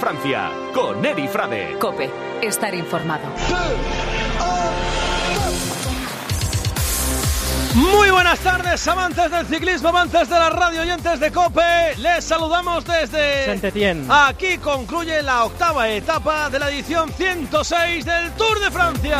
Francia, con Eri Frade. COPE, estar informado. Muy buenas tardes, amantes del ciclismo, amantes de la radio, oyentes de COPE. Les saludamos desde Saint-Étienne. Aquí concluye la octava etapa de la edición 106 del Tour de Francia.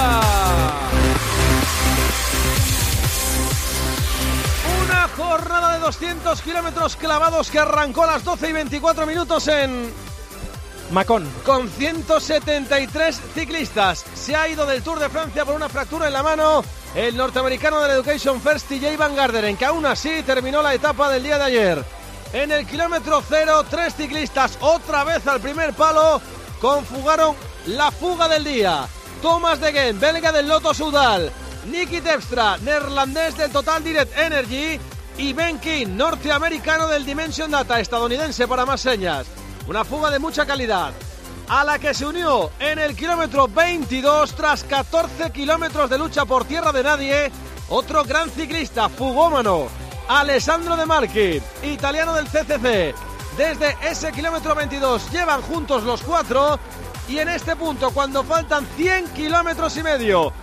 Una jornada de 200 kilómetros clavados que arrancó a las 12 y 24 minutos en Mâcon. Con 173 ciclistas. Se ha ido del Tour de Francia por una fractura en la mano el norteamericano del Education First, TJ Van Garderen, que aún así terminó la etapa del día de ayer. En el kilómetro 0, 3 ciclistas otra vez al primer palo conjugaron la fuga del día. Thomas de Gendt, belga del Lotto Soudal, Niki Terpstra, neerlandés del Total Direct Energy, y Ben King, norteamericano del Dimension Data, estadounidense para más señas. Una fuga de mucha calidad, a la que se unió en el kilómetro 22, tras 14 kilómetros de lucha por tierra de nadie, otro gran ciclista, fugómano, Alessandro De Marchi, italiano del CCC. Desde ese kilómetro 22 llevan juntos los 4, y en este punto, cuando faltan 100 kilómetros y medio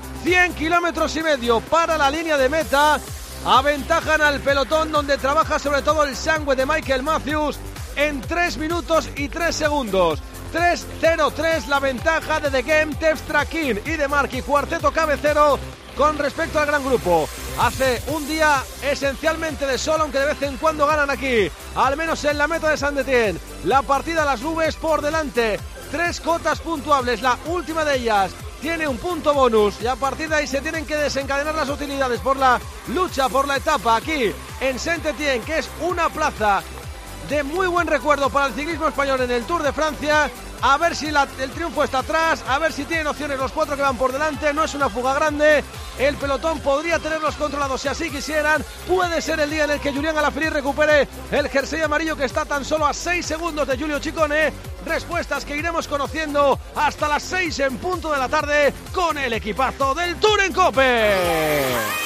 para la línea de meta, aventajan al pelotón, donde trabaja sobre todo el sangre de Michael Matthews, en 3 minutos y 3 segundos. 3:03 la ventaja de De Gendt, Terpstra, King y De Marchi, cuarteto cabecero con respecto al gran grupo. Hace un día esencialmente de sol, aunque de vez en cuando ganan aquí, al menos en la meta de Saint-Étienne. La partida a las nubes por delante, 3 cotas puntuables, la última de ellas tiene un punto bonus, y a partir de ahí se tienen que desencadenar las utilidades por la lucha por la etapa aquí en Saint-Étienne, que es una plaza de muy buen recuerdo para el ciclismo español en el Tour de Francia. A ver si el triunfo está atrás, a ver si tienen opciones los 4 que van por delante. No es una fuga grande, el pelotón podría tenerlos controlados si así quisieran. Puede ser el día en el que Julián Alaphilippe recupere el jersey amarillo, que está tan solo a 6 segundos de Giulio Ciccone. Respuestas que iremos conociendo hasta las 6 en punto de la tarde con el equipazo del Tour en COPE.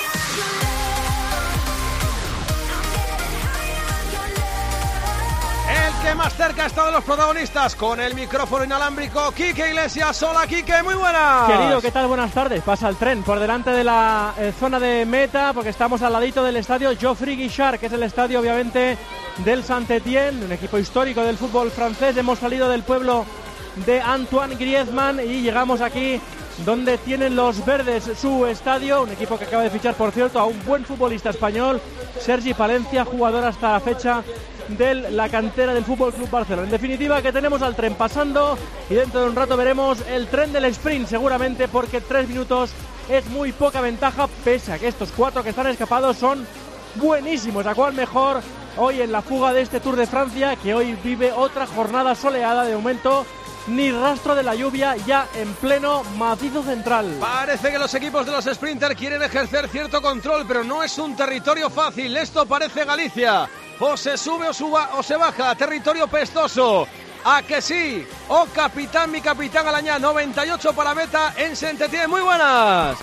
El que más cerca está de los protagonistas, con el micrófono inalámbrico, Quique Iglesias. Hola, Quique, muy buenas. Querido, ¿qué tal? Buenas tardes. Pasa el tren por delante de la zona de meta, porque estamos al ladito del estadio Geoffroy Guichard, que es el estadio obviamente del Saint-Étienne, un equipo histórico del fútbol francés. Hemos salido del pueblo de Antoine Griezmann y llegamos aquí donde tienen los verdes su estadio, un equipo que acaba de fichar, por cierto, a un buen futbolista español, Sergi Palencia, jugador hasta la fecha de la cantera del Fútbol Club Barcelona. En definitiva, que tenemos al tren pasando, y dentro de un rato veremos el tren del sprint, seguramente, porque 3 minutos es muy poca ventaja, pese a que estos 4 que están escapados son buenísimos. A cual mejor hoy en la fuga de este Tour de Francia, que hoy vive otra jornada soleada. De momento ni rastro de la lluvia, ya en pleno macizo central. Parece que los equipos de los sprinters quieren ejercer cierto control, pero no es un territorio fácil. Esto parece Galicia. O se sube o se baja, territorio pestoso. ¿A que sí? Oh, capitán, mi capitán Alañá, 98 para meta en Saint-Étienne. Muy buenas.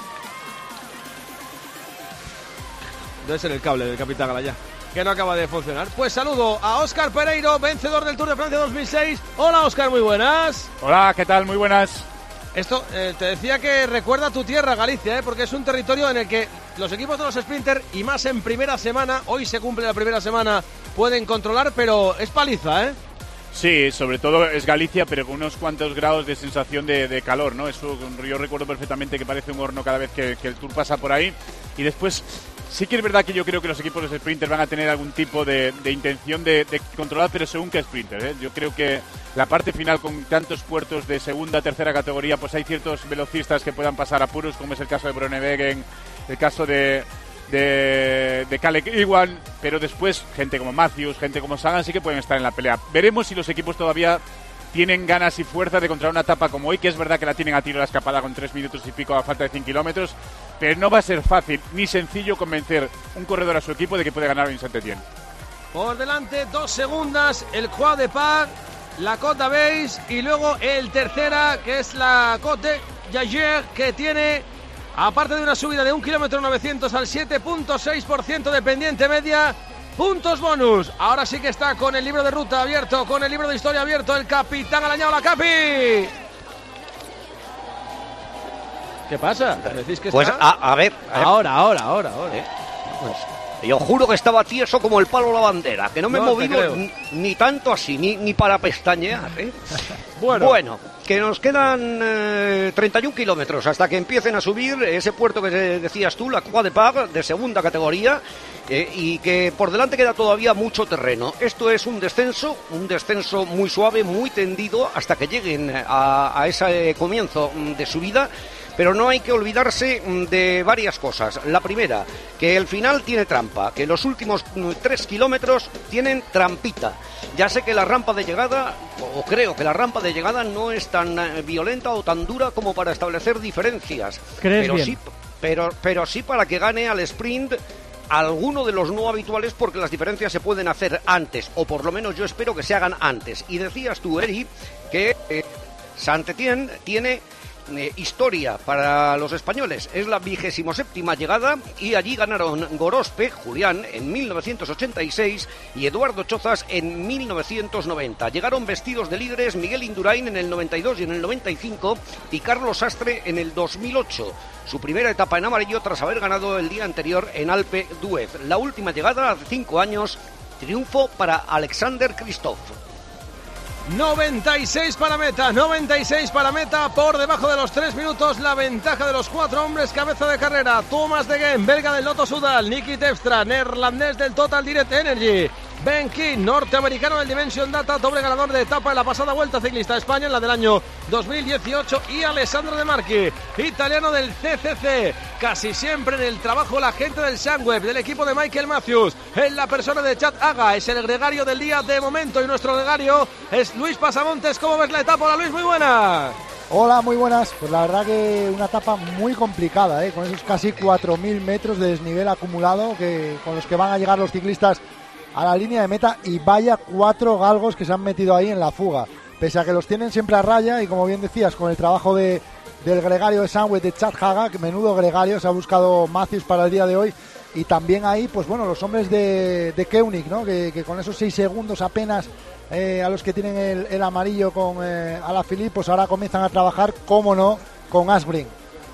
Debe ser el cable del capitán Alañá, que no acaba de funcionar. Pues saludo a Óscar Pereiro, vencedor del Tour de Francia 2006. Hola, Óscar, muy buenas. Hola, ¿qué tal? Muy buenas. Esto, te decía que recuerda tu tierra, Galicia, porque es un territorio en el que los equipos de los sprinters, y más en primera semana, hoy se cumple la primera semana, pueden controlar, pero es paliza, ¿eh? Sí, sobre todo es Galicia, pero con unos cuantos grados de sensación de calor, ¿no? Eso yo recuerdo perfectamente que parece un horno cada vez que el Tour pasa por ahí. Y después sí que es verdad que yo creo que los equipos de los sprinters van a tener algún tipo de intención de controlar, pero según qué sprinter, ¿eh? Yo creo que la parte final, con tantos puertos de segunda, tercera categoría, pues hay ciertos velocistas que puedan pasar apuros, como es el caso de Groenewegen, el caso de Caleb Ewan, pero después gente como Matthews, gente como Sagan sí que pueden estar en la pelea. Veremos si los equipos todavía tienen ganas y fuerza de controlar una etapa como hoy, que es verdad que la tienen a tiro la escapada con 3 minutos y pico a falta de 100 kilómetros, pero no va a ser fácil ni sencillo convencer un corredor a su equipo de que puede ganar en Saint-Étienne. Por delante 2 segundas el Croix de Par, la Côte d'Abeille, y luego el tercera, que es la Côte de Jager, que tiene, aparte de una subida de 1,9 km al 7,6% de pendiente media, puntos bonus. Ahora sí que está con el libro de ruta abierto, con el libro de historia abierto, el capitán Alañao, la Capi. ¿Qué pasa? ¿Decís que pues está? a ver. Ahora. Pues, yo juro que estaba tieso como el palo de la bandera, que no me he movido ni tanto así, ni para pestañear, ¿eh? Bueno, que nos quedan 31 kilómetros hasta que empiecen a subir ese puerto que decías tú, la Croix de Par, de segunda categoría, y que por delante queda todavía mucho terreno. Esto es un descenso muy suave, muy tendido, hasta que lleguen a ese comienzo de subida. Pero no hay que olvidarse de varias cosas. La primera, que el final tiene trampa, que los últimos 3 kilómetros tienen trampita. Ya sé que la rampa de llegada, o creo que la rampa de llegada no es tan violenta o tan dura como para establecer diferencias. Pero sí para que gane al sprint alguno de los no habituales, porque las diferencias se pueden hacer antes, o por lo menos yo espero que se hagan antes. Y decías tú, Eri, que Saint-Étienne tiene historia para los españoles. Es la 27ª llegada y allí ganaron Gorospe, Julián, en 1986 y Eduardo Chozas en 1990. Llegaron vestidos de líderes Miguel Indurain en el 92 y en el 95 y Carlos Sastre en el 2008. Su primera etapa en amarillo tras haber ganado el día anterior en Alpe d'Huez. La última llegada hace 5 años, triunfo para Alexander Kristoff. 96 para meta, por debajo de los 3 minutos, la ventaja de los 4 hombres, cabeza de carrera, Thomas de Gendt, belga del Lotto Soudal, Niki Terpstra, neerlandés del Total Direct Energy, Ben King, norteamericano del Dimension Data, doble ganador de etapa en la pasada Vuelta Ciclista a España, en la del año 2018, y Alessandro De Marchi, italiano del CCC, casi siempre en el trabajo la gente del Sunweb, del equipo de Michael Matthews, en la persona de Chad Haga, es el gregario del día de momento, y nuestro gregario es Luis Pasamontes. ¿Cómo ves la etapa? Hola Luis, muy buena. Hola, muy buenas. Pues la verdad que una etapa muy complicada, con esos casi 4.000 metros de desnivel acumulado con los que van a llegar los ciclistas a la línea de meta, y vaya 4 galgos que se han metido ahí en la fuga, pese a que los tienen siempre a raya, y como bien decías, con el trabajo del gregario de Sunweb, de Chad Haga, que menudo gregario se ha buscado Matthews para el día de hoy, y también ahí, pues bueno, los hombres de Koenig, ¿no? Que con esos 6 segundos apenas a los que tienen el amarillo con Alaphilippe, pues ahora comienzan a trabajar, cómo no, con Asgreen.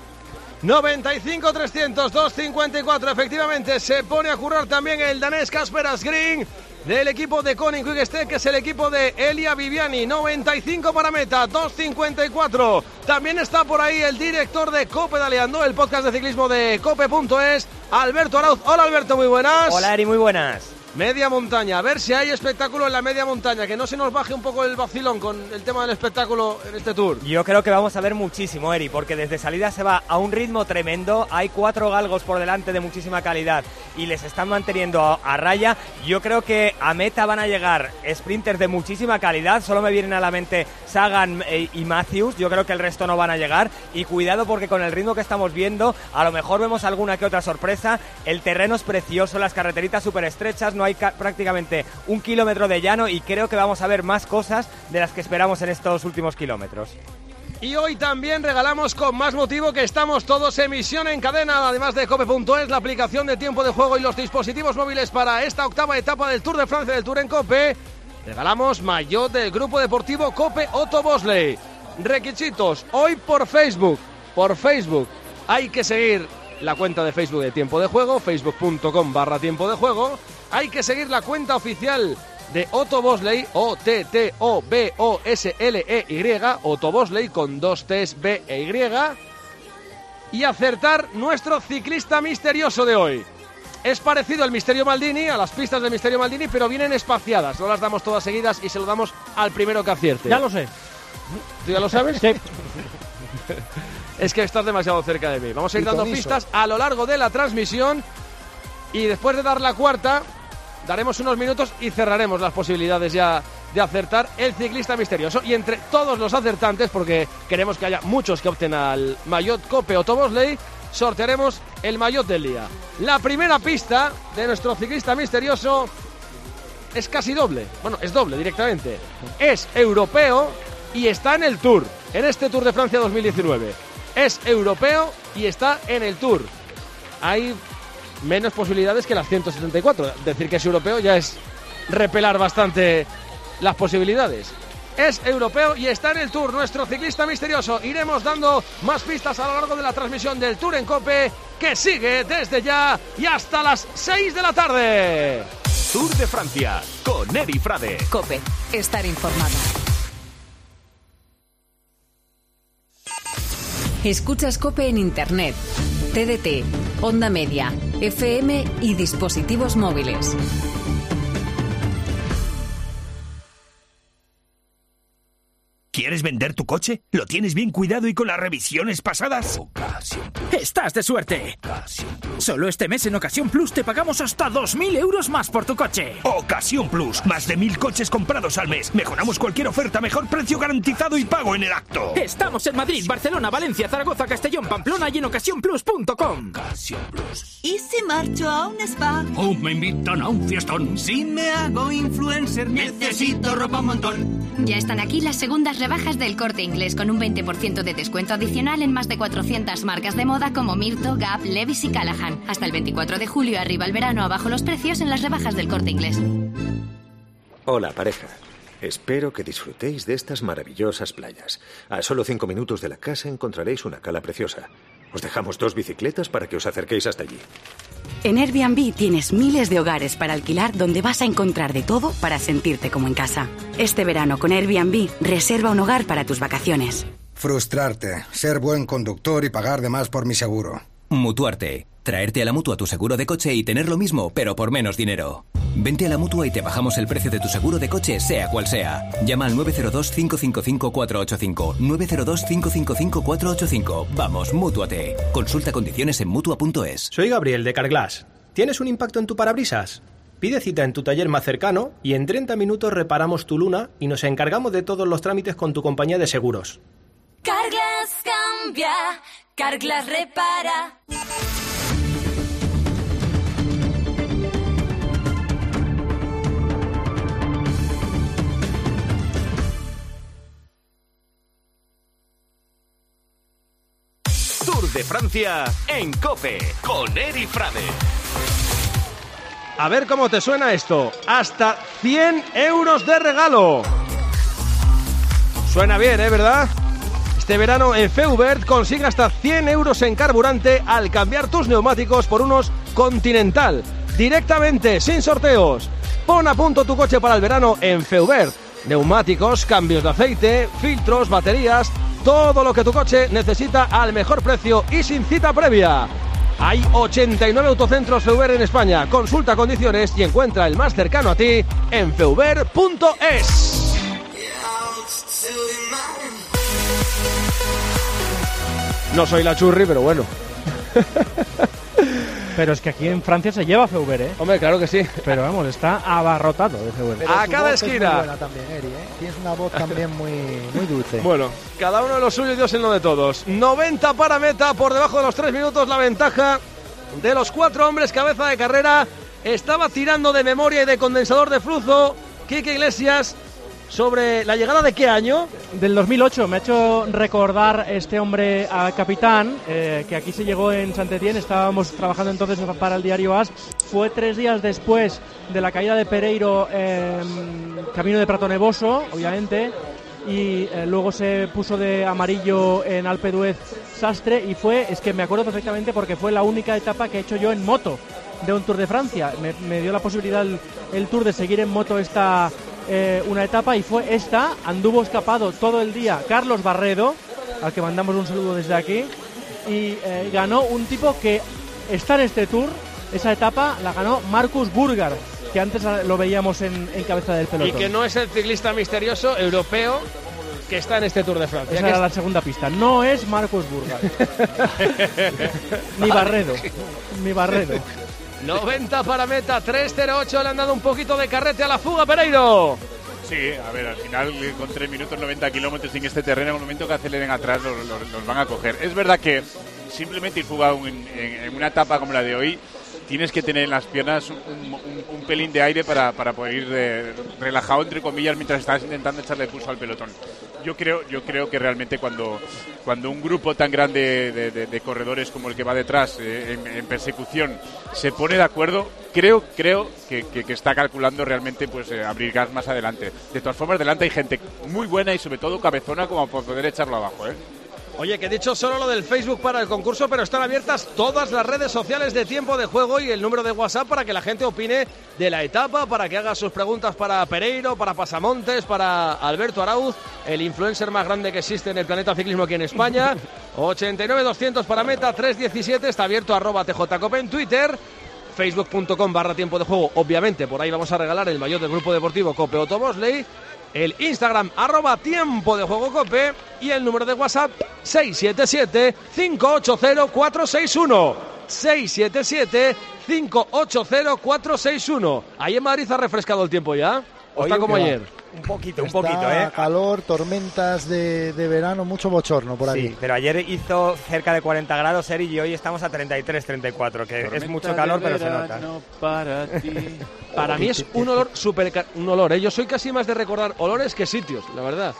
95-300, 2.54, efectivamente se pone a currar también el danés Kasper Asgreen del equipo de Koenig Quick Step, que es el equipo de Elia Viviani. 95 para meta, 2.54. También está por ahí el director de Cope Daleando, el podcast de ciclismo de Cope.es, Alberto Arauz. Hola Alberto, muy buenas. Hola Eri, muy buenas. Media montaña, a ver si hay espectáculo en la media montaña, que no se nos baje un poco el vacilón con el tema del espectáculo en este Tour. Yo creo que vamos a ver muchísimo, Eri, porque desde salida se va a un ritmo tremendo, hay 4 galgos por delante de muchísima calidad y les están manteniendo a raya. Yo creo que a meta van a llegar sprinters de muchísima calidad, solo me vienen a la mente Sagan y Matthews, yo creo que el resto no van a llegar, y cuidado porque con el ritmo que estamos viendo, a lo mejor vemos alguna que otra sorpresa. El terreno es precioso, las carreteritas súper estrechas, no hay prácticamente 1 kilómetro de llano, y creo que vamos a ver más cosas de las que esperamos en estos últimos kilómetros. Y hoy también regalamos, con más motivo que estamos todos, emisión en cadena, además de Cope.es, la aplicación de tiempo de juego y los dispositivos móviles para esta 8ª etapa del Tour de Francia, del Tour en Cope. Regalamos maillot del grupo deportivo Cope Otto Bosley. Requisitos, hoy por Facebook. Hay que seguir la cuenta de Facebook de Tiempo de Juego, facebook.com/Tiempo de Juego. Hay que seguir la cuenta oficial de Otto Bosley, OTTOBOSLEY, Otto Bosley con 2 T's, B e Y, y acertar nuestro ciclista misterioso de hoy. Es parecido al Misterio Maldini, a las pistas del Misterio Maldini, pero vienen espaciadas, no las damos todas seguidas y se lo damos al primero que acierte. Ya lo sé. ¿Tú ya lo sabes? Sí. Es que estás demasiado cerca de mí. Vamos a ir dando pistas a lo largo de la transmisión, y después de dar la cuarta daremos unos minutos y cerraremos las posibilidades ya de acertar el ciclista misterioso. Y entre todos los acertantes, porque queremos que haya muchos que opten al maillot Cope Otto Bosley, sortearemos el maillot del día. La primera pista de nuestro ciclista misterioso es casi doble. Bueno, es doble directamente. Es europeo y está en el Tour, en este Tour de Francia 2019. Es europeo y está en el Tour. Hay menos posibilidades que las 174. Decir que es europeo ya es repelar bastante las posibilidades. Es europeo y está en el Tour nuestro ciclista misterioso. Iremos dando más pistas a lo largo de la transmisión del Tour en COPE, que sigue desde ya y hasta las 6 de la tarde. Tour de Francia con Eri Frade. COPE, estar informado. Escuchas COPE en Internet, TDT, Onda Media, FM y dispositivos móviles. ¿Quieres vender tu coche? ¿Lo tienes bien cuidado y con las revisiones pasadas? ¡Estás de suerte! Solo este mes en Ocasión Plus te pagamos hasta 2.000 euros más por tu coche. Ocasión Plus. Más de 1.000 coches comprados al mes. Mejoramos cualquier oferta, mejor precio garantizado y pago en el acto. Estamos en Madrid, Barcelona, Valencia, Zaragoza, Castellón, Pamplona y en ocasiónplus.com. Ocasión Plus. ¿Y si marcho a un spa? ¿O me invitan a un fiestón? Si me hago influencer, necesito ropa un montón. Ya están aquí las segundas rebajas del Corte Inglés con un 20% de descuento adicional en más de 400 marcas de moda como Mirto, Gap, Levi's y Callahan. Hasta el 24 de julio, arriba el verano, abajo los precios en las rebajas del Corte Inglés. Hola, pareja. Espero que disfrutéis de estas maravillosas playas. A solo 5 minutos de la casa encontraréis una cala preciosa. Os dejamos 2 bicicletas para que os acerquéis hasta allí. En Airbnb tienes miles de hogares para alquilar donde vas a encontrar de todo para sentirte como en casa. Este verano con Airbnb, reserva un hogar para tus vacaciones. Frustrarte, ser buen conductor y pagar de más por mi seguro. Mutuarte. Traerte a la Mutua tu seguro de coche y tener lo mismo, pero por menos dinero. Vente a la Mutua y te bajamos el precio de tu seguro de coche, sea cual sea. Llama al 902-555-485. 902-555-485. Vamos, Mútuate. Consulta condiciones en Mutua.es. Soy Gabriel de Carglass. ¿Tienes un impacto en tu parabrisas? Pide cita en tu taller más cercano y en 30 minutos reparamos tu luna y nos encargamos de todos los trámites con tu compañía de seguros. Carglass cambia, Carglass repara. Tour de Francia en COPE con Eri Frade. A ver cómo te suena esto. Hasta 100 euros de regalo. Suena bien, ¿verdad? Este verano en Feubert consigue hasta 100 euros en carburante al cambiar tus neumáticos por unos Continental. Directamente, sin sorteos. Pon a punto tu coche para el verano en Feubert. Neumáticos, cambios de aceite, filtros, baterías, todo lo que tu coche necesita al mejor precio y sin cita previa. Hay 89 autocentros Feubert en España. Consulta condiciones y encuentra el más cercano a ti en feubert.es. No soy la churri, pero bueno. Pero es que aquí en Francia se lleva Feubert, ¿eh? Hombre, claro que sí. Pero vamos, está abarrotado de Feubert. Pero a cada esquina. Es muy buena también, Eri, ¿eh? Tienes una voz también muy dulce. Bueno, cada uno de los suyos y Dios en lo de todos. 90 para meta, por debajo de los 3 minutos la ventaja de los 4 hombres cabeza de carrera. Estaba tirando de memoria y de condensador de flujo Quique Iglesias. ¿Sobre la llegada de qué año? Del 2008, me ha hecho recordar este hombre al capitán, que aquí se llegó en Saint-Étienne, estábamos trabajando entonces para el diario AS, fue 3 días después de la caída de Pereiro, camino de Pratonevoso, obviamente, y luego se puso de amarillo en Alpe d'Huez Sastre, y es que me acuerdo perfectamente porque fue la única etapa que he hecho yo en moto de un Tour de Francia, me dio la posibilidad el Tour de seguir en moto una etapa y fue esta. Anduvo escapado todo el día Carlos Barredo, al que mandamos un saludo desde aquí, y ganó un tipo que está en este Tour. Esa etapa la ganó Marcus Burgar, que antes lo veíamos en cabeza del pelotón. Y que no es el ciclista misterioso europeo que está en este Tour de Francia. Esa era la segunda pista. No es Marcus Burgar. Ni Barredo. 90 para meta, 3:08, le han dado un poquito de carrete a la fuga, Pereiro. Sí, a ver, al final con 3 minutos 90 kilómetros en este terreno, en el momento que aceleren atrás los van a coger. Es verdad que simplemente ir fugado en una etapa como la de hoy, tienes que tener en las piernas un pelín de aire para poder ir relajado, entre comillas, mientras estás intentando echarle pulso al pelotón. yo creo que realmente cuando un grupo tan grande de corredores como el que va detrás en persecución se pone de acuerdo, creo que está calculando realmente pues abrir gas más adelante. De todas formas, delante hay gente muy buena y sobre todo cabezona como para poder echarlo abajo, Oye, que he dicho solo lo del Facebook para el concurso, pero están abiertas todas las redes sociales de Tiempo de Juego y el número de WhatsApp para que la gente opine de la etapa, para que haga sus preguntas para Pereiro, para Pasamontes, para Alberto Arauz, el influencer más grande que existe en el planeta ciclismo aquí en España. 89-200 para meta, 317, está abierto @TJCope en Twitter, facebook.com/Tiempo de Juego, obviamente, por ahí vamos a regalar el maillot del grupo deportivo Cope Otto Bosley. El Instagram @Tiempo de Juego Cope y el número de WhatsApp 677-580-461. 677-580-461. Ahí en Madrid ha refrescado el tiempo ya. ¿O está como ayer? Un poquito, calor, tormentas de verano, mucho bochorno por aquí. Sí, pero ayer hizo cerca de 40 grados, Eric, y hoy estamos a 33, 34, que tormenta es mucho calor, pero se nota. Para ti. Para mí es un olor un olor, Yo soy casi más de recordar olores que sitios, la verdad.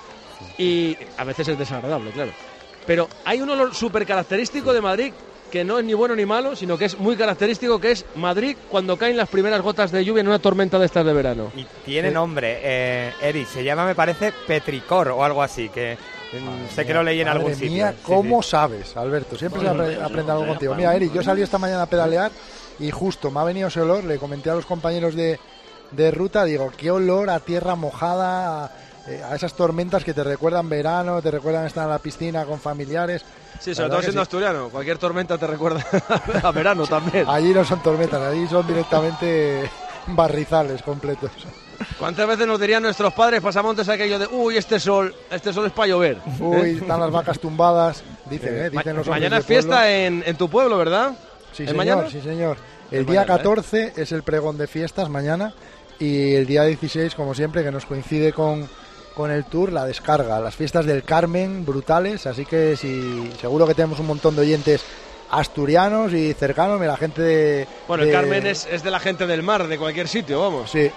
Y a veces es desagradable, claro. Pero hay un olor súper característico de Madrid que no es ni bueno ni malo, sino que es muy característico, que es Madrid cuando caen las primeras gotas de lluvia en una tormenta de estas de verano. Y tiene nombre, Eric, se llama, me parece, Petricor o algo así, que sé que lo leí en algún sitio. Mía, ¿cómo sabes, Alberto? Siempre se aprende algo contigo. Mira, Eric, yo salí esta mañana a pedalear y justo me ha venido ese olor, le comenté a los compañeros de ruta, digo, qué olor a tierra mojada, a esas tormentas que te recuerdan verano, te recuerdan estar en la piscina con familiares. Sí, sobre todo siendo asturiano, cualquier tormenta te recuerda a verano también. Allí no son tormentas, allí son directamente barrizales completos. ¿Cuántas veces nos dirían nuestros padres, Pasamontes, aquello de uy, este sol es para llover? Uy, están las vacas tumbadas, dicen los mañana es fiesta en tu pueblo, ¿verdad? Sí, señor, mañana? Sí, señor. El día 14 es el pregón de fiestas mañana y el día 16, como siempre, que nos coincide con el Tour, la descarga, las fiestas del Carmen, brutales, así que seguro que tenemos un montón de oyentes asturianos y cercanos, la gente de... Bueno, el Carmen es de la gente del mar, de cualquier sitio, vamos. Sí,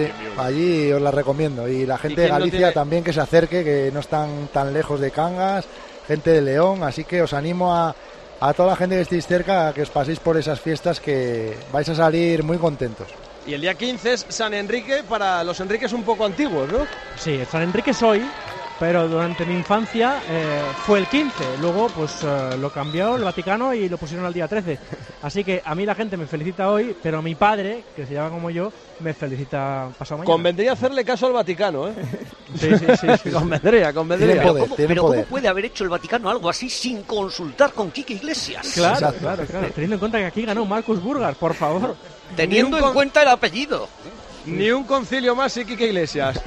allí os la recomiendo, y la gente de Galicia también que se acerque, que no están tan lejos de Cangas, gente de León, así que os animo a toda la gente que estéis cerca a que os paséis por esas fiestas, que vais a salir muy contentos. Y el día 15 es San Enrique, para los Enriques un poco antiguos, ¿no? Sí, San Enrique es hoy, pero durante mi infancia fue el 15. Luego pues lo cambió el Vaticano y lo pusieron al día 13. Así que a mí la gente me felicita hoy, pero mi padre, que se llama como yo, me felicita pasado mañana. Convendría hacerle caso al Vaticano, ¿eh? Sí. Convendría. Pero ¿cómo puede haber hecho el Vaticano algo así sin consultar con Quique Iglesias? Claro. Teniendo en cuenta que aquí ganó Marcus Burgar, por favor. Teniendo en cuenta el apellido. Ni un concilio más y Quique Iglesias.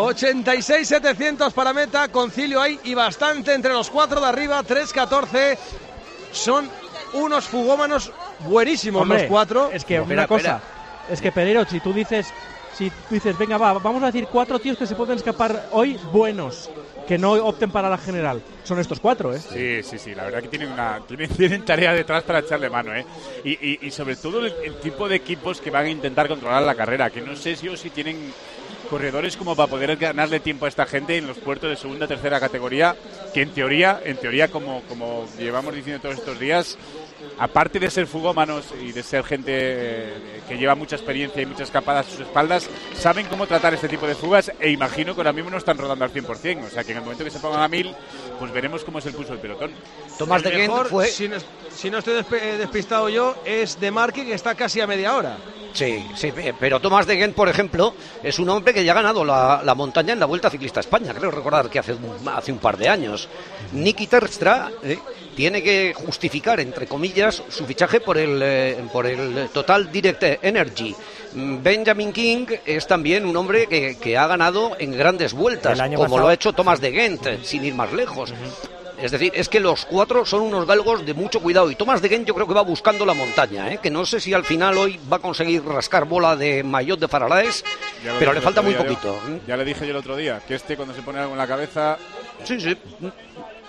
86-700 para meta, concilio hay y bastante entre los cuatro de arriba, 3-14. Son unos fugómanos buenísimos. Hombre, los cuatro. Es que una cosa, es que Pereiro, si tú dices, venga, vamos a decir 4 tíos que se pueden escapar hoy buenos, que no opten para la general. Son estos 4, ¿eh? Sí, la verdad que tienen tarea detrás para echarle mano, ¿eh? Y sobre todo el tipo de equipos que van a intentar controlar la carrera, que no sé si tienen corredores como para poder ganarle tiempo a esta gente en los puertos de segunda, tercera categoría, que en teoría como llevamos diciendo todos estos días, aparte de ser fugómanos y de ser gente que lleva mucha experiencia y muchas escapadas a sus espaldas, saben cómo tratar este tipo de fugas, e imagino que ahora mismo no están rodando al 100%, o sea que en el momento que se pongan a 1000, pues veremos cómo es el pulso del pelotón. Tomás de Gent fue... Si no estoy despistado yo, es de Marque, que está casi a media hora. Sí, pero Tomás de Gent, por ejemplo, es un hombre que ya ha ganado la montaña en la Vuelta Ciclista a España, creo recordar que hace un par de años. Niki Terpstra tiene que justificar, entre comillas, su fichaje por el Total Direct Energy. Benjamin King es también un hombre que ha ganado en grandes vueltas, como lo ha hecho Tomás de Gent, sin ir más lejos. Es decir, es que los 4 son unos galgos de mucho cuidado, y Tomás de Gent yo creo que va buscando la montaña, que no sé si al final hoy va a conseguir rascar bola de maillot de Faralaes, pero le falta muy poquito. Ya le dije yo el otro día, que cuando se pone algo en la cabeza... Sí.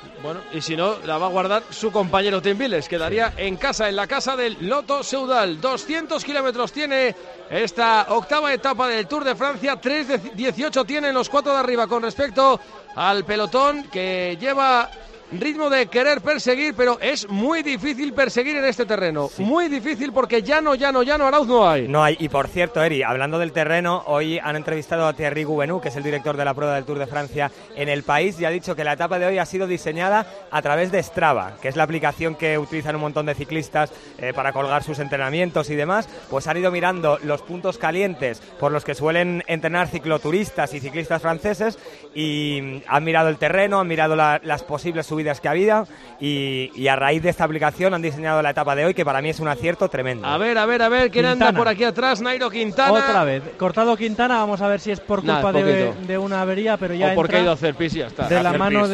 Bueno, y si no, la va a guardar su compañero Tim Viles. Quedaría en casa, en la casa del Lotto Soudal. 200 kilómetros tiene esta octava etapa del Tour de Francia. 3:18 tienen los 4 de arriba con respecto al pelotón, que lleva ritmo de querer perseguir, pero es muy difícil perseguir en este terreno. Sí. Muy difícil porque llano, Arauz no hay. No hay. Y por cierto, Eri, hablando del terreno, hoy han entrevistado a Thierry Gouvenou, que es el director de la prueba del Tour de Francia en El País, y ha dicho que la etapa de hoy ha sido diseñada a través de Strava, que es la aplicación que utilizan un montón de ciclistas para colgar sus entrenamientos y demás. Pues han ido mirando los puntos calientes por los que suelen entrenar cicloturistas y ciclistas franceses, y han mirado el terreno, han mirado las posibles subidas que ha habido, y a raíz de esta aplicación han diseñado la etapa de hoy, que para mí es un acierto tremendo. A ver, ¿quién anda por aquí atrás? Nairo Quintana. Otra vez, cortado Quintana, vamos a ver si es por culpa de una avería, pero ya o porque ha ido a hacer pis y ya está. De la mano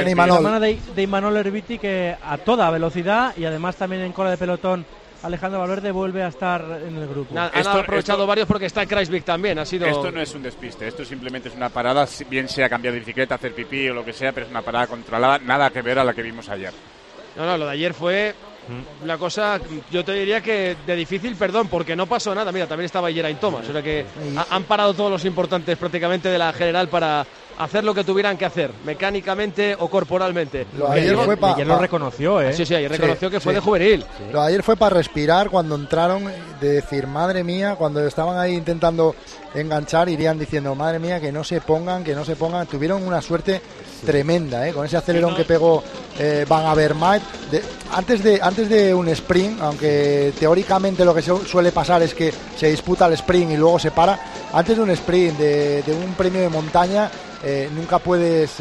de Imanol Erviti, que a toda velocidad, y además también en cola de pelotón, Alejandro Valverde vuelve a estar en el grupo. Han aprovechado varios porque está Kruijswijk también. Esto no es un despiste, esto simplemente es una parada, bien sea cambiar de bicicleta, hacer pipí o lo que sea, pero es una parada controlada, nada que ver a la que vimos ayer. No, lo de ayer fue una cosa, yo te diría que de difícil perdón, porque no pasó nada. Mira, también estaba Geraint Thomas, o sea que han parado todos los importantes prácticamente de la general para hacer lo que tuvieran que hacer, mecánicamente o corporalmente. Ayer lo reconoció, ¿eh? Sí, ayer reconoció que fue de juvenil. Lo de ayer fue para respirar cuando entraron, de decir, madre mía, cuando estaban ahí intentando enganchar, irían diciendo, madre mía, que no se pongan. Tuvieron una suerte tremenda, con ese acelerón que pegó Van Avermaet. Antes de un sprint, aunque teóricamente lo que suele pasar es que se disputa el sprint y luego se para, antes de un sprint, de un premio de montaña, nunca puedes,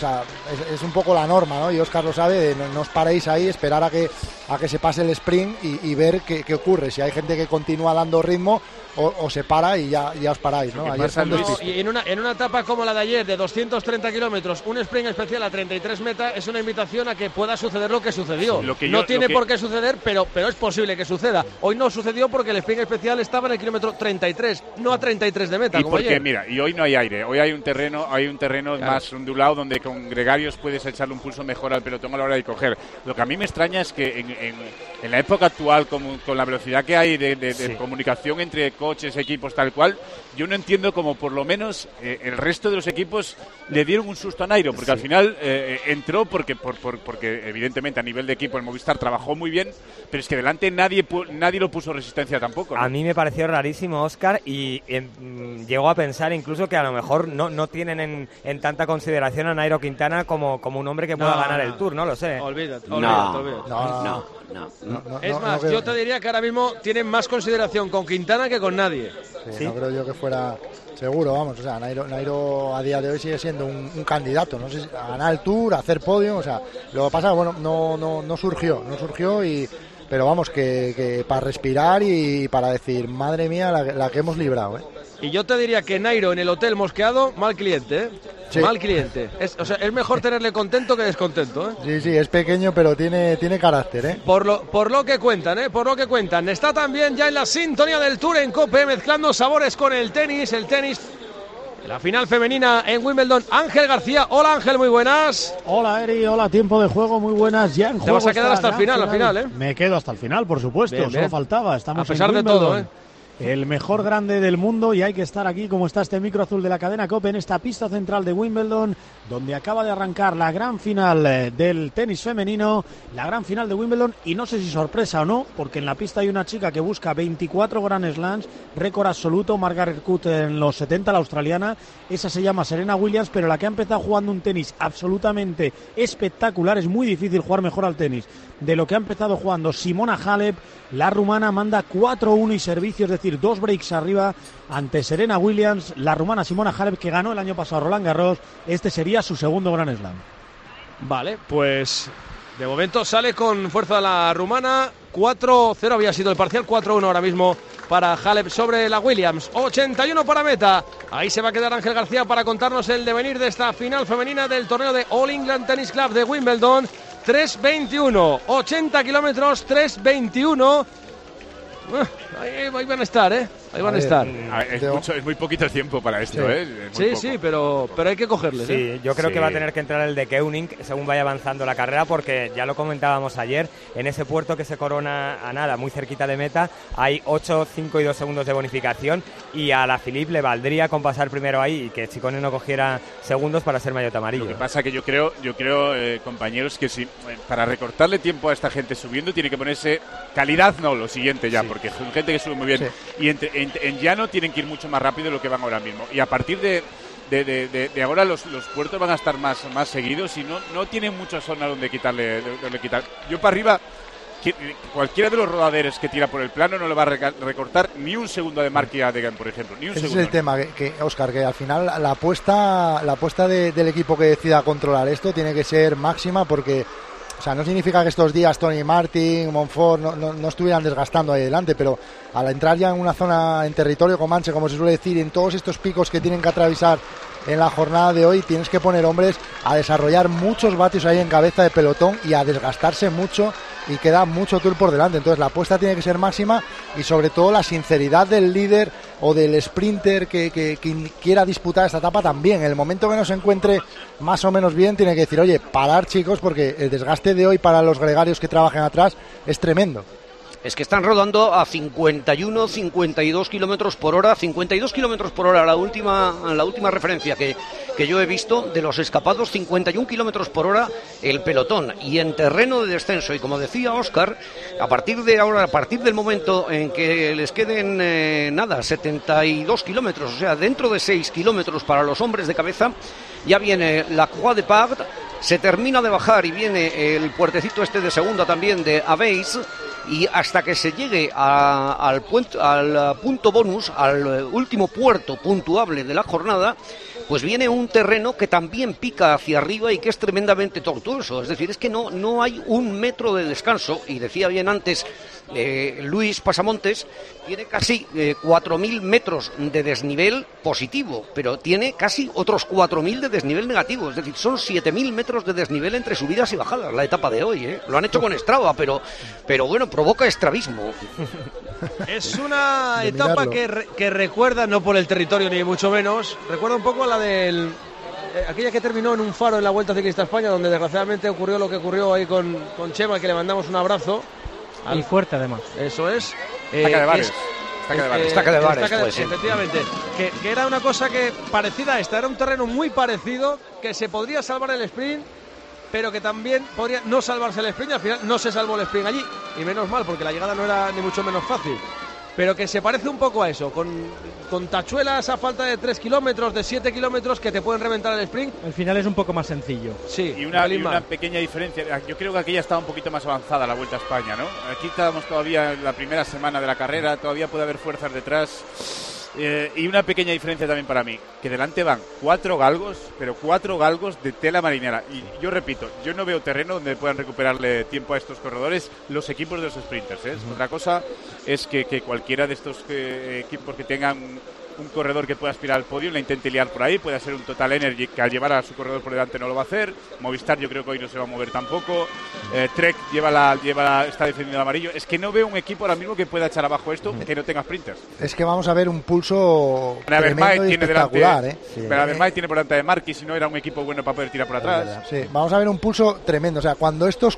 es un poco la norma, ¿no? Y Óscar lo sabe, no os paréis ahí, esperar a que se pase el sprint y ver qué ocurre, si hay gente que continúa dando ritmo o se para y ya os paráis, ¿no? Ayer y en una etapa como la de ayer, de 230 kilómetros, un sprint especial a 33 metas, es una invitación a que pueda suceder lo que sucedió. No tiene por qué suceder, pero es posible que suceda. Hoy no sucedió porque el sprint especial estaba en el kilómetro 33, no a 33 de meta. Y porque, mira, y hoy no hay aire, hoy hay un terreno claro, más ondulado donde con gregarios puedes echarle un pulso mejor al pelotón a la hora de coger. Lo que a mí me extraña es que en la época actual, con la velocidad que hay de comunicación entre coches, equipos, tal cual, yo no entiendo cómo por lo menos el resto de los equipos le dieron un susto a Nairo, porque al final entró porque evidentemente a nivel de equipo el Movistar trabajó muy bien, pero es que delante nadie lo puso resistencia tampoco, ¿no? A mí me pareció rarísimo, Óscar, y llegó a pensar incluso que a lo mejor no tienen en tanta consideración a Nairo Quintana como un hombre que pueda ganar el Tour, no lo sé. Olvídate. Es más, yo te diría que ahora mismo tienen más consideración con Quintana que con nadie. Sí. No creo yo que fuera seguro, vamos, o sea, Nairo a día de hoy sigue siendo un candidato, no sé si a ganar el Tour, a hacer podio, o sea, lo que pasa, bueno, no surgió, pero vamos, que para respirar y para decir, madre mía, la que hemos librado, Y yo te diría que Nairo en el hotel mosqueado, mal cliente, Sí. Mal cliente. Es mejor tenerle contento que descontento, Sí, es pequeño, pero tiene carácter, Por lo que cuentan, Está también ya en la sintonía del Tour en COPE, mezclando sabores con el tenis. La final femenina en Wimbledon, Ángel García. Hola, Ángel, muy buenas. Hola, Eri, hola, tiempo de juego, muy buenas. Ya en juego. Te vas a quedar hasta el final, Me quedo hasta el final, por supuesto, bien. Solo faltaba. Estamos a pesar en de todo, El mejor grande del mundo, y hay que estar aquí como está este micro azul de la cadena COPE en esta pista central de Wimbledon, donde acaba de arrancar la gran final del tenis femenino, la gran final de Wimbledon, y no sé si sorpresa o no, porque en la pista hay una chica que busca 24 Grand Slams, récord absoluto, Margaret Court en los 70, la australiana, esa se llama Serena Williams, pero la que ha empezado jugando un tenis absolutamente espectacular, es muy difícil jugar mejor al tenis de lo que ha empezado jugando Simona Halep. La rumana manda 4-1 y servicio, es decir, 2 breaks arriba ante Serena Williams. La rumana Simona Halep, que ganó el año pasado Roland Garros, este sería su segundo Grand Slam. Vale, pues de momento sale con fuerza la rumana. 4-0 había sido el parcial, 4-1 ahora mismo para Halep sobre la Williams. 81 para meta. Ahí se va a quedar Ángel García para contarnos el devenir de esta final femenina del torneo de All England Tennis Club de Wimbledon. 3.21, 80 kilómetros, 3.21. Ahí van a estar, Ahí van a estar. Es muy poquito tiempo para esto, Sí, pero hay que cogerles. Sí, yo creo que va a tener que entrar el de Koenig según vaya avanzando la carrera, porque ya lo comentábamos ayer, en ese puerto que se corona a nada, muy cerquita de meta, hay 8, 5 y 2 segundos de bonificación, y a la Philippe le valdría con pasar primero ahí y que Ciccone no cogiera segundos para ser maillot amarillo. Lo que pasa que yo creo, compañeros, que si para recortarle tiempo a esta gente subiendo tiene que ponerse calidad, no, lo siguiente ya, porque son gente que sube muy bien, y en llano tienen que ir mucho más rápido de lo que van ahora mismo, y a partir de ahora los puertos van a estar más seguidos y no tienen mucha zona donde quitar. Yo para arriba, cualquiera de los rodaderes que tira por el plano no le va a recortar ni un segundo de Marquis a Degan, por ejemplo, ni un segundo. Ese es el tema, Óscar, que al final la apuesta del equipo que decida controlar esto tiene que ser máxima, porque o sea, no significa que estos días Tony Martin, Montfort no estuvieran desgastando ahí delante, pero al entrar ya en una zona, en territorio comanche, como se suele decir, en todos estos picos que tienen que atravesar en la jornada de hoy, tienes que poner hombres a desarrollar muchos vatios ahí en cabeza de pelotón y a desgastarse mucho, y queda mucho tour por delante. Entonces la apuesta tiene que ser máxima, y sobre todo la sinceridad del líder o del sprinter que quiera disputar esta etapa también. En el momento que no se encuentre más o menos bien, tiene que decir, oye, parar, chicos, porque el desgaste de hoy para los gregarios que trabajen atrás es tremendo. Es que están rodando a 51, 52 kilómetros por hora, 52 kilómetros por hora, la última referencia que yo he visto de los escapados, 51 kilómetros por hora el pelotón, y en terreno de descenso. Y como decía Óscar, a partir de ahora, a partir del momento en que les queden 72 kilómetros, o sea, dentro de 6 kilómetros para los hombres de cabeza, ya viene la Croix de Part, se termina de bajar y viene el puertecito este de segunda también de Aveis, y hasta que se llegue al punto bonus, al último puerto puntuable de la jornada, pues viene un terreno que también pica hacia arriba y que es tremendamente tortuoso. Es decir, es que no hay un metro de descanso, y decía bien antes Luis Pasamontes, tiene casi 4.000 metros de desnivel positivo, pero tiene casi otros 4.000 de desnivel negativo. Es decir, son 7.000 metros de desnivel entre subidas y bajadas la etapa de hoy, Lo han hecho con Strava, pero bueno, provoca estrabismo. Es una etapa que recuerda, no por el territorio ni mucho menos, recuerda un poco a la del aquella que terminó en un faro en la Vuelta Ciclista a España, donde desgraciadamente ocurrió lo que ocurrió ahí con Chema, que le mandamos un abrazo. Y fuerte además. Eso es. Estaca de Bares, pues, efectivamente. Que era una cosa que parecida a esta, era un terreno muy parecido, que se podría salvar el sprint, pero que también podría no salvarse el sprint. Al final no se salvó el sprint allí, y menos mal, porque la llegada no era ni mucho menos fácil. Pero que se parece un poco a eso, con tachuelas a falta de 3 kilómetros, de 7 kilómetros, que te pueden reventar el sprint. El final es un poco más sencillo. Sí, y una pequeña diferencia. Yo creo que aquella estaba un poquito más avanzada la Vuelta a España, ¿no? Aquí estábamos todavía en la primera semana de la carrera, todavía puede haber fuerzas detrás. Y una pequeña diferencia también para mí, que delante van 4 galgos, pero 4 galgos de tela marinera. Y yo repito, yo no veo terreno donde puedan recuperarle tiempo a estos corredores los equipos de los sprinters. Otra cosa es que cualquiera de estos equipos que tengan un corredor que pueda aspirar al podio la intente liar por ahí, puede ser un Total Energy que al llevar a su corredor por delante no lo va a hacer. Movistar yo creo que hoy no se va a mover tampoco. Trek está defendiendo el amarillo. Es que no veo un equipo ahora mismo que pueda echar abajo esto que no tenga sprinters. Es que vamos a ver un pulso tremendo y espectacular, Pero tiene por delante de Marquis, si no era un equipo bueno para poder tirar por atrás. Sí, vamos a ver un pulso tremendo. O sea, cuando estos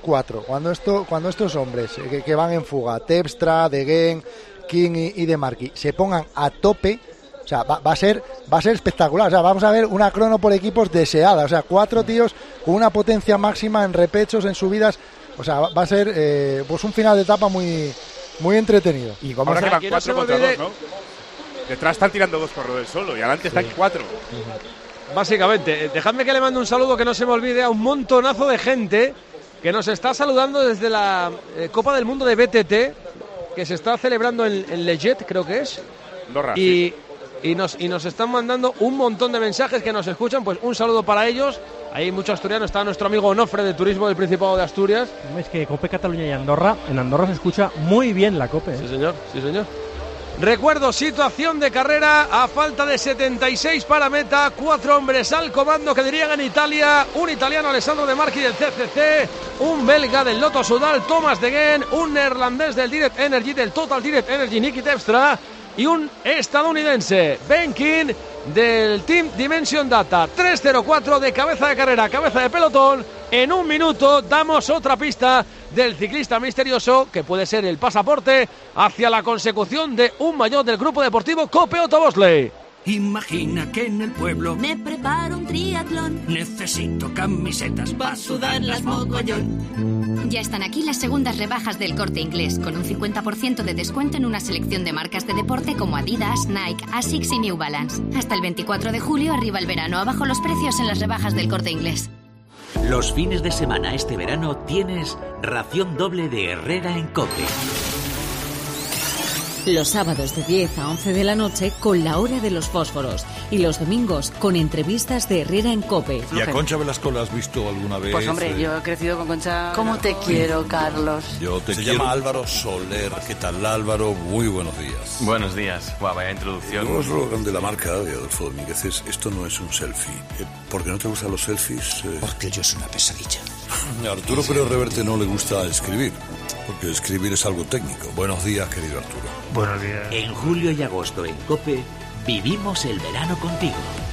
hombres que van en fuga, Terpstra, Degen, King y De Marquis, se pongan a tope, o sea, va a ser espectacular. O sea, vamos a ver una crono por equipos deseada. O sea, 4 tíos con una potencia máxima en repechos, en subidas. O sea, va a ser pues un final de etapa muy, muy entretenido. Y como ahora que van 4 contra 2, ¿no? Detrás están tirando 2 corredores solo y adelante están 4. Básicamente, dejadme que le mande un saludo, que no se me olvide, a un montonazo de gente que nos está saludando desde la Copa del Mundo de BTT, que se está celebrando en Leget, creo que es. Andorra, y nos están mandando un montón de mensajes que nos escuchan. Pues un saludo para ellos. Hay muchos asturianos, está nuestro amigo Onofre de Turismo del Principado de Asturias. Es que Cope Cataluña y Andorra, en Andorra se escucha muy bien la Cope. Sí, señor. Recuerdo, situación de carrera a falta de 76 para meta, 4 hombres al comando que dirían en Italia, un italiano Alessandro De Marchi del CCC, un belga del Lotto Soudal Thomas Degen, un neerlandés del Direct Energy, del Total Direct Energy Niki Terpstra, y un estadounidense, Ben King, del Team Dimension Data. 3:04 de cabeza de carrera, cabeza de pelotón. En un minuto damos otra pista del ciclista misterioso, que puede ser el pasaporte hacia la consecución de un maillot del grupo deportivo Cope Otto Bosley. Imagina que en el pueblo me preparo un triatlón. Necesito camisetas para sudarlas mogollón. Ya están aquí las segundas rebajas del Corte Inglés, con un 50% de descuento en una selección de marcas de deporte como Adidas, Nike, Asics y New Balance. Hasta el 24 de julio, arriba el verano, abajo los precios en las rebajas del Corte Inglés. Los fines de semana este verano tienes ración doble de Herrera en COPE. Los sábados de 10 a 11 de la noche con la hora de los fósforos y los domingos con entrevistas de Herrera en COPE. ¿Y a Concha Velasco la has visto alguna vez? Pues hombre, yo he crecido con Concha. ¿Cómo te quiero, Carlos? Se llama Álvaro Soler. ¿Qué tal, Álvaro? Muy buenos días. Buenos días. Buah, vaya introducción. Nuevo eslogan de la marca de Adolfo Domínguez es: esto no es un selfie. ¿Por qué no te gustan los selfies? Porque yo soy una pesadilla. A Arturo Pérez Reverte no le gusta escribir, porque escribir es algo técnico. Buenos días, querido Arturo. Buenos días. En julio y agosto en COPE vivimos el verano contigo.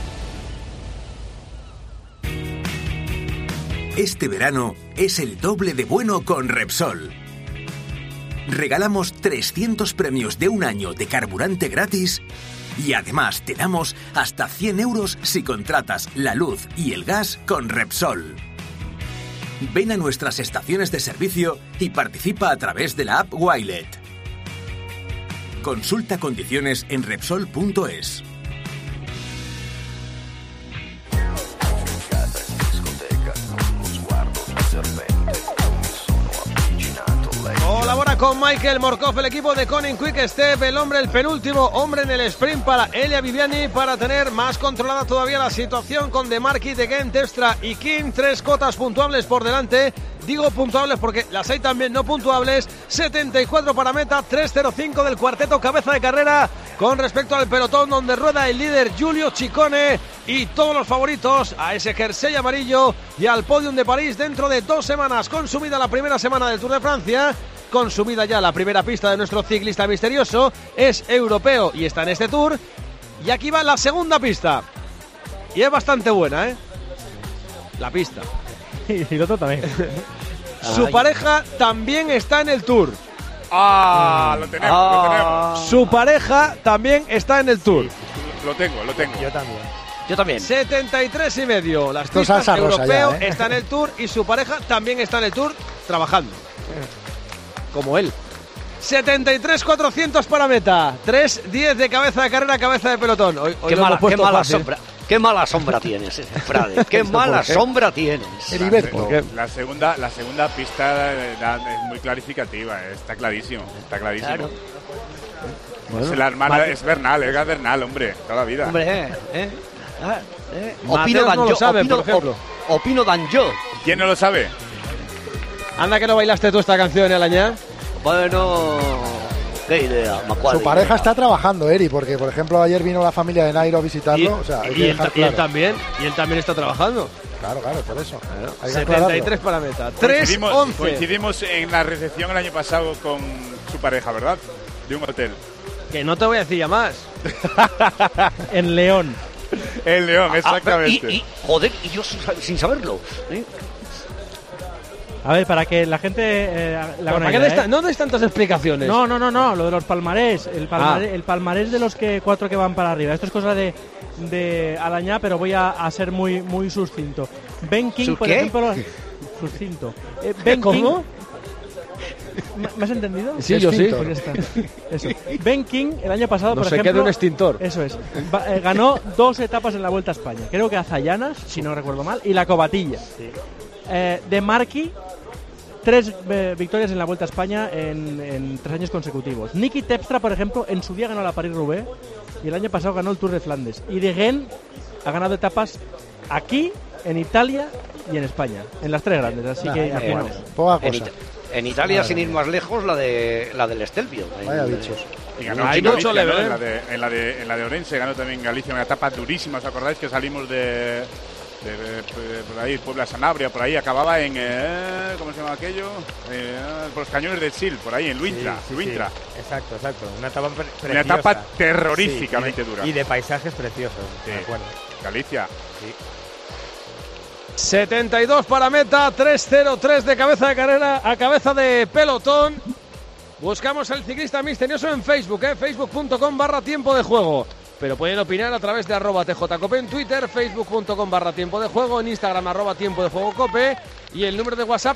Este verano es el doble de bueno con Repsol. Regalamos 300 premios de un año de carburante gratis y además te damos hasta 100 euros si contratas la luz y el gas con Repsol. Ven a nuestras estaciones de servicio y participa a través de la app Wilet. Consulta condiciones en Repsol.es. Colabora con Michael Morkov el equipo de Koning Quick Step, el penúltimo hombre en el sprint para Elia Viviani, para tener más controlada todavía la situación con De Marchi, De Gent, Terpstra y King. 3 cotas puntuables por delante. Digo puntuables porque las hay también no puntuables. 74 para meta, 3:05 del cuarteto cabeza de carrera con respecto al pelotón, donde rueda el líder Giulio Ciccone y todos los favoritos a ese jersey amarillo y al podium de París dentro de 2 semanas. Consumida la primera semana del Tour de Francia, consumida ya la primera pista de nuestro ciclista misterioso, es europeo y está en este Tour. Y aquí va la segunda pista. Y es bastante buena, la pista. Y el otro también. Su pareja también está en el Tour. Lo tenemos. Su pareja también está en el Tour. Lo tengo. Yo también. 73,5. Las pistas europeo está en el Tour y su pareja también está en el Tour trabajando. Como él. 73,400 para meta. 3:10 de cabeza de carrera, cabeza de pelotón. Hoy Qué mala sombra tienes, Frade. Qué mala sombra tienes. La segunda pista es muy clarificativa. Está clarísimo. Claro. Bueno, es la hermana, es Bernal, Edgar Bernal, hombre, toda la vida. Hombre, Opino Dan yo, por ejemplo. Opino Dan yo. ¿Quién no lo sabe? Anda que no bailaste tú esta canción, Alañá. Bueno, qué idea. Su pareja está trabajando, Eri, porque por ejemplo ayer vino la familia de Nairo a visitarlo. Y él también está trabajando. Claro, por eso. 73 para meta. 3:11. Coincidimos en la recepción el año pasado con su pareja, ¿verdad? De un hotel. Que no te voy a decir ya más. En León. En León, exactamente. Y yo sin saberlo. A ver, para que la gente no des tantas explicaciones. No, lo de los palmarés. El palmarés de los 4 que van para arriba. Esto es cosa de Alañá, pero voy a ser muy sucinto. Ben King, por ejemplo... Sucinto. ¿Cómo? ¿Me has entendido? Sí, yo sí. Pues ya está. Eso. Ben King, el año pasado, por ejemplo... No se quede un extintor. Eso es. Ganó 2 etapas en la Vuelta a España. Creo que Azayanas, si no recuerdo mal, y la Covatilla. Sí. De Marchi, 3 victorias en la Vuelta a España en 3 años consecutivos. Niki Terpstra, por ejemplo, en su día ganó la París-Roubaix y el año pasado ganó el Tour de Flandes. Y De Gent ha ganado etapas aquí, en Italia y en España, en las 3 grandes. Así que imaginaos. Poca cosa. En Italia, sin ir más lejos, la del Stelvio. Vaya bichos. Y ganó en la de Orense, ganó también Galicia, una etapa durísima. ¿Os acordáis que salimos de por ahí, Puebla Sanabria, por ahí, acababa en, ¿cómo se llama aquello? Por los cañones del Sil, por ahí, en Luintra. Sí. Exacto, una etapa preciosa. Una etapa terroríficamente dura. Y de paisajes preciosos, de acuerdo. Galicia. Sí. 72 para meta, 3:03 de cabeza de carrera a cabeza de pelotón. Buscamos al ciclista misterioso en Facebook, facebook.com/tiempo de juego. Pero pueden opinar a través de @tjcope en Twitter, facebook.com/tiempo de juego, en Instagram @tiempo de juego cope y el número de WhatsApp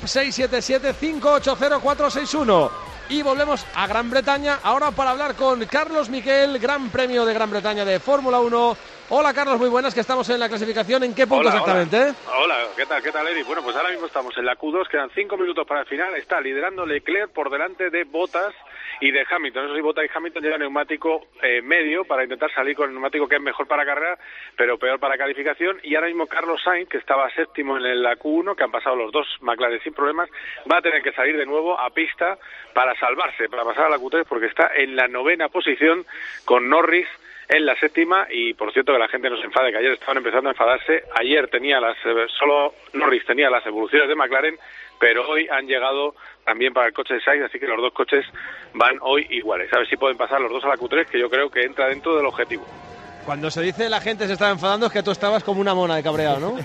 677-580-461. Y volvemos a Gran Bretaña ahora para hablar con Carlos Miquel, Gran Premio de Gran Bretaña de Fórmula 1. Hola Carlos, muy buenas, que estamos en la clasificación. ¿En qué punto exactamente? Hola, ¿qué tal, Eri? Bueno, pues ahora mismo estamos en la Q2, quedan 5 minutos para el final. Está liderando Leclerc por delante de Bottas y de Hamilton. Eso sí, Bottas y Hamilton llevan neumático medio para intentar salir con el neumático que es mejor para carrera, pero peor para calificación. Y ahora mismo Carlos Sainz, que estaba séptimo en la Q1, que han pasado los dos McLaren sin problemas, va a tener que salir de nuevo a pista para salvarse, para pasar a la Q3, porque está en la 9ª posición con Norris en la 7ª. Y por cierto, que la gente no se enfade, que ayer estaban empezando a enfadarse. Ayer solo Norris tenía las evoluciones de McLaren, pero hoy han llegado también para el coche de Sainz, así que los dos coches van hoy iguales. A ver si pueden pasar los dos a la Q3, que yo creo que entra dentro del objetivo. Cuando se dice la gente se está enfadando es que tú estabas como una mona de cabreado, ¿no?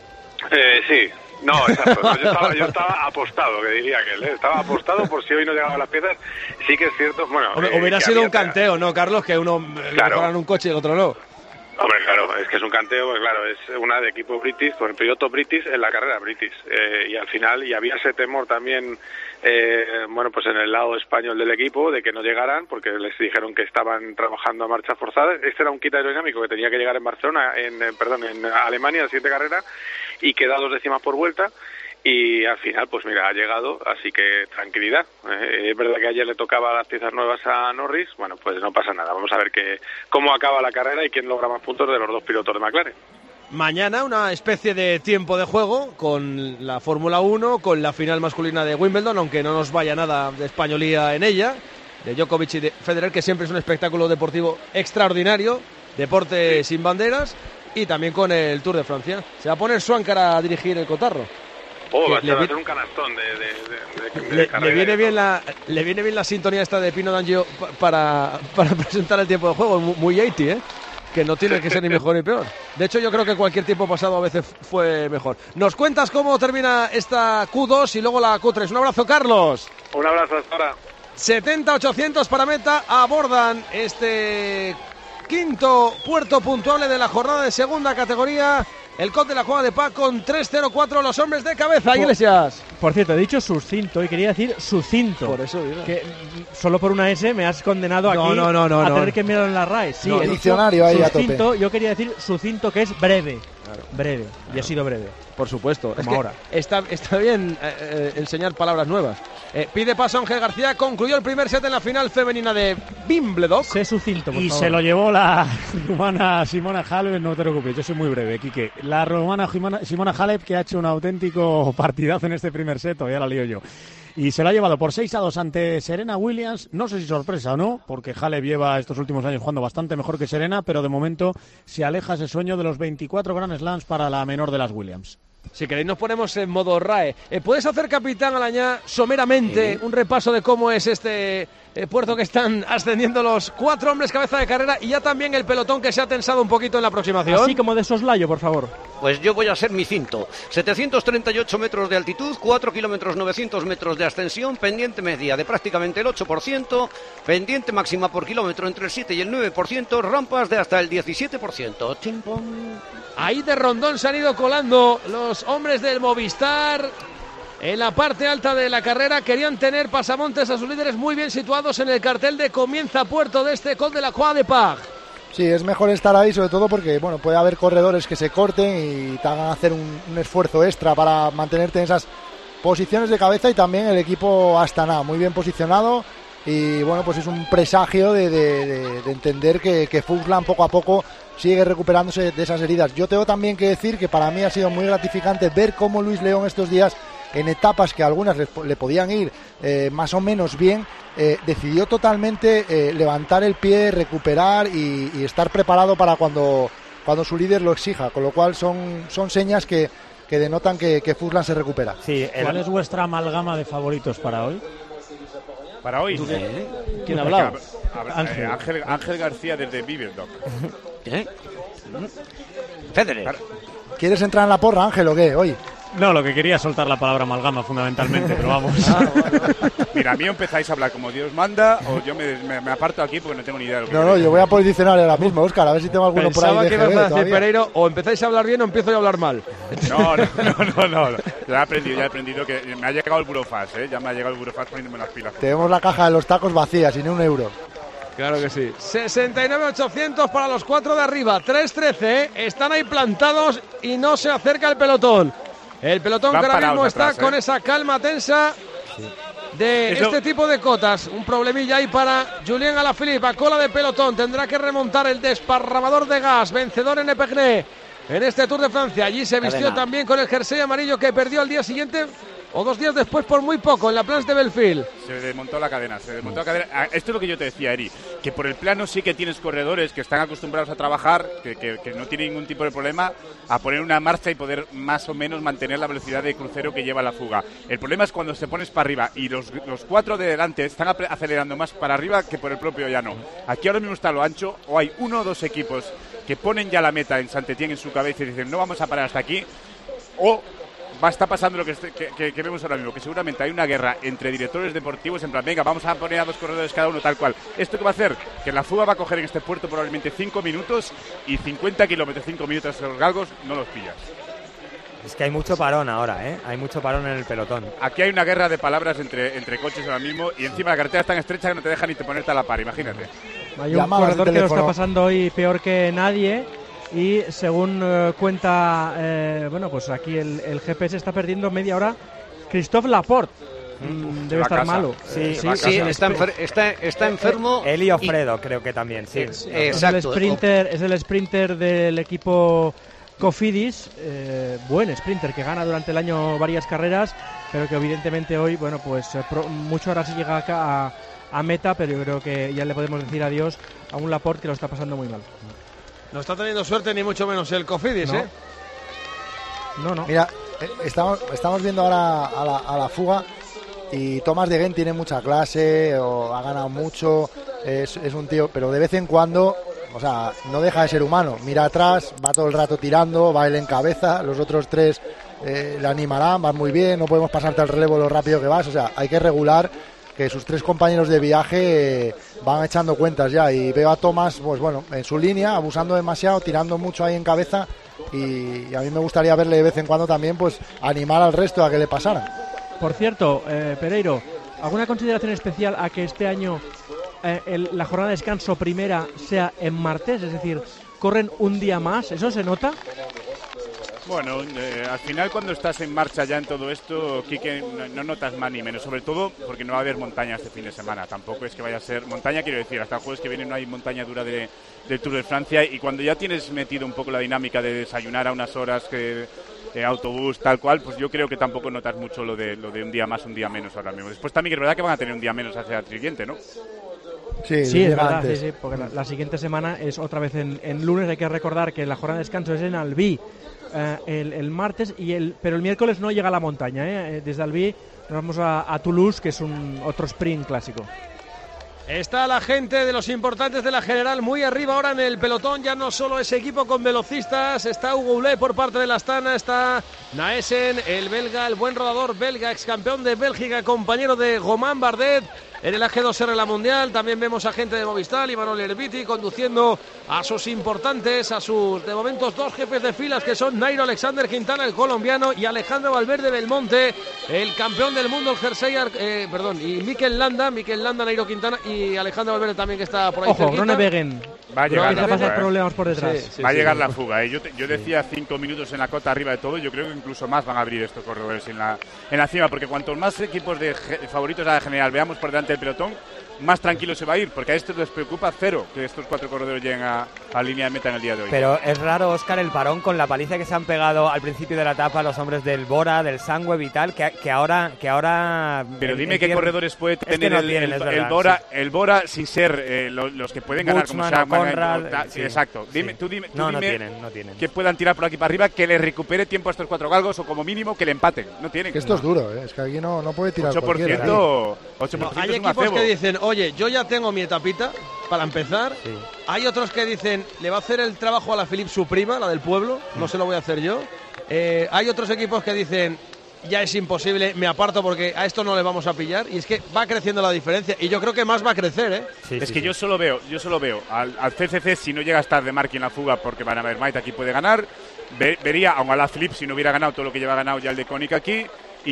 Sí. No, exacto. No, yo estaba apostado, que diría aquel, ¿eh? Estaba apostado por si hoy no llegaban las piezas. Sí que es cierto, bueno... Hubiera sido un canteo, ¿no, Carlos? Que uno mejoran un coche y el otro no. Hombre, claro, es que es un canteo, pues claro, es una de equipo British, con el piloto British en la carrera British. Y al final, y había ese temor también, pues en el lado español del equipo, de que no llegaran, porque les dijeron que estaban trabajando a marcha forzada. Este era un kit aerodinámico que tenía que llegar en Barcelona, en Alemania, la siguiente carrera, y queda 2 décimas por vuelta. Y al final, pues mira, ha llegado, así que tranquilidad. Es verdad que ayer le tocaba las piezas nuevas a Norris, bueno, pues no pasa nada. Vamos a ver cómo acaba la carrera y quién logra más puntos de los dos pilotos de McLaren. Mañana una especie de tiempo de juego con la Fórmula 1, con la final masculina de Wimbledon, aunque no nos vaya nada de españolía en ella, de Djokovic y de Federer, que siempre es un espectáculo deportivo extraordinario, deporte sin banderas, y también con el Tour de Francia. Se va a poner Swankar a dirigir el cotarro. Va a ser un canastón de le viene bien la sintonía esta de Pino D'Angio para presentar el tiempo de juego, muy 80, que no tiene que ser ni mejor ni peor. De hecho, yo creo que cualquier tiempo pasado a veces fue mejor. Nos cuentas cómo termina esta Q2 y luego la Q3. Un abrazo, Carlos. Un abrazo, hasta ahora. 70-800 para meta, abordan este quinto puerto puntuable de la jornada de segunda categoría. El Cot de la Cueva de Paz con 3:04 los hombres de cabeza, Iglesias. Por cierto, he dicho sucinto y quería decir sucinto. Por eso digo. Que solo por una S me has condenado aquí a tener que mirarlo en la RAE. Sí, el diccionario ahí sucinto, a tope. Yo quería decir sucinto, que es breve. Claro. Breve, y ha sido breve. Por supuesto. Como ahora. Está bien enseñar palabras nuevas. Pide paso Ángel García, concluyó el primer set en la final femenina de Wimbledon. Sé sucinto, por y favor. Se lo llevó la rumana Simona Halep, no te preocupes, yo soy muy breve, Quique. La rumana Simona Halep, que ha hecho un auténtico partidazo en este primer set, ya la lío yo. Y se lo ha llevado por 6-2 ante Serena Williams. No sé si sorpresa o no, porque Halep lleva estos últimos años jugando bastante mejor que Serena, pero de momento se aleja ese sueño de los 24 Grand Slams para la menor de las Williams. Si queréis nos ponemos en modo RAE. ¿Puedes hacer, capitán Alañá, someramente un repaso de cómo es este puerto que están ascendiendo los 4 hombres cabeza de carrera y ya también el pelotón que se ha tensado un poquito en la aproximación? Así como de soslayo, por favor. Pues yo voy a ser mi cinto. 738 metros de altitud, 4 kilómetros 900 metros de ascensión, pendiente media de prácticamente el 8%, pendiente máxima por kilómetro entre el 7 y el 9%, rampas de hasta el 17%. ¡Chimpón! Ahí de rondón se han ido colando los hombres del Movistar. En la parte alta de la carrera querían tener pasamontes a sus líderes muy bien situados en el cartel de comienza puerto de este Col de la Croix de Pag. Sí, es mejor estar ahí, sobre todo porque puede haber corredores que se corten y te hagan hacer un esfuerzo extra para mantenerte en esas posiciones de cabeza, y también el equipo Astana muy bien posicionado, y pues es un presagio de entender que Fuglsang poco a poco sigue recuperándose de esas heridas. Yo tengo también que decir que para mí ha sido muy gratificante ver cómo Luis León estos días, en etapas que algunas le podían ir más o menos bien, decidió totalmente levantar el pie, recuperar y estar preparado para cuando cuando su líder lo exija, con lo cual son señas que denotan que Furlan se recupera. Sí, ¿cuál es vuestra amalgama de favoritos para hoy? Para hoy. ¿Quién ha hablado? Ángel García desde Biverdog. Federer. ¿Quieres entrar en la porra, Ángel, o qué, hoy? No, lo que quería es soltar la palabra amalgama fundamentalmente, pero vamos. Mira, a mí empezáis a hablar como Dios manda o yo me aparto aquí porque no tengo ni idea de lo que No, yo voy a por el diccionario ahora mismo, Óscar, a ver si tengo alguno por ahí de Pensaba que ibas a decir, todavía. Pereiro, o empezáis a hablar bien o empiezo yo a hablar mal. No. Ya he aprendido que me ha llegado el Burofax, ya me ha llegado el Burofax poniéndome las pilas. Tenemos la caja de los tacos vacía, sin un euro. Claro que sí. 69.800 para los 4 de arriba. 3.13, están ahí plantados y no se acerca el pelotón. El pelotón que ahora mismo está con esa calma tensa de este tipo de cotas. Un problemilla ahí para Julien Alaphilippe, a cola de pelotón. Tendrá que remontar el desparramador de gas, vencedor en Epernay en este Tour de Francia. Allí se vistió también con el jersey amarillo que perdió al día siguiente o 2 días después por muy poco en la Planche de Belfield. Se desmontó la cadena. Esto es lo que yo te decía, Eri, que por el plano sí que tienes corredores que están acostumbrados a trabajar, que no tienen ningún tipo de problema a poner una marcha y poder más o menos mantener la velocidad de crucero que lleva la fuga. El problema es cuando te pones para arriba y los 4 de delante están acelerando más para arriba que por el propio llano. Aquí ahora mismo está lo ancho, o hay 1 o 2 equipos que ponen ya la meta en Saint-Étienne en su cabeza y dicen no vamos a parar hasta aquí, o está pasando lo que vemos ahora mismo, que seguramente hay una guerra entre directores deportivos en plan, venga, vamos a poner a 2 corredores cada uno tal cual. ¿Esto qué va a hacer? Que la fuga va a coger en este puerto probablemente 5 minutos y 50 kilómetros, 5 minutos de los galgos no los pillas. Es que hay mucho parón ahora, hay mucho parón en el pelotón. Aquí hay una guerra de palabras entre coches ahora mismo y encima la carretera es tan estrecha que no te deja ni te ponerte a la par, imagínate. Hay un corredor que lo está pasando hoy peor que nadie. Y según cuenta, pues aquí el GPS está perdiendo media hora. Christophe Laporte debe estar malo. Sí, está enfermo. Eli Ofredo creo que también, sí. Es el sprinter del equipo Cofidis, buen sprinter que gana durante el año varias carreras, pero que evidentemente hoy, mucho ahora sí llega acá a meta, pero yo creo que ya le podemos decir adiós a un Laporte que lo está pasando muy mal. No está teniendo suerte ni mucho menos el Cofidis, No. Mira, estamos viendo ahora a la fuga y Thomas de Gendt tiene mucha clase, o ha ganado mucho, es un tío, pero de vez en cuando, no deja de ser humano. Mira atrás, va todo el rato tirando, va él en cabeza, los otros 3 le animarán, van muy bien, no podemos pasarte al relevo lo rápido que vas, hay que regular, que sus 3 compañeros de viaje van echando cuentas ya, y veo a Thomas en su línea, abusando demasiado, tirando mucho ahí en cabeza, y a mí me gustaría verle de vez en cuando también animar al resto a que le pasaran. Por cierto, Pereiro, ¿alguna consideración especial a que este año la jornada de descanso primera sea en martes? Es decir, ¿corren un día más? ¿Eso se nota? Bueno, al final cuando estás en marcha ya en todo esto, Quique, no notas más ni menos, sobre todo porque no va a haber montaña este fin de semana, tampoco es que vaya a ser montaña, quiero decir, hasta el jueves que viene no hay montaña dura del Tour de Francia, y cuando ya tienes metido un poco la dinámica de desayunar a unas horas que autobús tal cual, pues yo creo que tampoco notas mucho lo de un día más, un día menos ahora mismo. Después también es verdad que van a tener un día menos hacia el siguiente, ¿no? Sí, es verdad, sí, porque la siguiente semana es otra vez en lunes. Hay que recordar que la jornada de descanso es en Albi el martes, pero el miércoles no llega a la montaña. Desde Albi nos vamos a Toulouse, que es otro sprint clásico. Está la gente de los importantes de la general muy arriba ahora en el pelotón, ya no solo ese equipo con velocistas, está Hugo Hulet por parte de la Astana, está Naesen, el belga, el buen rodador belga, ex campeón de Bélgica, compañero de Romain Bardet en el AG2R la Mundial. También vemos a gente de Movistar, Imanol Herbiti, conduciendo a sus importantes, de momentos 2 jefes de filas, que son Nairo Alexander Quintana, el colombiano, y Alejandro Valverde Belmonte, el campeón del mundo, el jersey, y Mikel Landa, Nairo Quintana y Alejandro Valverde también, que está por ahí. Ojo, Groenewegen. Va a llegar la fuga, problemas por detrás. Va a llegar la fuga. Yo decía 5 minutos en la cota arriba de todo. Yo creo que incluso más van a abrir estos corredores en la cima, porque cuantos más equipos de favoritos a la general veamos por delante del pelotón, más tranquilo se va a ir, porque a estos les preocupa cero que estos 4 corredores lleguen a línea de meta en el día de hoy. Pero es raro, Óscar, el parón con la paliza que se han pegado al principio de la etapa los hombres del Bora, del Sunweb y tal, que ahora... Pero dime qué corredores puede tener el Bora sin ser los que pueden ganar, como Shackman, exacto. Dime. No tienen. Que puedan tirar por aquí para arriba, que le recupere tiempo a estos 4 galgos, o como mínimo que le empaten. No tienen. Que esto es duro, es que aquí no puede tirar 8%, cualquiera. 8% hay equipos que dicen, oye, yo ya tengo mi etapita para empezar. Sí. Hay otros que dicen, le va a hacer el trabajo a la Philippe su prima, la del pueblo, no se lo voy a hacer yo. Hay otros equipos que dicen, ya es imposible, me aparto porque a esto no le vamos a pillar. Y es que va creciendo la diferencia, y yo creo que más va a crecer, ¿eh? Yo solo veo al CCC, si no llega a estar de Marky en la fuga, porque Van Avermaet aquí puede ganar. Vería aún a la Philippe si no hubiera ganado todo lo que lleva ganado ya el de Koenig aquí.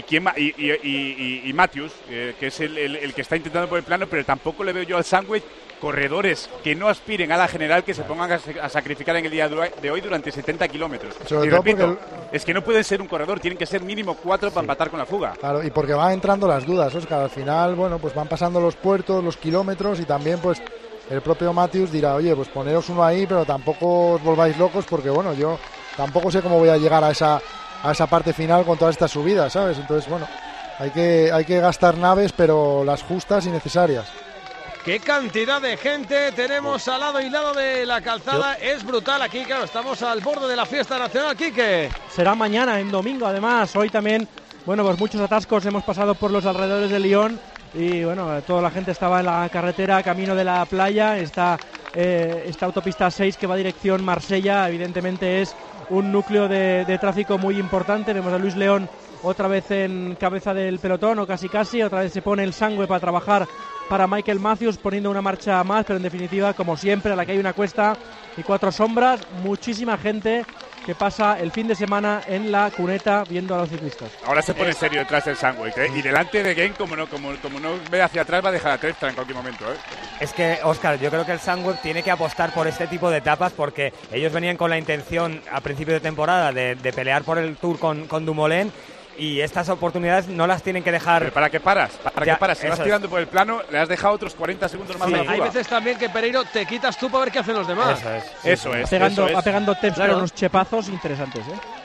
Y Matthews, que es el que está intentando por el plano, pero tampoco le veo yo al Sandwich corredores que no aspiren a la general, que se pongan a sacrificar en el día de hoy durante 70 kilómetros. Y repito, es que no pueden ser un corredor, tienen que ser mínimo 4 para empatar con la fuga. Claro, y porque van entrando las dudas, Óscar, al final, bueno, pues van pasando los puertos, los kilómetros, y también pues el propio Matthews dirá, oye, pues poneros uno ahí, pero tampoco os volváis locos, porque bueno, yo tampoco sé cómo voy a llegar a esa parte final con todas estas subidas, ¿sabes? Entonces, bueno, hay que gastar naves, pero las justas y necesarias. ¡Qué cantidad de gente tenemos al lado y lado de la calzada! Es brutal aquí, claro, estamos al borde de la fiesta nacional, Quique. Será mañana, en domingo, además. Hoy también, bueno, pues muchos atascos hemos pasado por los alrededores de Lyon y, bueno, toda la gente estaba en la carretera, camino de la playa. Esta autopista 6 que va dirección Marsella, evidentemente es un núcleo de tráfico muy importante. Vemos a Luis León otra vez en cabeza del pelotón, o casi, otra vez se pone el Sangüe para trabajar para Michael Matthews, poniendo una marcha más, pero en definitiva, como siempre, a la que hay una cuesta y 4 sombras, muchísima gente que pasa el fin de semana en la cuneta viendo a los ciclistas. Ahora se pone serio detrás del Sandwich, y delante de Gen, como no ve hacia atrás, va a dejar a Trestra en cualquier momento, Es que, Óscar, yo creo que el Sandwich tiene que apostar por este tipo de etapas, porque ellos venían con la intención a principio de temporada de pelear por el Tour con Dumoulin, y estas oportunidades no las tienen que dejar. ¿Pero para qué paras? Si vas tirando por el plano, le has dejado otros 40 segundos más de la fuga. Hay veces también que, Pereiro, te quitas tú para ver qué hacen los demás. Eso es. Va pegando Tepstra, claro, unos chepazos interesantes,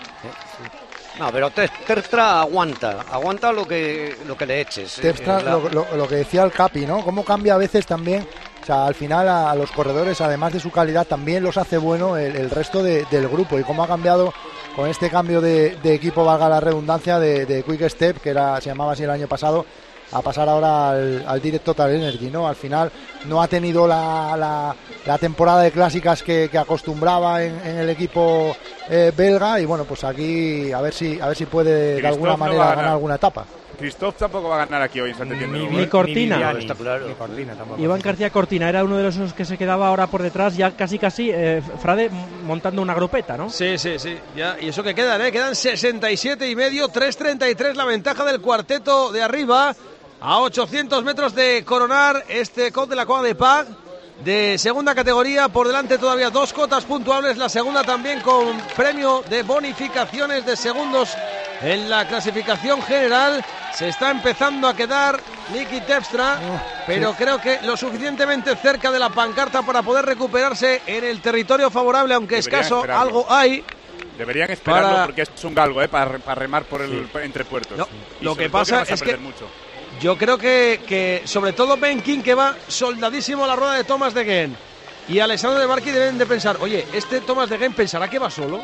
No, pero Tepstra aguanta lo que le eches. Tepstra, lo que decía el Capi, ¿no? Cómo cambia a veces también. O sea, al final a los corredores, además de su calidad, también los hace bueno el resto del grupo. Y cómo ha cambiado con este cambio de equipo, valga la redundancia, de Quick Step, que se llamaba así el año pasado, a pasar ahora al Direct Total Energy, ¿no? Al final no ha tenido la temporada de clásicas que acostumbraba en el equipo belga, y bueno, pues aquí a ver si puede de alguna manera ganar alguna etapa. Christophe tampoco va a ganar aquí hoy en Santetien. Ni Cortina. Está claro. Ni Cortina tampoco. Iván García Cortina era uno de los que se quedaba ahora por detrás, ya casi, Frade montando una grupeta, ¿no? Sí. Ya, y eso que quedan 67 y medio, 3.33 la ventaja del cuarteto de arriba, a 800 metros de coronar este Côte de la Croix de Pag de segunda categoría. Por delante todavía 2 cotas puntuables, la segunda también con premio de bonificaciones de segundos en la clasificación general. Se está empezando a quedar Niki Terpstra, pero creo que lo suficientemente cerca de la pancarta para poder recuperarse en el territorio favorable, aunque escaso, algo hay. Deberían esperarlo porque es un galgo, para remar por entre puertos. No, lo que pasa es que yo creo que sobre todo Ben King, que va soldadísimo a la rueda de Thomas de Gendt, y Alexandre de Marquis deben de pensar, oye, este Thomas de Gendt pensará que va solo.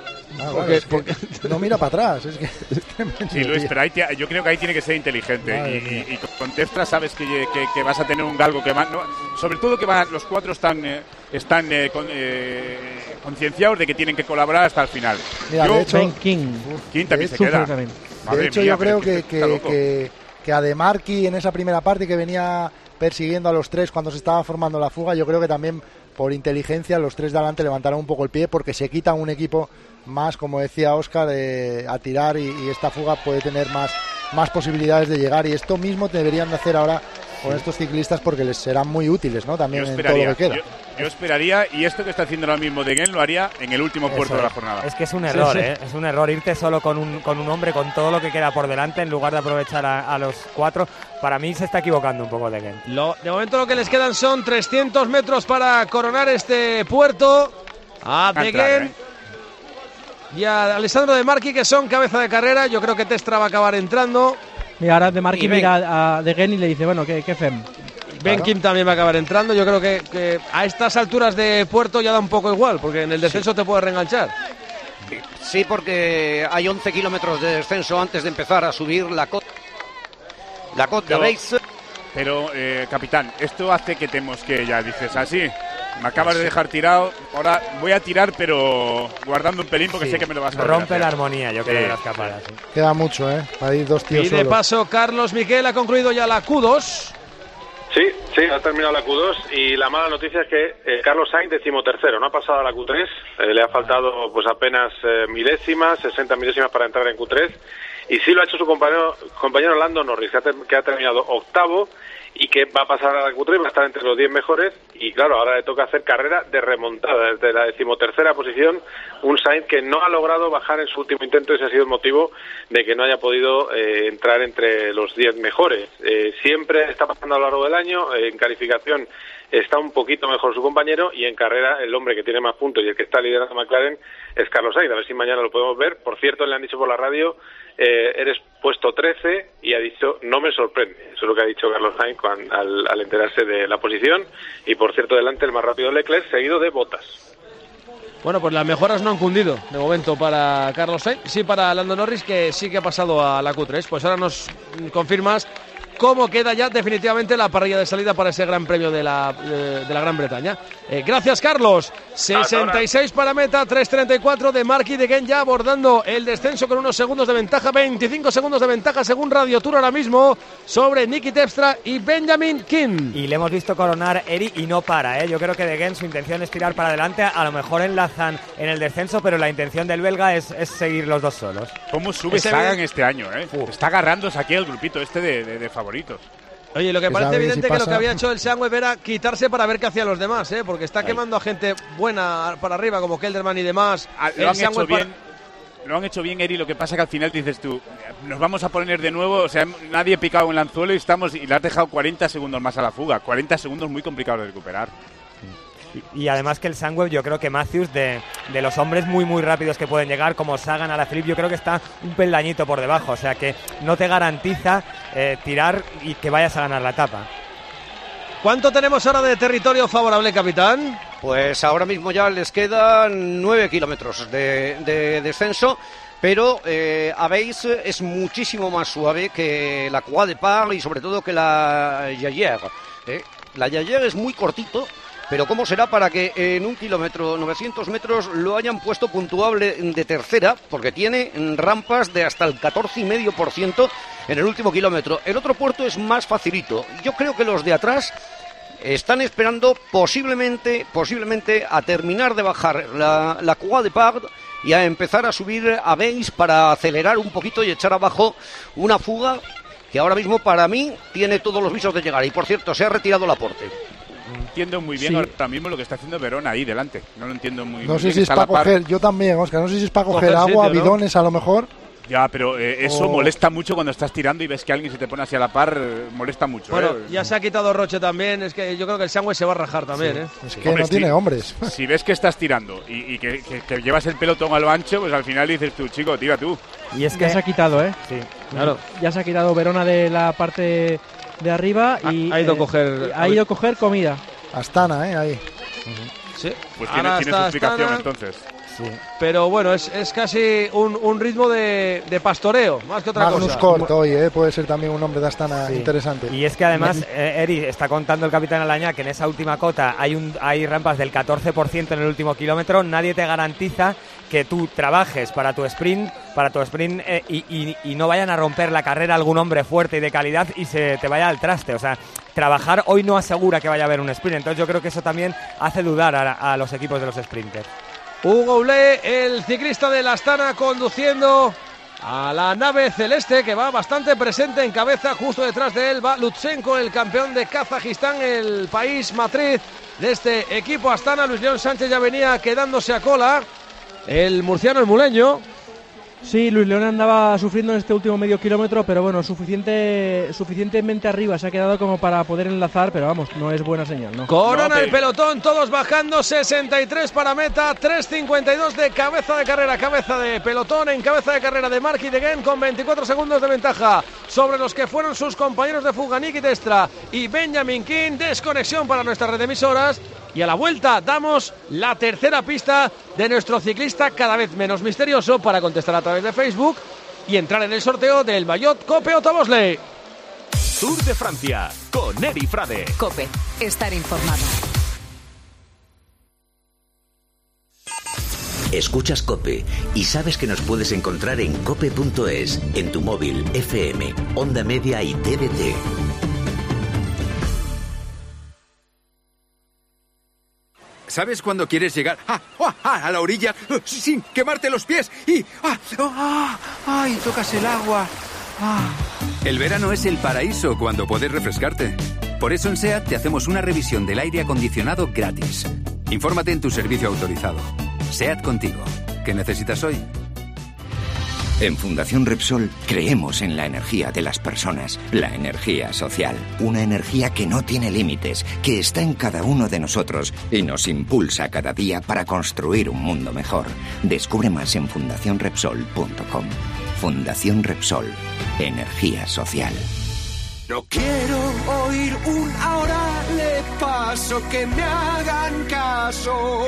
Porque no mira para atrás. Sí, Luis, pero yo creo que ahí tiene que ser inteligente. Y con Terpstra sabes que vas a tener un galgo que va. Sobre todo que los 4 están concienciados de que tienen que colaborar hasta el final. Mira, de hecho, King también se queda. De hecho, yo creo que a De Marquis en esa primera parte, que venía persiguiendo a los 3 cuando se estaba formando la fuga, yo creo que también por inteligencia los 3 de adelante levantarán un poco el pie, porque se quitan un equipo más, como decía Óscar, a tirar, y esta fuga puede tener más posibilidades de llegar, y esto mismo deberían de hacer ahora con estos ciclistas porque les serán muy útiles, ¿no? También en todo lo que queda. Yo esperaría, y esto que está haciendo ahora mismo Degen lo haría en el último puerto de la jornada. Es que es un error, es un error irte solo con un hombre, con todo lo que queda por delante, en lugar de aprovechar a los 4. Para mí se está equivocando un poco Degen. De momento lo que les quedan son 300 metros para coronar este puerto. A Degen y a Alessandro De Marchi, que son cabeza de carrera. Yo creo que Testra va a acabar entrando. Y ahora De Marchi mira a Degen y le dice, bueno, ¿qué fem? Ben Kim también va a acabar entrando. Yo creo que a estas alturas de puerto ya da un poco igual, porque en el descenso te puedes reenganchar. Sí, porque hay 11 kilómetros de descenso antes de empezar a subir la Côte d'Abeille. Pero, capitán, esto hace que te mosquee ya, dices así. Me acabas de dejar tirado, ahora voy a tirar, pero guardando un pelín porque sé que me lo vas a hacer. Rompe la armonía, yo creo, de las capadas. Queda mucho, para ir dos tíos Y de solos. paso, Carlos Miquel ha concluido ya la Q2. Sí, ha terminado la Q2 y la mala noticia es que Carlos Sainz 13º, no ha pasado a la Q3, le ha faltado pues apenas milésimas, 60 milésimas para entrar en Q3 y sí lo ha hecho su compañero Lando Norris, que ha terminado octavo y que va a pasar a la Q3, va a estar entre los 10 mejores y claro, ahora le toca hacer carrera de remontada desde la 13ª posición, un Sainz que no ha logrado bajar en su último intento y ese ha sido el motivo de que no haya podido entrar entre los 10 mejores. Siempre está pasando a lo largo del año, en calificación está un poquito mejor su compañero y en carrera el hombre que tiene más puntos y el que está liderando McLaren es Carlos Sainz, a ver si mañana lo podemos ver. Por cierto, le han dicho por la radio, eres puesto 13 y ha dicho, no me sorprende. Eso es lo que ha dicho Carlos Sainz al enterarse de la posición y por cierto delante el más rápido Leclerc, seguido de Bottas. Bueno, pues las mejoras no han cundido de momento para Carlos Sainz, sí para Lando Norris, que sí que ha pasado a la Q3. Pues ahora nos confirmas cómo queda ya definitivamente la parrilla de salida para ese Gran Premio de la Gran Bretaña. Gracias, Carlos. 66 para meta, 3.34 de Marchi Degen ya abordando el descenso con unos segundos de ventaja, 25 segundos de ventaja según Radio Tour ahora mismo sobre Niki Terpstra y Benjamin Kim. Y le hemos visto coronar Eri y no para, Yo creo que Degen su intención es tirar para adelante, a lo mejor enlazan en el descenso, pero la intención del belga es seguir los dos solos. ¿Cómo sube Sagan este año, Está agarrándose aquí el grupito de favoritos. Oye, lo que parece evidente que lo que había hecho el Sunweb era quitarse para ver qué hacían los demás, porque está quemando a gente buena para arriba, como Kelderman y demás. Lo han hecho bien, Eri. Lo que pasa que al final dices tú, nos vamos a poner de nuevo, o sea, nadie picado en el anzuelo y le has dejado 40 segundos más a la fuga. 40 segundos muy complicados de recuperar. Y además que el Sunweb, yo creo que Matthews, de los hombres muy muy rápidos que pueden llegar, como Sagan, Alaphilippe, yo creo que está un peldañito por debajo, o sea que no te garantiza tirar y que vayas a ganar la etapa. ¿Cuánto tenemos ahora de territorio favorable, capitán? Pues ahora mismo ya les quedan 9 kilómetros de descenso, pero Abeille es muchísimo más suave que la Croix de Par y sobre todo que la Jaeger. La Jaeger es muy cortito, pero ¿cómo será para que en 1 kilómetro, 900 metros, lo hayan puesto puntuable de tercera? Porque tiene rampas de hasta el 14,5% en el último kilómetro. El otro puerto es más facilito. Yo creo que los de atrás están esperando posiblemente a terminar de bajar la Croix de Par y a empezar a subir a Abeille para acelerar un poquito y echar abajo una fuga que ahora mismo para mí tiene todos los visos de llegar. Y por cierto, se ha retirado Laporte. Entiendo muy bien ahora mismo lo que está haciendo Verón ahí delante. No lo entiendo muy bien. No sé si es para coger, yo también, Óscar, no sé si es para coger agua, sitio, bidones a lo mejor. Ya, pero eso molesta mucho cuando estás tirando y ves que alguien se te pone así a la par, molesta mucho. Bueno, ya se ha quitado Roche también, es que yo creo que el Sunweb se va a rajar también. Es que no tiene hombres. Si ves que estás tirando y que llevas el pelotón a lo ancho, pues al final dices tú, chico, tira tú. Y es que ya se ha quitado, Sí, claro. Ya se ha quitado Verona de la parte de arriba y ha ido a coger comida. Astana, ahí. Sí. Pues tiene su explicación Astana, entonces. Sí. Pero bueno, es casi un ritmo de pastoreo, más que otra Magnus cosa. Cort hoy, puede ser también un hombre de Astana interesante. Y es que además, Eri, está contando el capitán Alañá que en esa última cota hay rampas del 14% en el último kilómetro. Nadie te garantiza que tú trabajes para tu sprint y no vayan a romper la carrera algún hombre fuerte y de calidad y se te vaya al traste. O sea, trabajar hoy no asegura que vaya a haber un sprint. Entonces yo creo que eso también hace dudar a los equipos de los sprinters. Hugo Oulé, el ciclista de la Astana, conduciendo a la nave celeste, que va bastante presente en cabeza. Justo detrás de él va Lutsenko, el campeón de Kazajistán, el país matriz de este equipo Astana. Luis León Sánchez ya venía quedándose a cola. El murciano, el muleño. Sí, Luis León andaba sufriendo en este último medio kilómetro, pero bueno, suficientemente arriba se ha quedado como para poder enlazar, pero vamos, no es buena señal, ¿no? Corona el pelotón, todos bajando, 63 para meta, 3.52 de cabeza de pelotón en cabeza de carrera de Marc Ideguen, con 24 segundos de ventaja sobre los que fueron sus compañeros de fuga, Niki Testra y Benjamin King. Desconexión para nuestra red de emisoras. Y a la vuelta damos la tercera pista de nuestro ciclista cada vez menos misterioso para contestar a través de Facebook y entrar en el sorteo del maillot Cope Otto Bosley. Tour de Francia con Eri Frade. Cope, estar informado. Escuchas Cope y sabes que nos puedes encontrar en cope.es, en tu móvil, FM, Onda Media y TDT. ¿Sabes cuando quieres llegar a la orilla sin quemarte los pies? Y tocas el agua. El verano es el paraíso cuando puedes refrescarte. Por eso en SEAT te hacemos una revisión del aire acondicionado gratis. Infórmate en tu servicio autorizado. SEAT contigo. ¿Qué necesitas hoy? En Fundación Repsol creemos en la energía de las personas, la energía social, una energía que no tiene límites, que está en cada uno de nosotros y nos impulsa cada día para construir un mundo mejor. Descubre más en fundacionrepsol.com. Fundación Repsol, energía social. No quiero oír un ahora le paso, que me hagan caso.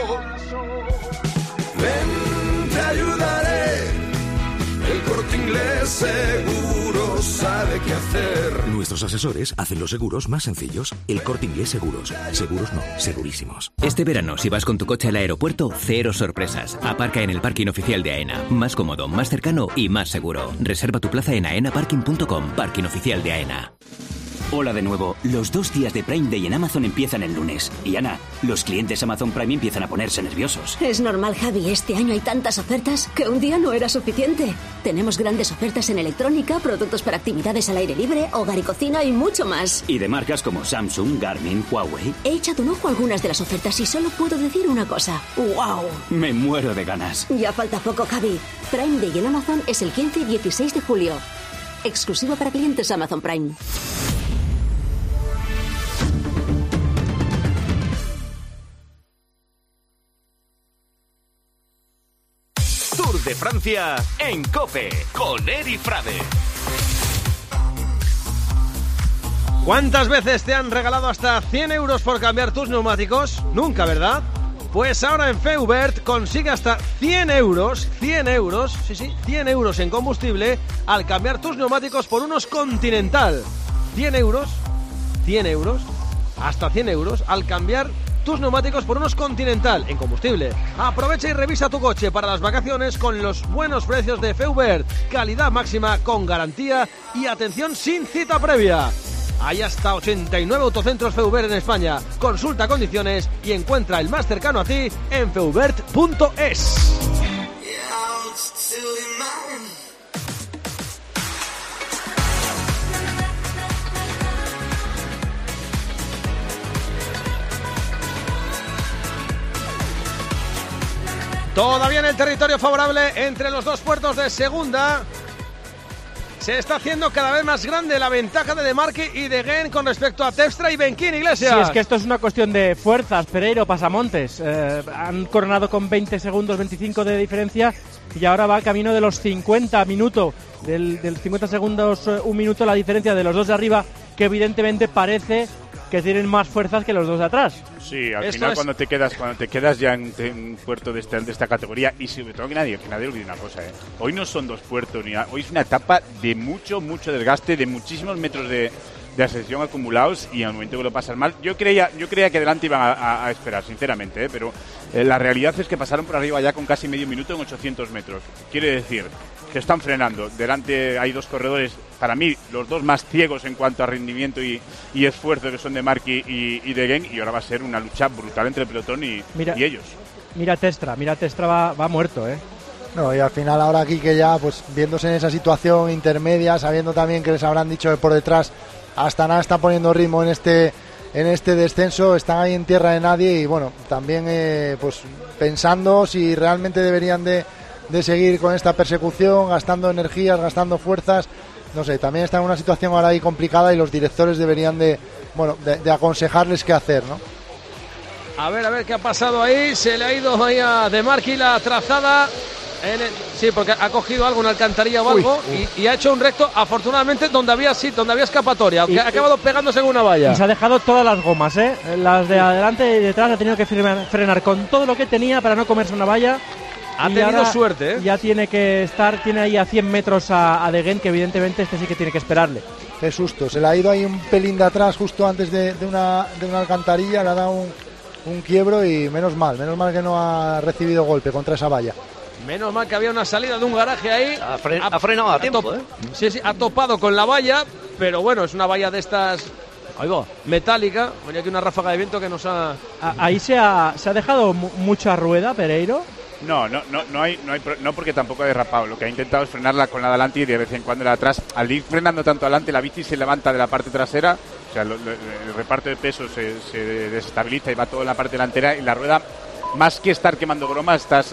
Ven, te ayudaré. El Corte Inglés seguro sabe qué hacer. Nuestros asesores hacen los seguros más sencillos. El Corte Inglés Seguros. Seguros no, segurísimos. Este verano, si vas con tu coche al aeropuerto, cero sorpresas. Aparca en el parking oficial de AENA. Más cómodo, más cercano y más seguro. Reserva tu plaza en aenaparking.com. Parking oficial de AENA. Hola de nuevo. Los 2 días de Prime Day en Amazon empiezan el lunes. Y Ana, los clientes Amazon Prime empiezan a ponerse nerviosos. Es normal, Javi. Este año hay tantas ofertas que un día no era suficiente. Tenemos grandes ofertas en electrónica, productos para actividades al aire libre, hogar y cocina y mucho más. Y de marcas como Samsung, Garmin, Huawei. He echado un ojo a algunas de las ofertas y solo puedo decir una cosa. ¡Wow! Me muero de ganas. Ya falta poco, Javi. Prime Day en Amazon es el 15 y 16 de julio. Exclusivo para clientes Amazon Prime. Tour de Francia en COPE con Eri Frade. ¿Cuántas veces te han regalado hasta 100 euros por cambiar tus neumáticos? Nunca, ¿verdad? Pues ahora en Feubert consigue hasta 100 euros, 100 euros en combustible al cambiar tus neumáticos por unos Continental. 100 euros, hasta 100 euros al cambiar tus neumáticos por unos Continental en combustible. Aprovecha y revisa tu coche para las vacaciones con los buenos precios de Feubert. Calidad máxima con garantía y atención sin cita previa. Hay hasta 89 autocentros Feubert en España. Consulta condiciones y encuentra el más cercano a ti en feubert.es. Todavía en el territorio favorable entre los dos puertos de segunda. Se está haciendo cada vez más grande la ventaja de Marc Ideguen con respecto a Terpstra y Benquín, Iglesias. Sí, es que esto es una cuestión de fuerzas. Pereiro, Pasamontes han coronado con 20 segundos, 25 de diferencia y ahora va camino de los 50 minutos. Del 50 segundos, un minuto la diferencia de los dos de arriba, que evidentemente parece que tienen más fuerzas que los dos de atrás. Sí, al final cuando te quedas ya en un puerto de esta categoría, y sobre todo que nadie olvide una cosa, hoy no son dos puertos, hoy es una etapa de mucho desgaste, de muchísimos metros de ascensión acumulados, y al momento que lo pasas mal, yo creía que delante iban a esperar, sinceramente, pero la realidad es que pasaron por arriba ya con casi medio minuto en 800 metros. Quiere decir que están frenando. Delante hay dos corredores, para mí, los dos más ciegos en cuanto a rendimiento y esfuerzo, que son de Marc y Ideguen, y ahora va a ser una lucha brutal entre el pelotón y ellos. Mira Terpstra va muerto, No, y al final ahora aquí que ya, pues viéndose en esa situación intermedia, sabiendo también que les habrán dicho que por detrás Astana está poniendo ritmo en este descenso, están ahí en tierra de nadie y bueno, también pues pensando si realmente deberían de seguir con esta persecución, gastando energías, gastando fuerzas, no sé, también están en una situación ahora ahí complicada y los directores deberían de aconsejarles qué hacer, ¿no? A ver qué ha pasado ahí, se le ha ido ahí a De Marchi la trazada. Sí, porque ha cogido algo, una alcantarilla o algo, y ha hecho un recto, afortunadamente, donde había escapatoria, aunque ha acabado pegándose en una valla. Y se ha dejado todas las gomas, las de adelante y detrás ha tenido que frenar con todo lo que tenía para no comerse una valla. Ha tenido suerte, Ya tiene ahí a 100 metros a De Gendt, que evidentemente este sí que tiene que esperarle. Qué susto, se le ha ido ahí un pelín de atrás justo antes de una alcantarilla, le ha dado un quiebro y menos mal que no ha recibido golpe contra esa valla. Menos mal que había una salida de un garaje ahí. Ha frenado a tiempo, Sí, ha topado con la valla, pero bueno, es una valla de estas metálica. Venía aquí una ráfaga de viento que nos ha... Ahí se ha dejado mucha rueda, Pereiro. No porque tampoco ha derrapado. Lo que ha intentado es frenarla con la de adelante y de vez en cuando la de atrás. Al ir frenando tanto adelante, la bici se levanta de la parte trasera, o sea, el reparto de peso se desestabiliza y va todo en la parte delantera, y la rueda, más que estar quemando estás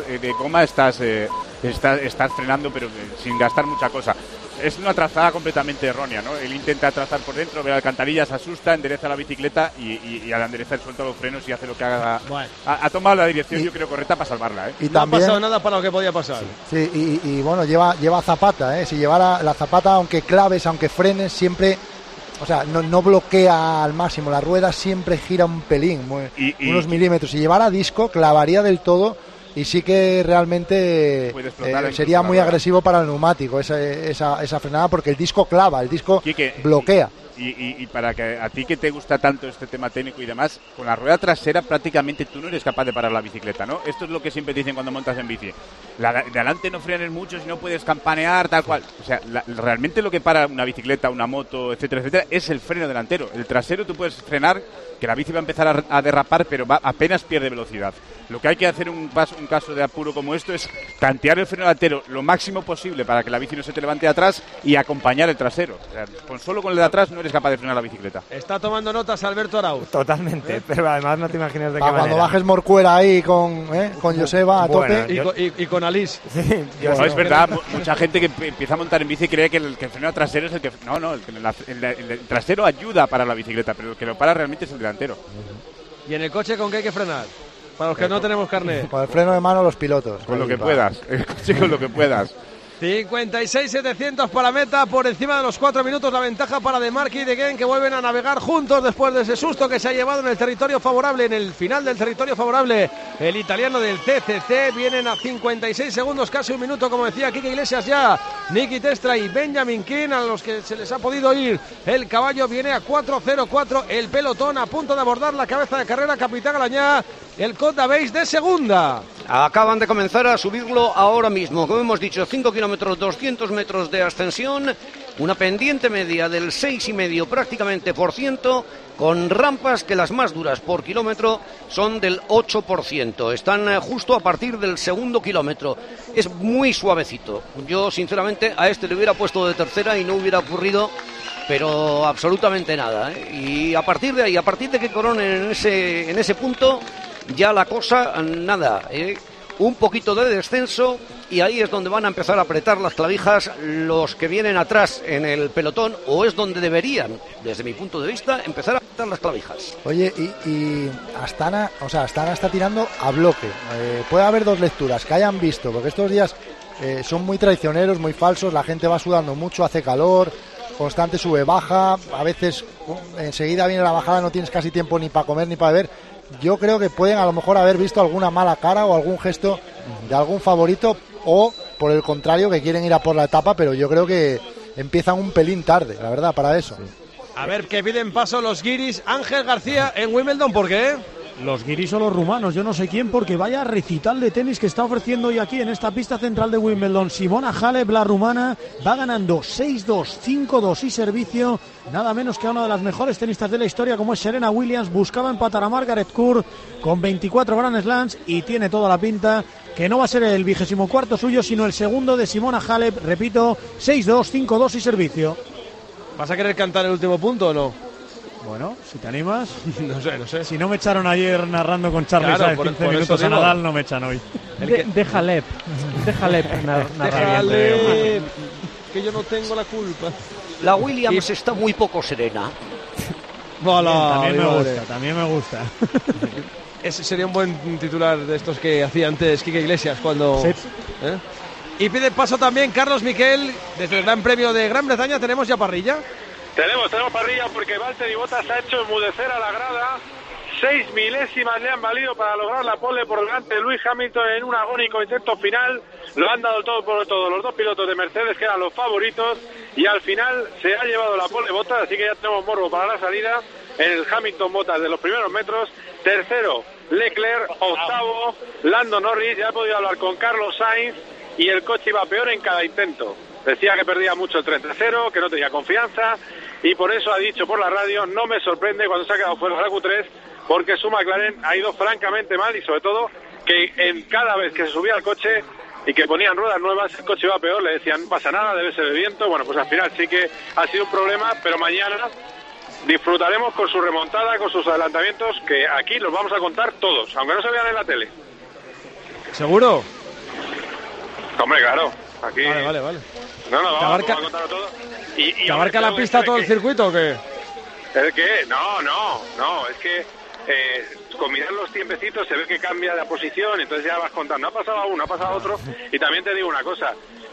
frenando, pero sin gastar mucha cosa. Es una trazada completamente errónea, ¿no? Él intenta trazar por dentro, ve la alcantarilla, se asusta, endereza la bicicleta y al enderezar suelta los frenos y hace lo que haga. Bueno. Ha tomado la dirección, yo creo, correcta para salvarla, Y no también ha pasado nada para lo que podía pasar. Sí, y bueno, lleva zapata, Si llevara la zapata, aunque claves, aunque frenes, siempre... O sea, no bloquea al máximo, la rueda siempre gira un pelín, unos milímetros. Si llevara disco, clavaría del todo y sí que realmente sería muy agresivo para el neumático esa frenada, porque el disco clava, el disco bloquea. Y para que a ti que te gusta tanto este tema técnico y demás, con la rueda trasera prácticamente tú no eres capaz de parar la bicicleta, ¿no? Esto es lo que siempre te dicen cuando montas en bici. De adelante no frenes mucho, si no puedes campanear, tal cual. O sea, realmente lo que para una bicicleta, una moto, etcétera, etcétera, es el freno delantero. El trasero tú puedes frenar, que la bici va a empezar a derrapar, pero apenas pierde velocidad. Lo que hay que hacer en un caso de apuro como esto es tantear el freno delantero lo máximo posible para que la bici no se te levante de atrás y acompañar el trasero. O sea, solo con el de atrás no eres capaz de frenar la bicicleta. Está tomando notas Alberto Arauz. Totalmente, pero además no te imaginas de qué manera. Cuando bajes Morcuera ahí con Joseba a tope. Y con Alice. Sí, es verdad, mucha gente que empieza a montar en bici cree que el freno trasero es el que... No, el trasero ayuda para la bicicleta, pero el que lo para realmente es el delantero. ¿Y en el coche con qué hay que frenar? Para los que no tenemos carnet. Con el freno de mano los pilotos. Con lo que puedas, el coche con lo que puedas. 56.700 para meta, por encima de los 4 minutos la ventaja para De Marchi y De Gendt, que vuelven a navegar juntos después de ese susto que se ha llevado en el territorio favorable, en el final del territorio favorable. El italiano del CCC, vienen a 56 segundos, casi un minuto, como decía Quique Iglesias ya. Niki Terpstra y Benjamin King, a los que se les ha podido ir el caballo, viene a 4.04 el pelotón, a punto de abordar la cabeza de carrera, Capitán Alañá, el Côte d'Abeille de segunda. Acaban de comenzar a subirlo ahora mismo, como hemos dicho, 5 kilómetros, 200 metros de ascensión, una pendiente media del 6,5% prácticamente con rampas que las más duras por kilómetro son del 8%, están justo a partir del segundo kilómetro, es muy suavecito. Yo sinceramente a este le hubiera puesto de tercera y no hubiera ocurrido pero absolutamente nada, y a partir de ahí, a partir de que coronen en ese punto, ya la cosa, nada, un poquito de descenso y ahí es donde van a empezar a apretar las clavijas los que vienen atrás en el pelotón, o es donde deberían, desde mi punto de vista, empezar a apretar las clavijas. Oye, y Astana está tirando a bloque. Puede haber dos lecturas que hayan visto, porque estos días son muy traicioneros, muy falsos, la gente va sudando mucho, hace calor, constante sube baja, a veces enseguida viene la bajada, no tienes casi tiempo ni para comer ni para beber. Yo creo que pueden a lo mejor haber visto alguna mala cara o algún gesto de algún favorito, o por el contrario que quieren ir a por la etapa, pero yo creo que empiezan un pelín tarde, la verdad, para eso. A ver, que piden paso los guiris. Ángel García en Wimbledon, ¿por qué? Los guiris o los rumanos, yo no sé quién, porque vaya recital de tenis que está ofreciendo hoy aquí en esta pista central de Wimbledon. Simona Halep, la rumana, va ganando 6-2, 5-2 y servicio, nada menos que a una de las mejores tenistas de la historia como es Serena Williams. Buscaba empatar a Margaret Court con 24 Grand Slams y tiene toda la pinta que no va a ser el 24º suyo, sino el segundo de Simona Halep. Repito, 6-2, 5-2 y servicio. ¿Vas a querer cantar el último punto o no? Bueno, si te animas. No sé. Si no me echaron ayer narrando con Charlie Sáenz 15 minutos a Nadal, no me echan hoy. Déjale narrar. Que yo no tengo la culpa. La Williams está muy poco serena. También me gusta. Ese sería un buen titular de estos que hacía antes Quique Iglesias cuando... Sí. Y pide paso también Carlos Miquel. Desde el Gran Premio de Gran Bretaña tenemos ya parrilla. Tenemos parrilla porque Valtteri Bottas ha hecho enmudecer a la grada. 6 milésimas le han valido para lograr la pole por delante de Lewis Hamilton en un agónico intento final. Lo han dado todo por todo los dos pilotos de Mercedes, que eran los favoritos, y al final se ha llevado la pole Bottas, así que ya tenemos morbo para la salida. En el Hamilton Bottas de los primeros metros, tercero Leclerc, octavo Lando Norris. Ya he podido hablar con Carlos Sainz y el coche iba peor en cada intento. Decía que perdía mucho el 3-0, que no tenía confianza, y por eso ha dicho por la radio: no me sorprende cuando se ha quedado fuera de la Q3, porque su McLaren ha ido francamente mal, y sobre todo que en cada vez que se subía al coche y que ponían ruedas nuevas, el coche iba peor. Le decían, no pasa nada, debe ser el viento. Bueno, pues al final sí que ha sido un problema, pero mañana disfrutaremos con su remontada, con sus adelantamientos, que aquí los vamos a contar todos, aunque no se vean en la tele. ¿Seguro? Hombre, claro, aquí... Vale. No, vamos a contarlo todo. ¿Te abarca la pista todo el circuito o qué? ¿El qué? No, es que con mirar los tiempecitos se ve que cambia de posición, entonces ya vas contando, ha pasado uno, ha pasado otro. Y también te digo una cosa,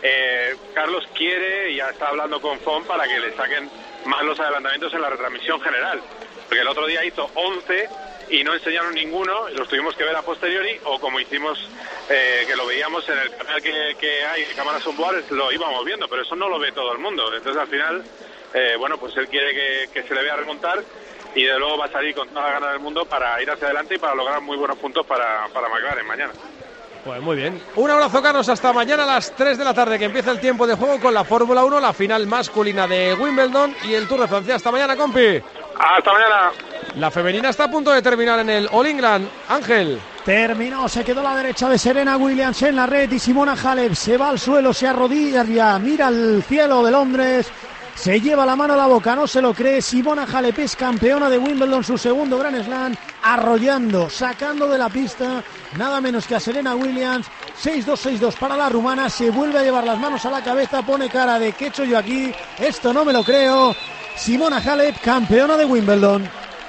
Carlos quiere y ya está hablando con FOM para que le saquen más los adelantamientos en la retransmisión general, porque el otro día hizo 11 y no enseñaron ninguno, los tuvimos que ver a posteriori, o como hicimos, que lo veíamos en el canal que hay de cámaras onboard, lo íbamos viendo, pero eso no lo ve todo el mundo. Entonces al final, bueno, pues él quiere que se le vea remontar, y de luego va a salir con toda la gana del mundo para ir hacia adelante y para lograr muy buenos puntos para McLaren mañana. Pues muy bien. Un abrazo, Carlos, hasta mañana a las 3 de la tarde, que empieza el tiempo de juego con la Fórmula 1, la final masculina de Wimbledon y el Tour de Francia. Hasta mañana, compi. Hasta mañana. La femenina está a punto de terminar en el All England. Ángel. Terminó, se quedó a la derecha de Serena Williams en la red, y Simona Halep se va al suelo, se arrodilla, mira al cielo de Londres, se lleva la mano a la boca, no se lo cree. Simona Halep es campeona de Wimbledon, su segundo Grand Slam, arrollando, sacando de la pista nada menos que a Serena Williams. 6-2, 6-2 para la rumana, se vuelve a llevar las manos a la cabeza, pone cara de ¿qué he hecho yo aquí? Esto no me lo creo. Simona Halep, campeona de Wimbledon.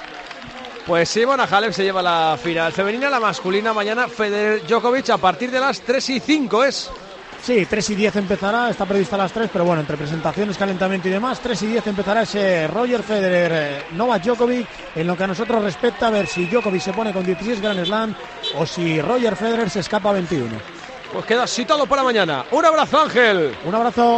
Pues Simona Halep se lleva la final femenina. La masculina mañana, Federer Djokovic, a partir de las 3:05 es. Sí, 3:10 empezará, está prevista a las 3, pero bueno, entre presentaciones, calentamiento y demás, 3:10 empezará ese Roger Federer, Novak Djokovic. En lo que a nosotros respecta, a ver si Djokovic se pone con 16 Grand Slam o si Roger Federer se escapa a 21. Pues queda citado para mañana. Un abrazo, Ángel. Un abrazo.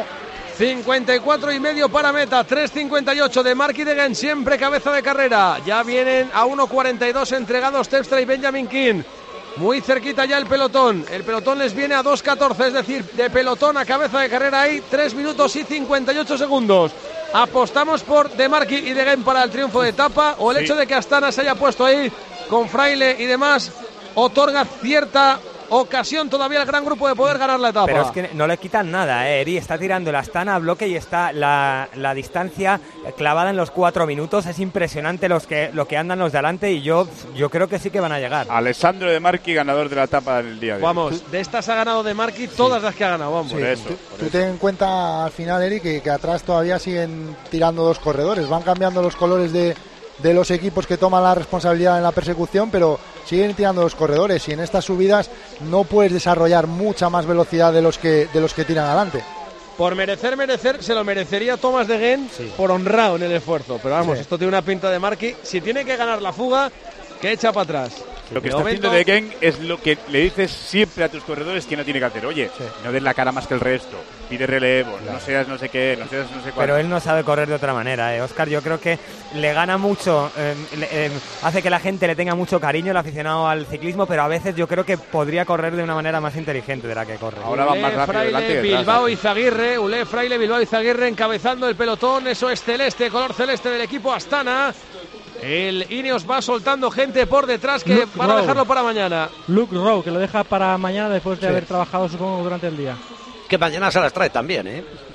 54,5 para meta, 3:58 de Marc Ideguen, siempre cabeza de carrera. Ya vienen a 1:42 entregados Terpstra y Benjamin King. Muy cerquita ya el pelotón. El pelotón les viene a 2:14, es decir, de pelotón a cabeza de carrera hay 3 minutos y 58 segundos. Apostamos por de Marc Ideguen para el triunfo de etapa, o el hecho de que Astana se haya puesto ahí con Fraile y demás otorga cierta ocasión todavía al gran grupo de poder ganar la etapa. Pero es que no le quitan nada, Eri está tirando el Astana a bloque y está la distancia clavada en los 4 minutos. Es impresionante lo que andan los de adelante, y yo creo que sí que van a llegar. Alessandro De Marchi, ganador de la etapa del día de hoy. Vamos, de estas ha ganado De Marchi todas las que ha ganado, vamos. Sí, por eso. Tú ten en cuenta al final, Eri, que atrás todavía siguen tirando dos corredores, van cambiando los colores de los equipos que toman la responsabilidad en la persecución, pero siguen tirando los corredores, y en estas subidas no puedes desarrollar mucha más velocidad de los que tiran adelante. Por merecer, se lo merecería Thomas de Gendt, por honrado en el esfuerzo, pero vamos, esto tiene una pinta de Marchi. Si tiene que ganar la fuga, que echa para atrás. Lo que está haciendo De Gen es lo que le dices siempre a tus corredores que no tiene que hacer. Oye, no des la cara más que el resto, pide relevo, no seas no sé qué, no seas no sé cuál. Pero él no sabe correr de otra manera, Óscar. Yo creo que le gana mucho, hace que la gente le tenga mucho cariño, el aficionado al ciclismo, pero a veces yo creo que podría correr de una manera más inteligente de la que corre. Ahora va más rápido delante y detrás. Bilbao Izaguirre, Ulé Fraile, Bilbao Izaguirre encabezando el pelotón. Eso es celeste, color celeste del equipo Astana. El Ineos va soltando gente por detrás que Luke van a Rowe. dejarlo para mañana. Luke Rowe, que lo deja para mañana después de haber trabajado, supongo, durante el día. Que mañana se las trae también,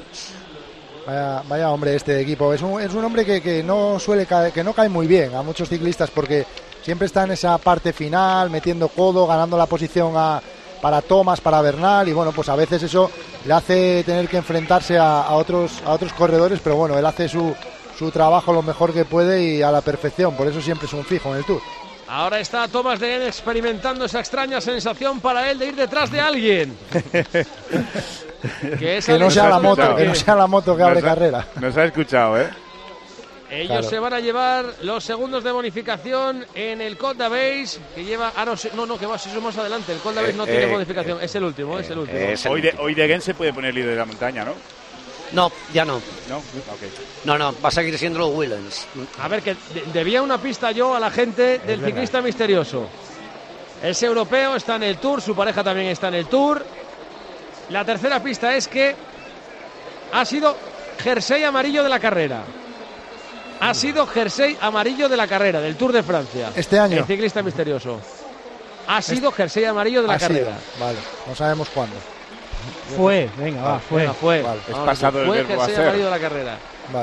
Vaya hombre este equipo. Es un hombre que no suele caer, que no cae muy bien a muchos ciclistas porque siempre está en esa parte final, metiendo codo, ganando la posición para Thomas, para Bernal, y bueno, pues a veces eso le hace tener que enfrentarse a otros corredores, pero bueno, él hace su trabajo lo mejor que puede y a la perfección, por eso siempre es un fijo en el Tour. Ahora está Thomas de Gen experimentando esa extraña sensación para él de ir detrás de alguien. que no sea la moto que abre carrera. Nos ha escuchado, Ellos se van a llevar los segundos de bonificación en el Col d'Abeis, que lleva... que va, si eso más adelante. El Col d'Abeis no tiene bonificación, es el último. Hoy De Gen se puede poner líder de la montaña, ¿no? No, ya no. ¿No? Okay. No, va a seguir siendo los Willems. A ver, que debía una pista yo a la gente del ciclista misterioso. Es europeo, está en el Tour, su pareja también está en el Tour. La tercera pista es que ha sido jersey amarillo de la carrera. Ha sido jersey amarillo de la carrera, del Tour de Francia. Este año. El ciclista misterioso. Ha sido jersey amarillo de la carrera. Vale, no sabemos cuándo. Fue. Vale. Es pasado el verbo jersey hacer. amarillo de la carrera.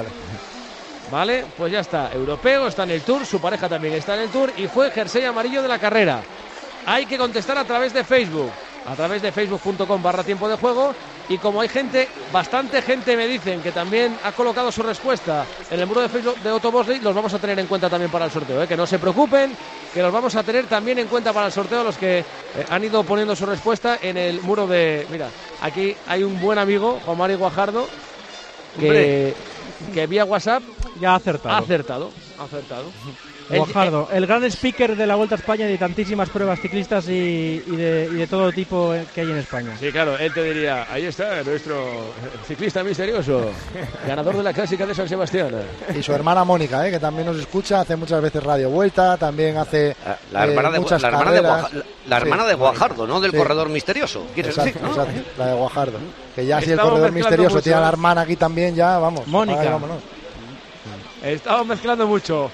Vale, pues ya está. Europeo, está en el Tour, su pareja también está en el Tour y fue jersey amarillo de la carrera. Hay que contestar a través de Facebook, a través de facebook.com/tiempo de juego, y como hay bastante gente me dicen que también ha colocado su respuesta en el muro de Facebook de Otto Bosley, los vamos a tener en cuenta también para el sorteo, que no se preocupen, que los vamos a tener también en cuenta para el sorteo los que han ido poniendo su respuesta en el muro de... Mira, aquí hay un buen amigo, Juan Mari Guajardo, que vía WhatsApp ya ha acertado. Guajardo, el gran speaker de la Vuelta a España y de tantísimas pruebas ciclistas y de todo tipo que hay en España. Sí, claro, él te diría, ahí está nuestro ciclista misterioso, ganador de la clásica de San Sebastián. Y su hermana Mónica, que también nos escucha, hace muchas veces Radio Vuelta, también hace muchas carreras. La hermana de Guajardo, ¿no? Del corredor misterioso. Exacto, la de Guajardo. Que ya si el corredor misterioso tiene a la hermana aquí también, ya vamos. Mónica. Vámonos. Estamos mezclando mucho.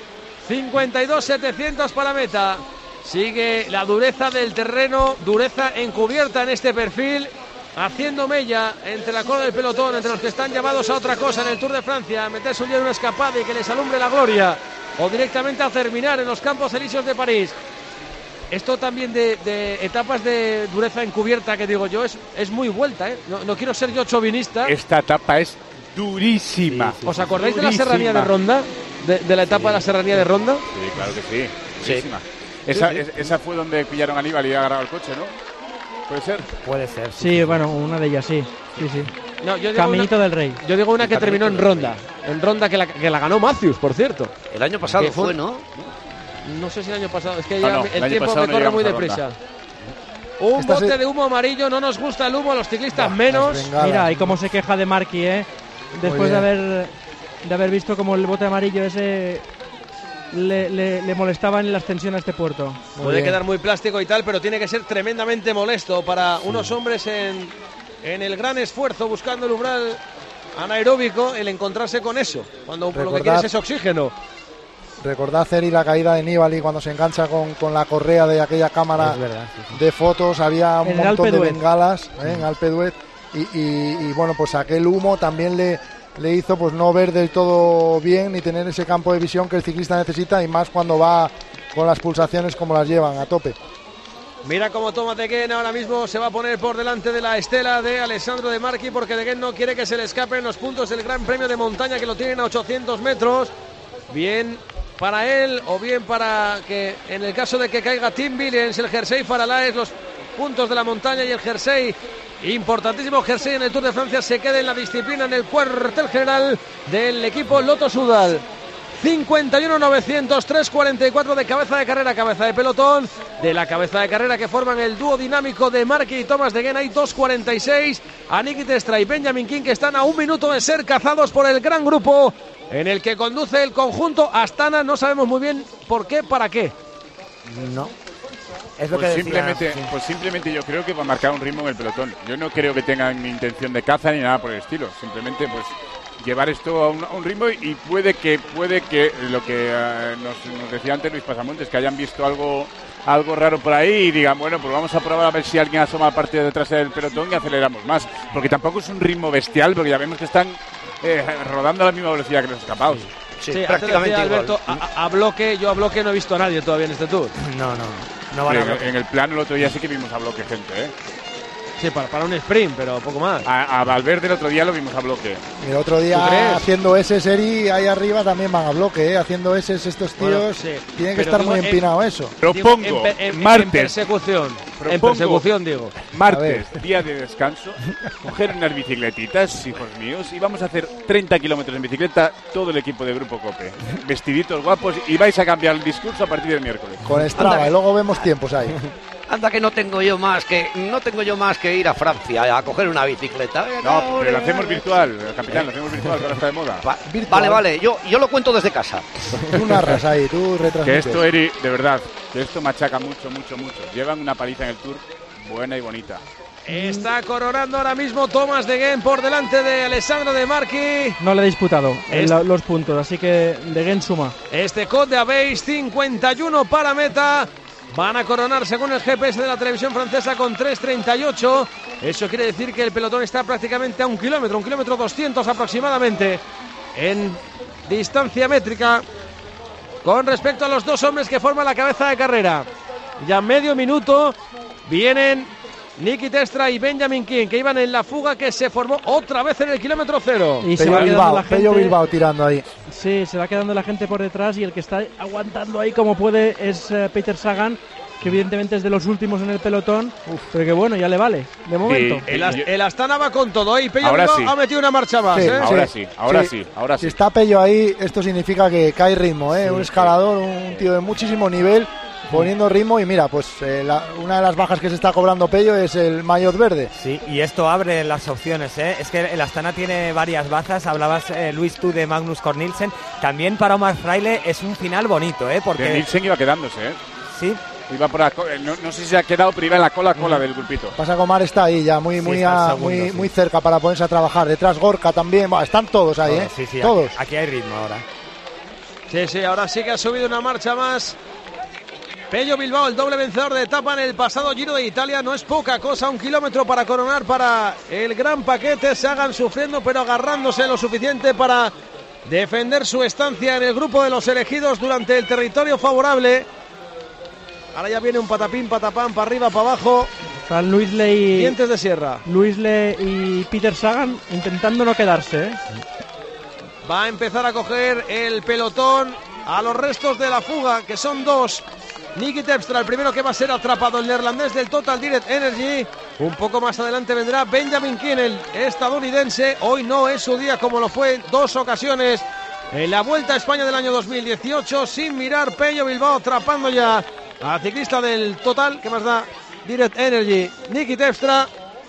52.700 para la meta. Sigue la dureza del terreno, dureza encubierta en este perfil, haciendo mella entre la cola del pelotón, entre los que están llamados a otra cosa en el Tour de Francia, a meterse un día en una escapada y que les alumbre la gloria, o directamente a terminar en los Campos Elíseos de París. Esto también de etapas de dureza encubierta, que digo yo, es muy vuelta, No quiero ser yo chauvinista. Esta etapa es durísima. ¿Os acordáis de la serranía de Ronda? De la etapa de la serranía de Ronda. Sí, claro que sí. Durísima. Esa fue donde pillaron a Aníbal y agarrado el coche, ¿no? ¿Puede ser? Puede ser. Sí, bueno, una de ellas, sí. No, yo digo Caminito del Rey. Yo digo una que terminó en Ronda. En Ronda que la ganó Matthews, por cierto. El año pasado fue, ¿no? No sé si el año pasado. Es que ya el tiempo me corre muy deprisa. Un bote de humo amarillo. No nos gusta el humo a los ciclistas menos. Mira, y cómo se queja de Marky, después de haber visto como el bote amarillo ese le molestaba en la ascensión a este puerto. Puede quedar muy plástico y tal, pero tiene que ser tremendamente molesto para unos hombres en el gran esfuerzo buscando el umbral anaeróbico, el encontrarse con eso, cuando lo que quieres es oxígeno. Recordad, Eri, la caída de Nibali cuando se engancha con la correa de aquella cámara de fotos. Había un montón de bengalas en Alpe d'Huez y bueno, pues aquel humo también le hizo pues no ver del todo bien ni tener ese campo de visión que el ciclista necesita, y más cuando va con las pulsaciones como las llevan a tope. Mira cómo Thomas de Gen ahora mismo se va a poner por delante de la estela de Alessandro De Marchi, porque de Gen no quiere que se le escapen los puntos del Gran Premio de Montaña, que lo tienen a 800 metros. Bien para él, o bien para que en el caso de que caiga Tim Willems, el jersey Faralaes, los puntos de la montaña y el jersey, importantísimo jersey en el Tour de Francia, se quede en la disciplina, en el cuartel general del equipo Lotto Soudal. 51-900-344 de cabeza de carrera, cabeza de pelotón. De la cabeza de carrera que forman el dúo dinámico de Marky y Thomas de Genn, hay 2.46 a Niki Terpstra y Benjamin King, que están a un minuto de ser cazados por el gran grupo en el que conduce el conjunto Astana. No sabemos muy bien por qué, para qué. No. Es lo pues, que simplemente, decía, sí. pues simplemente yo creo que va a marcar un ritmo en el pelotón. Yo no creo que tengan intención de caza ni nada por el estilo. Simplemente pues llevar esto a un ritmo, y puede que lo que nos decía antes Luis Pasamontes, que hayan visto algo raro por ahí y digan, bueno, pues vamos a probar a ver si alguien asoma la parte de detrás del pelotón y aceleramos más. Porque tampoco es un ritmo bestial, porque ya vemos que están rodando a la misma velocidad que los escapados. Sí, prácticamente Alberto, a bloque, yo a bloque no he visto a nadie todavía en este Tour. No van a bloque. En el plano el otro día sí que vimos a bloque gente, ¿eh? Sí, para un sprint, pero poco más. A Valverde el otro día lo vimos a bloque. El otro día haciendo ese Seri ahí arriba también van a bloque, ¿eh? Haciendo ese estos tíos. Bueno, sí. Tiene que estar muy empinado eso. Propongo martes. En persecución. En persecución, digo. Martes, día de descanso, coger unas bicicletitas, hijos míos, y vamos a hacer 30 kilómetros en bicicleta todo el equipo de Grupo Cope. Vestiditos guapos, y vais a cambiar el discurso a partir del miércoles. Con Strava, y luego vemos tiempos ahí. Anda que no tengo yo más que ir a Francia a coger una bicicleta. No, pero lo hacemos virtual, capitán, lo hacemos virtual, que ahora está de moda. Vale, yo lo cuento desde casa. Tú narras ahí, tú retransmites. Que esto, Eri, de verdad, que esto machaca mucho. Llevan una paliza en el Tour buena y bonita. Está coronando ahora mismo Thomas de Genn por delante de Alessandro De Marchi. No le he disputado los puntos, así que De Genn suma. Este Côte d'Abeille, 51 para meta. Van a coronar, según el GPS de la televisión francesa, con 3.38. Eso quiere decir que el pelotón está prácticamente a 1 kilómetro 200 aproximadamente en distancia métrica con respecto a los dos hombres que forman la cabeza de carrera. Ya medio minuto vienen Niki Terpstra y Benjamin King, que iban en la fuga que se formó otra vez en el kilómetro 0. Y se va quedando la gente, Pello Bilbao tirando ahí. Sí, se va quedando la gente por detrás, y el que está aguantando ahí como puede es Peter Sagan, que evidentemente es de los últimos en el pelotón, pero que bueno, ya le vale, de momento. Sí, el Astana va con todo, y Pello Bilbao ha metido una marcha más. Ahora sí. Si está Pello ahí, esto significa que cae ritmo, un escalador, un tío de muchísimo nivel, poniendo ritmo. Y mira, pues una de las bajas que se está cobrando Pello es el maillot verde. Sí, y esto abre las opciones, ¿eh? Es que el Astana tiene varias bazas. Hablabas, Luis, tú de Magnus Cort Nielsen. También para Omar Fraile es un final bonito, Porque Nielsen iba quedándose, Sí. Iba por no sé si se ha quedado, pero iba en la cola del grupito. Pasa que Omar está ahí ya muy cerca para ponerse a trabajar. Detrás Gorka también. Están todos ahí, Sí, todos. Aquí hay ritmo ahora. Sí, ahora sí que ha subido una marcha más Pello Bilbao, el doble vencedor de etapa en el pasado Giro de Italia. No es poca cosa, 1 kilómetro para coronar para el gran paquete. Se hagan sufriendo, pero agarrándose lo suficiente para defender su estancia en el grupo de los elegidos durante el territorio favorable. Ahora ya viene un patapín, patapán, para arriba, para abajo. Están Luis Ley, dientes de sierra. Luis Ley y Peter Sagan intentando no quedarse. Va a empezar a coger el pelotón a los restos de la fuga, que son dos. Niki Terpstra, el primero que va a ser atrapado, el neerlandés del Total Direct Energy. Un poco más adelante vendrá Benjamin King, el estadounidense. Hoy no es su día, como lo fue en 2 ocasiones en la Vuelta a España del año 2018. Sin mirar, Pello Bilbao atrapando ya al ciclista del Total, que más da Direct Energy, Niki Terpstra.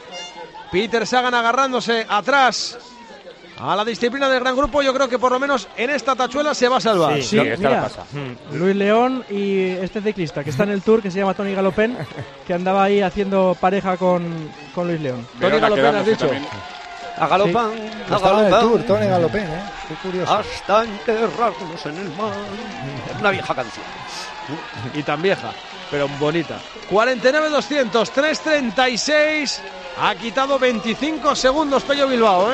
Peter Sagan agarrándose atrás a la disciplina del gran grupo. Yo creo que por lo menos en esta tachuela se va a salvar. Sí, esta la pasa. Luis León y este ciclista que está en el Tour, que se llama Tony Galopin, que andaba ahí haciendo pareja con Luis León. Tony Galopin, has dicho. A Galopin, estaba en el Tour, Tony Galopin, qué curioso. Hasta enterrarnos en el mar. Es una vieja canción. Y tan vieja, pero bonita. 49-200, 3.36. Ha quitado 25 segundos Pello Bilbao,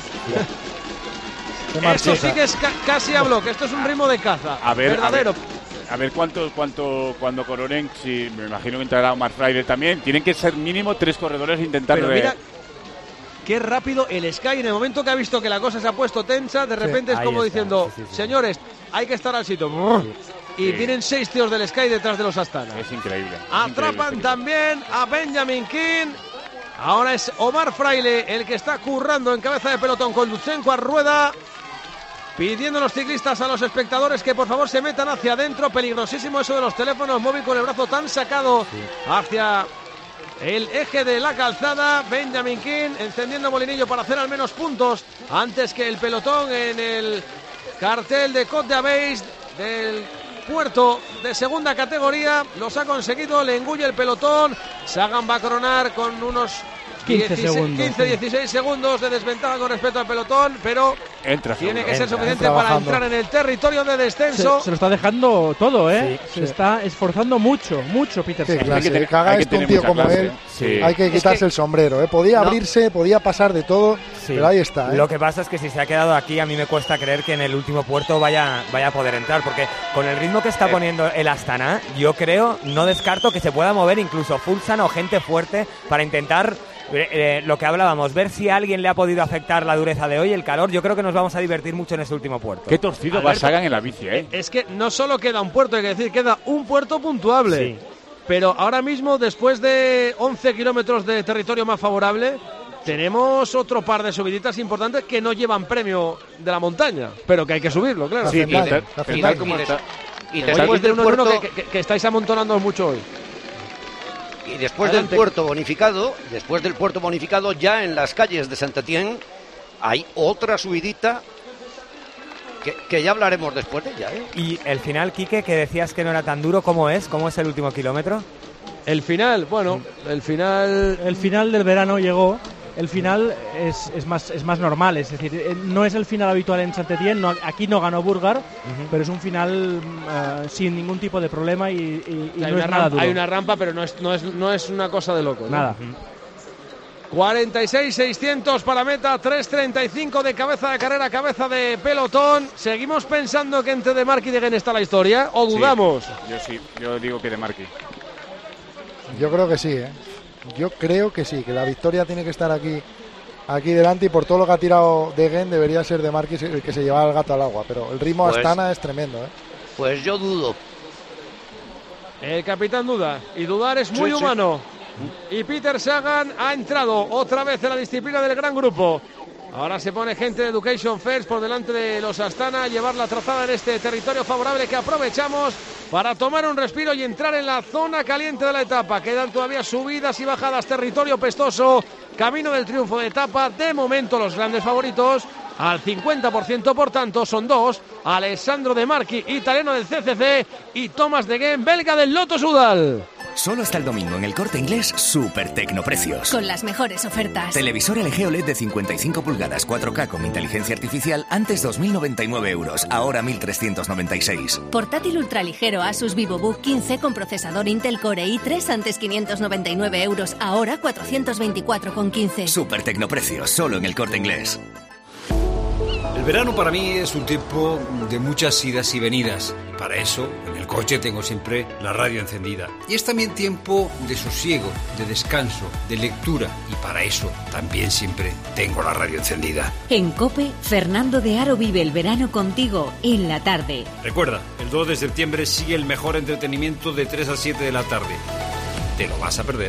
Esto sí que es casi a bloque. Esto es un ritmo de caza. Verdadero. A ver cuando coronen, si me imagino que entrará Omar Fraile también. Tienen que ser mínimo 3 corredores intentando. Pero mira qué rápido el Sky, en el momento que ha visto que la cosa se ha puesto tensa, de repente es como diciendo, señores, hay que estar al sitio. Y vienen 6 tíos del Sky detrás de los Astana. Es increíble. Atrapan también a Benjamin King. Ahora es Omar Fraile el que está currando en cabeza de pelotón con Lutsenko a rueda. pidiendo a los ciclistas, a los espectadores que por favor se metan hacia adentro. Peligrosísimo eso de los teléfonos móviles con el brazo tan sacado hacia el eje de la calzada. Benjamin King encendiendo molinillo para hacer al menos puntos antes que el pelotón en el cartel de Côte d'Abeille del puerto de segunda categoría. Los ha conseguido, le engulle el pelotón. Sagan va a coronar con unos 15-16 segundos de desventaja con respecto al pelotón, pero tiene que ser suficiente para entrar en el territorio de descenso. Se lo está dejando todo, ¿eh? Se está esforzando mucho Peter Sagan. Clase, que haga esto un tío como él, hay que quitarse el sombrero, ¿eh? Podía abrirse, podía pasar de todo, pero ahí está, ¿eh? Lo que pasa es que si se ha quedado aquí, a mí me cuesta creer que en el último puerto vaya a poder entrar, porque con el ritmo que está poniendo el Astana, yo creo, no descarto que se pueda mover incluso Fulsan o gente fuerte para intentar lo que hablábamos, ver si a alguien le ha podido afectar la dureza de hoy, el calor. Yo creo que nos vamos a divertir mucho en ese último puerto. Qué torcido va Sagan en la bici, ¿eh? Es que no solo queda un puerto, hay que decir, queda un puerto puntuable. Sí. Pero ahora mismo, después de 11 kilómetros de territorio más favorable, tenemos otro par de subiditas importantes que no llevan premio de la montaña, pero que hay que subirlo, claro. Sí, y después del puerto que estáis amontonando mucho hoy. Y después del puerto bonificado, ya en las calles de Saint-Étienne hay otra subidita que ya hablaremos después de ella, ¿eh? Y el final, Quique, que decías que no era tan duro, ¿cómo es el último kilómetro? El final, bueno, el final del verano llegó. El final es más normal, es decir, no es el final habitual en Saint-Étienne, aquí no ganó Burgar, pero es un final sin ningún tipo de problema y no es nada duro. Hay una rampa, pero no es una cosa de loco, ¿no? Nada. 46.600 para meta, 3.35 de cabeza de carrera, cabeza de pelotón. ¿Seguimos pensando que entre De Marchi y De Gendt está la historia o dudamos? Sí, yo digo que De Marchi. Yo creo que sí, ¿eh? Yo creo que sí, que la victoria tiene que estar aquí delante, y por todo lo que ha tirado De Gendt debería ser De Marchi el que se lleva el gato al agua, pero el ritmo Astana es tremendo, ¿eh? Pues yo dudo. El capitán duda, y dudar es muy humano. Y Peter Sagan ha entrado otra vez en la disciplina del gran grupo. Ahora se pone gente de Education First por delante de los Astana a llevar la trazada en este territorio favorable que aprovechamos para tomar un respiro y entrar en la zona caliente de la etapa. Quedan todavía subidas y bajadas, territorio pestoso, camino del triunfo de etapa. De momento los grandes favoritos al 50%, por tanto son dos: Alessandro De Marchi, italiano del CCC, y Thomas De Gendt, belga del Lotto Soudal. Solo hasta el domingo en El Corte Inglés, super tecnoprecios. Con las mejores ofertas. Televisor LG OLED de 55 pulgadas 4K con inteligencia artificial, antes 2.099 euros, ahora 1.396. Portátil ultraligero Asus VivoBook 15 con procesador Intel Core i3, antes 599 euros, ahora 424,15. Super tecnoprecios, solo en El Corte Inglés. El verano para mí es un tiempo de muchas idas y venidas. Para eso, en el coche tengo siempre la radio encendida. Y es también tiempo de sosiego, de descanso, de lectura. Y para eso también siempre tengo la radio encendida. En COPE, Fernando de Aro vive el verano contigo en la tarde. Recuerda, el 2 de septiembre sigue el mejor entretenimiento de 3 a 7 de la tarde. Te lo vas a perder.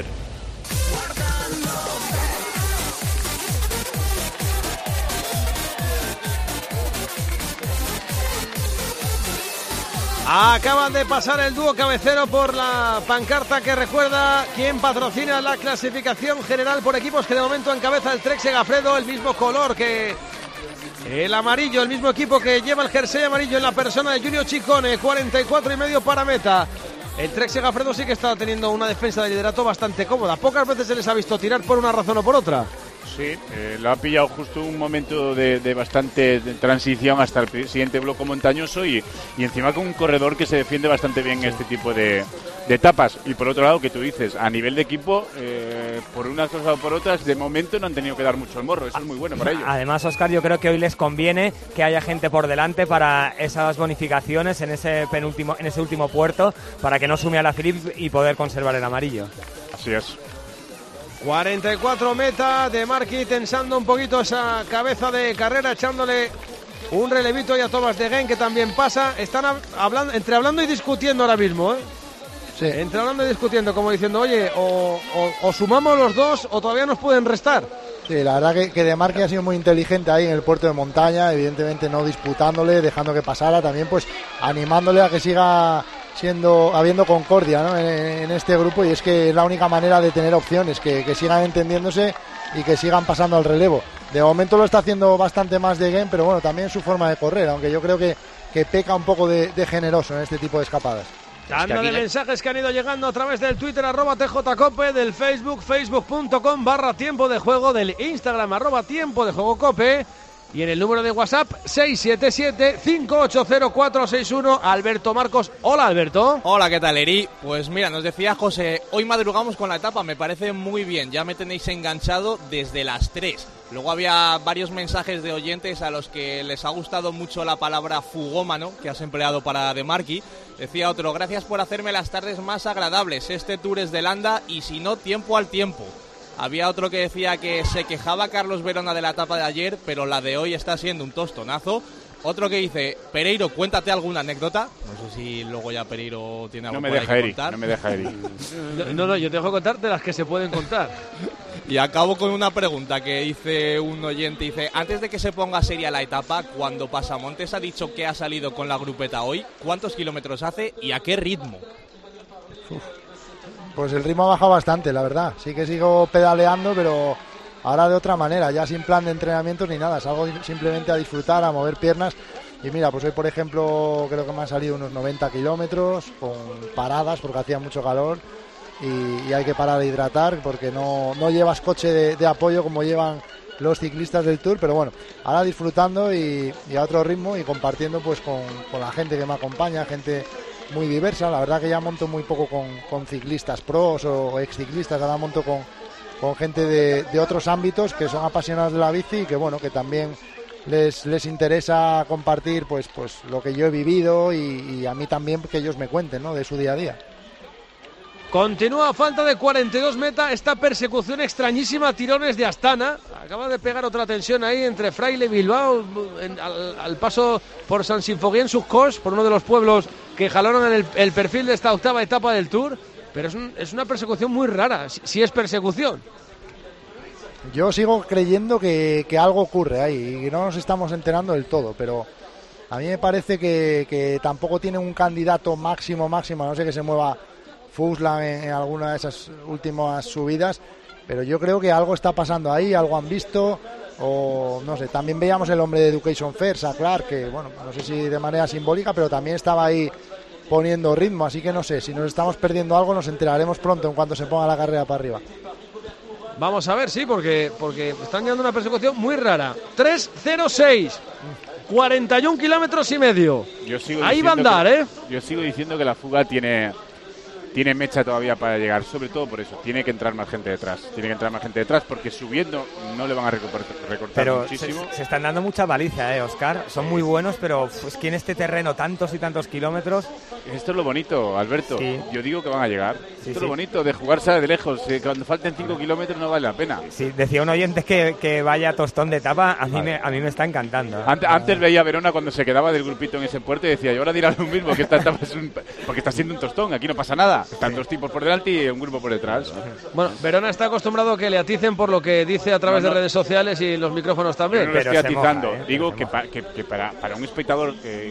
Acaban de pasar el dúo cabecero por la pancarta que recuerda quién patrocina la clasificación general por equipos, que de momento encabeza el Trek Segafredo, el mismo color que el amarillo, el mismo equipo que lleva el jersey amarillo en la persona de Giulio Ciccone, 44,5 para meta. El Trek Segafredo sí que está teniendo una defensa de liderato bastante cómoda. Pocas veces se les ha visto tirar por una razón o por otra. Sí, lo ha pillado justo un momento de bastante transición hasta el siguiente bloque montañoso y encima con un corredor que se defiende bastante bien en este tipo de etapas. Y por otro lado, que tú dices, a nivel de equipo, por unas cosas o por otras, de momento no han tenido que dar mucho el morro. Eso es muy bueno para ellos. Además, Óscar, yo creo que hoy les conviene que haya gente por delante para esas bonificaciones en ese último puerto, para que no sume a la Philippe y poder conservar el amarillo. Así es. 44 meta, De Marchi tensando un poquito esa cabeza de carrera, echándole un relevito y a Thomas De Gendt, que también pasa. Están hablando y discutiendo ahora mismo, ¿eh? Sí. Entre hablando y discutiendo, como diciendo, oye, o sumamos los dos o todavía nos pueden restar. Sí, la verdad que De Marchi ha sido muy inteligente ahí en el puerto de montaña, evidentemente no disputándole, dejando que pasara, también pues animándole a que siga habiendo concordia, ¿no? en este grupo, y es que es la única manera de tener opciones, que sigan entendiéndose y que sigan pasando al relevo. De momento lo está haciendo bastante más de Game, pero bueno, también su forma de correr, aunque yo creo que peca un poco de generoso en este tipo de escapadas. Tanda de mensajes que han ido llegando a través del Twitter @TJCope, del Facebook, facebook.com/tiempo de juego, del Instagram @tiempo de juego cope, y en el número de WhatsApp 677-580-461. Alberto Marcos. Hola, Alberto. Hola, ¿qué tal, Eri? Pues mira, nos decía José, hoy madrugamos con la etapa, me parece muy bien, ya me tenéis enganchado desde las 3. Luego había varios mensajes de oyentes a los que les ha gustado mucho la palabra fugómano que has empleado para De Marchi. Decía otro, gracias por hacerme las tardes más agradables, este Tour es de Landa y si no, tiempo al tiempo. Había otro que decía que se quejaba Carlos Verona de la etapa de ayer, pero la de hoy está siendo un tostonazo. Otro que dice, Pereiro, cuéntate alguna anécdota. No sé si luego ya Pereiro tiene algo que contar. No me deja Eri. No, yo tengo que contar de las que se pueden contar. Y acabo con una pregunta que dice un oyente, dice, antes de que se ponga seria la etapa, cuando Pasamontes ha dicho que ha salido con la grupeta hoy, ¿cuántos kilómetros hace y a qué ritmo? Pues el ritmo ha bajado bastante, la verdad. Sí que sigo pedaleando, pero ahora de otra manera, ya sin plan de entrenamiento ni nada. Salgo simplemente a disfrutar, a mover piernas. Y mira, pues hoy, por ejemplo, creo que me han salido unos 90 kilómetros con paradas porque hacía mucho calor. Y hay que parar de hidratar porque no llevas coche de apoyo como llevan los ciclistas del Tour, pero bueno, ahora disfrutando y a otro ritmo y compartiendo pues con la gente que me acompaña, gente muy diversa. La verdad que ya monto muy poco con ciclistas pros o exciclistas, ahora monto con gente de otros ámbitos que son apasionados de la bici y que bueno, que también les interesa compartir pues lo que yo he vivido y a mí también que ellos me cuenten, ¿no?, de su día a día. Continúa a falta de 42 meta esta persecución extrañísima a tirones de Astana. Acaba de pegar otra tensión ahí entre Fraile y Bilbao al paso por San Sinfogui Subcos, por uno de los pueblos que jalaron el perfil de esta octava etapa del Tour. Pero es una persecución muy rara, si es persecución. Yo sigo creyendo que algo ocurre ahí y no nos estamos enterando del todo, pero a mí me parece que tampoco tiene un candidato máximo, a no ser que se mueva Fuslan en alguna de esas últimas subidas, pero yo creo que algo está pasando ahí, algo han visto, o no sé. También veíamos el hombre de Education First, a Clark, que bueno, no sé si de manera simbólica, pero también estaba ahí poniendo ritmo, así que no sé, si nos estamos perdiendo algo nos enteraremos pronto en cuanto se ponga la carrera para arriba. Vamos a ver, sí, porque están llevando una persecución muy rara. 3:06, 41 kilómetros y medio. Ahí va a andar, Yo sigo diciendo que la fuga tiene mecha todavía para llegar, sobre todo por eso. Tiene que entrar más gente detrás. Porque subiendo no le van a recortar muchísimo. Se están dando mucha baliza, Oscar. Son muy buenos, pero es que en este terreno tantos y tantos kilómetros. Esto es lo bonito, Alberto. Sí. Yo digo que van a llegar. Sí, Esto es lo bonito de jugarse de lejos. Cuando falten 5 kilómetros no vale la pena. Sí, decía un oyente que vaya tostón de etapa. A mí me está encantando. Antes veía a Verona cuando se quedaba del grupito en ese puerto y decía, y ahora dirá lo mismo, que esta etapa porque está siendo un tostón. Aquí no pasa nada. Están dos tipos por delante y un grupo por detrás. Bueno, Verona está acostumbrado a que le aticen por lo que dice a través de redes sociales y los micrófonos también. No lo estoy atizando. Digo que para un espectador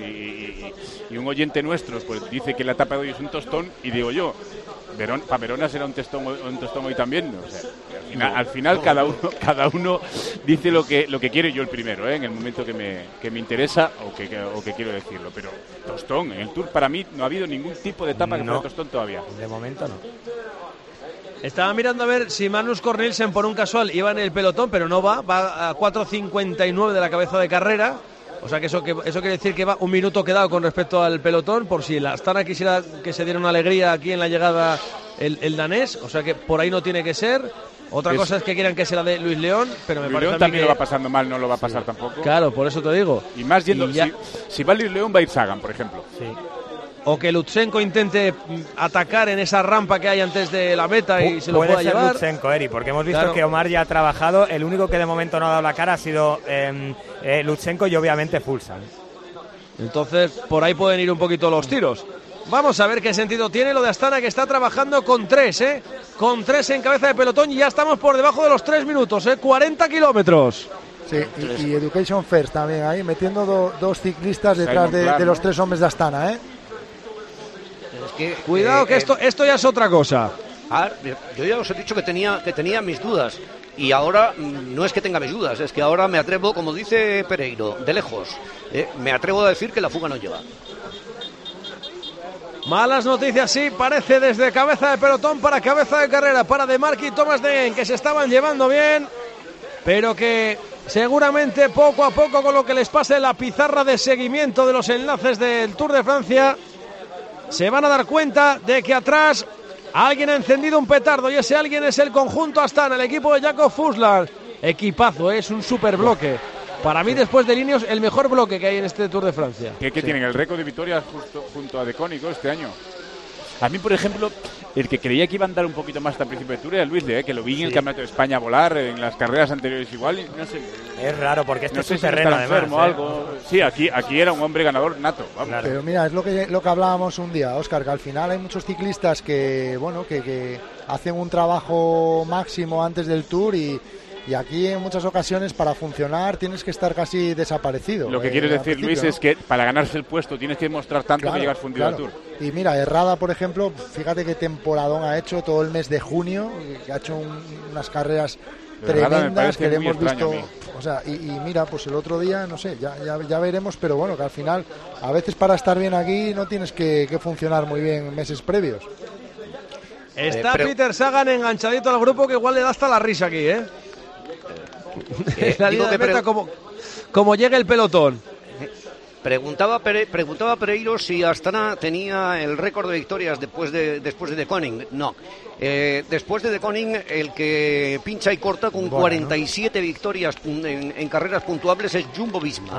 y un oyente nuestro pues dice que la etapa de hoy es un tostón, y digo yo, para Verona será un tostón hoy también. O sea, al final cada uno dice lo que quiere. Yo el primero, en el momento que me interesa o que quiero decirlo. Pero tostón en el Tour para mí no ha habido ningún tipo de etapa que fuera tostón todavía. De momento no. Estaba mirando a ver si Magnus Cornelsen por un casual iba en el pelotón, pero no va a 4:59 de la cabeza de carrera. O sea que eso quiere decir que va un minuto quedado con respecto al pelotón, por si la Astana quisiera que se diera una alegría aquí en la llegada el danés. O sea que por ahí no tiene que ser. Otra cosa es que quieran que sea la de Luis León, pero me Luis parece León también lo va pasando mal, no lo va a pasar tampoco. Claro, por eso te digo. Y más yendo, si va Luis León va a ir Sagan, por ejemplo. Sí. O que Lutsenko intente atacar en esa rampa que hay antes de la meta y se lo pueda llevar. Puede ser Lutsenko, Eri, porque hemos visto que Omar ya ha trabajado. El único que de momento no ha dado la cara ha sido Lutsenko y obviamente Fulsan. Entonces, por ahí pueden ir un poquito los tiros. Vamos a ver qué sentido tiene lo de Astana, que está trabajando con 3, con 3 en cabeza de pelotón, y ya estamos por debajo de los 3 minutos, 40 kilómetros. Sí, y Education First también ahí, metiendo dos ciclistas detrás de los 3 hombres de Astana, Es que, cuidado, que esto ya es otra cosa. Yo ya os he dicho que tenía mis dudas, y ahora no es que tenga mis dudas, es que ahora me atrevo, como dice Pereiro, de lejos, me atrevo a decir que la fuga no lleva. Malas noticias, sí, parece, desde cabeza de pelotón para cabeza de carrera, para De Marchi y Thomas Degen, que se estaban llevando bien, pero que seguramente poco a poco, con lo que les pase la pizarra de seguimiento de los enlaces del Tour de Francia, se van a dar cuenta de que atrás alguien ha encendido un petardo, y ese alguien es el conjunto Astana, el equipo de Jakob Fuglsang. Equipazo, es un super bloque. Para mí, después de Ineos, el mejor bloque que hay en este Tour de Francia. Que tienen el récord de victorias junto a De Cónico este año. A mí, por ejemplo, el que creía que iba a andar un poquito más hasta el principio de Tour era Luis Le, que lo vi en el Campeonato de España volar, en las carreras anteriores igual, y no sé. Es raro, porque este no es sé un si terreno, está enfermo, además. algo. Sí, aquí era un hombre ganador nato. Vamos. Pero mira, es lo que hablábamos un día, Óscar, que al final hay muchos ciclistas que hacen un trabajo máximo antes del Tour, y aquí en muchas ocasiones para funcionar tienes que estar casi desaparecido. Lo que quieres decir, Luis, es que para ganarse el puesto tienes que demostrar tanto que llegas fundido al Tour. Y mira, Herrada, por ejemplo, fíjate qué temporadón ha hecho todo el mes de junio, que ha hecho unas carreras tremendas que le hemos visto. O sea, y mira, pues el otro día, no sé, ya veremos, pero bueno, que al final, a veces para estar bien aquí no tienes que funcionar muy bien meses previos. Está Peter Sagan enganchadito al grupo, que igual le da hasta la risa aquí, la línea de meta, como llega el pelotón. Preguntaba Pereiro si Astana tenía el récord de victorias después de De Koning. No. Después de Koning, el que pincha y corta con 47 victorias en carreras puntuables es Jumbo Visma.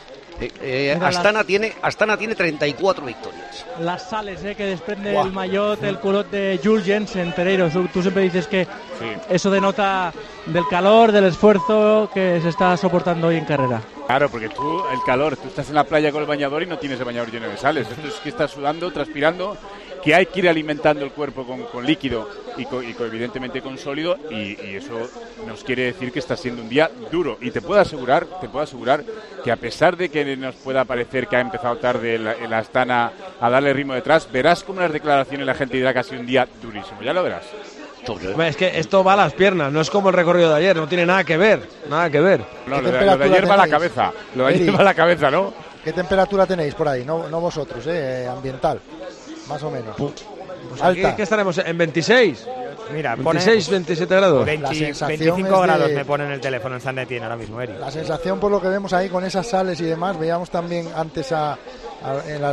Astana tiene 34 victorias. Las sales que desprende el maillot, el culot de Jules Jensen. Pereiro, tú siempre dices que eso denota del calor, del esfuerzo que se está soportando hoy en carrera. Claro, porque tú estás en la playa con el bañador y no tienes el bañador lleno de sales. Esto es que estás sudando, transpirando, que hay que ir alimentando el cuerpo con líquido y evidentemente con sólido, y eso nos quiere decir que está siendo un día duro. Y te puedo asegurar que, a pesar de que nos pueda parecer que ha empezado tarde el Astana a darle ritmo detrás, verás como las declaraciones la gente dirá que ha sido un día durísimo. Ya lo verás. Es que esto va a las piernas, no es como el recorrido de ayer, no tiene nada que ver. No, lo de ayer va a la cabeza. Lo de ayer va a la cabeza, ¿no? ¿Qué temperatura tenéis por ahí? No vosotros, ambiental, más o menos. Pues aquí, ¿qué estaremos? ¿En 26? Mira, 26, 27 grados. 25 grados me pone en el teléfono en San Etienne ahora mismo, Eri. La sensación, por lo que vemos ahí con esas sales y demás, veíamos también antes en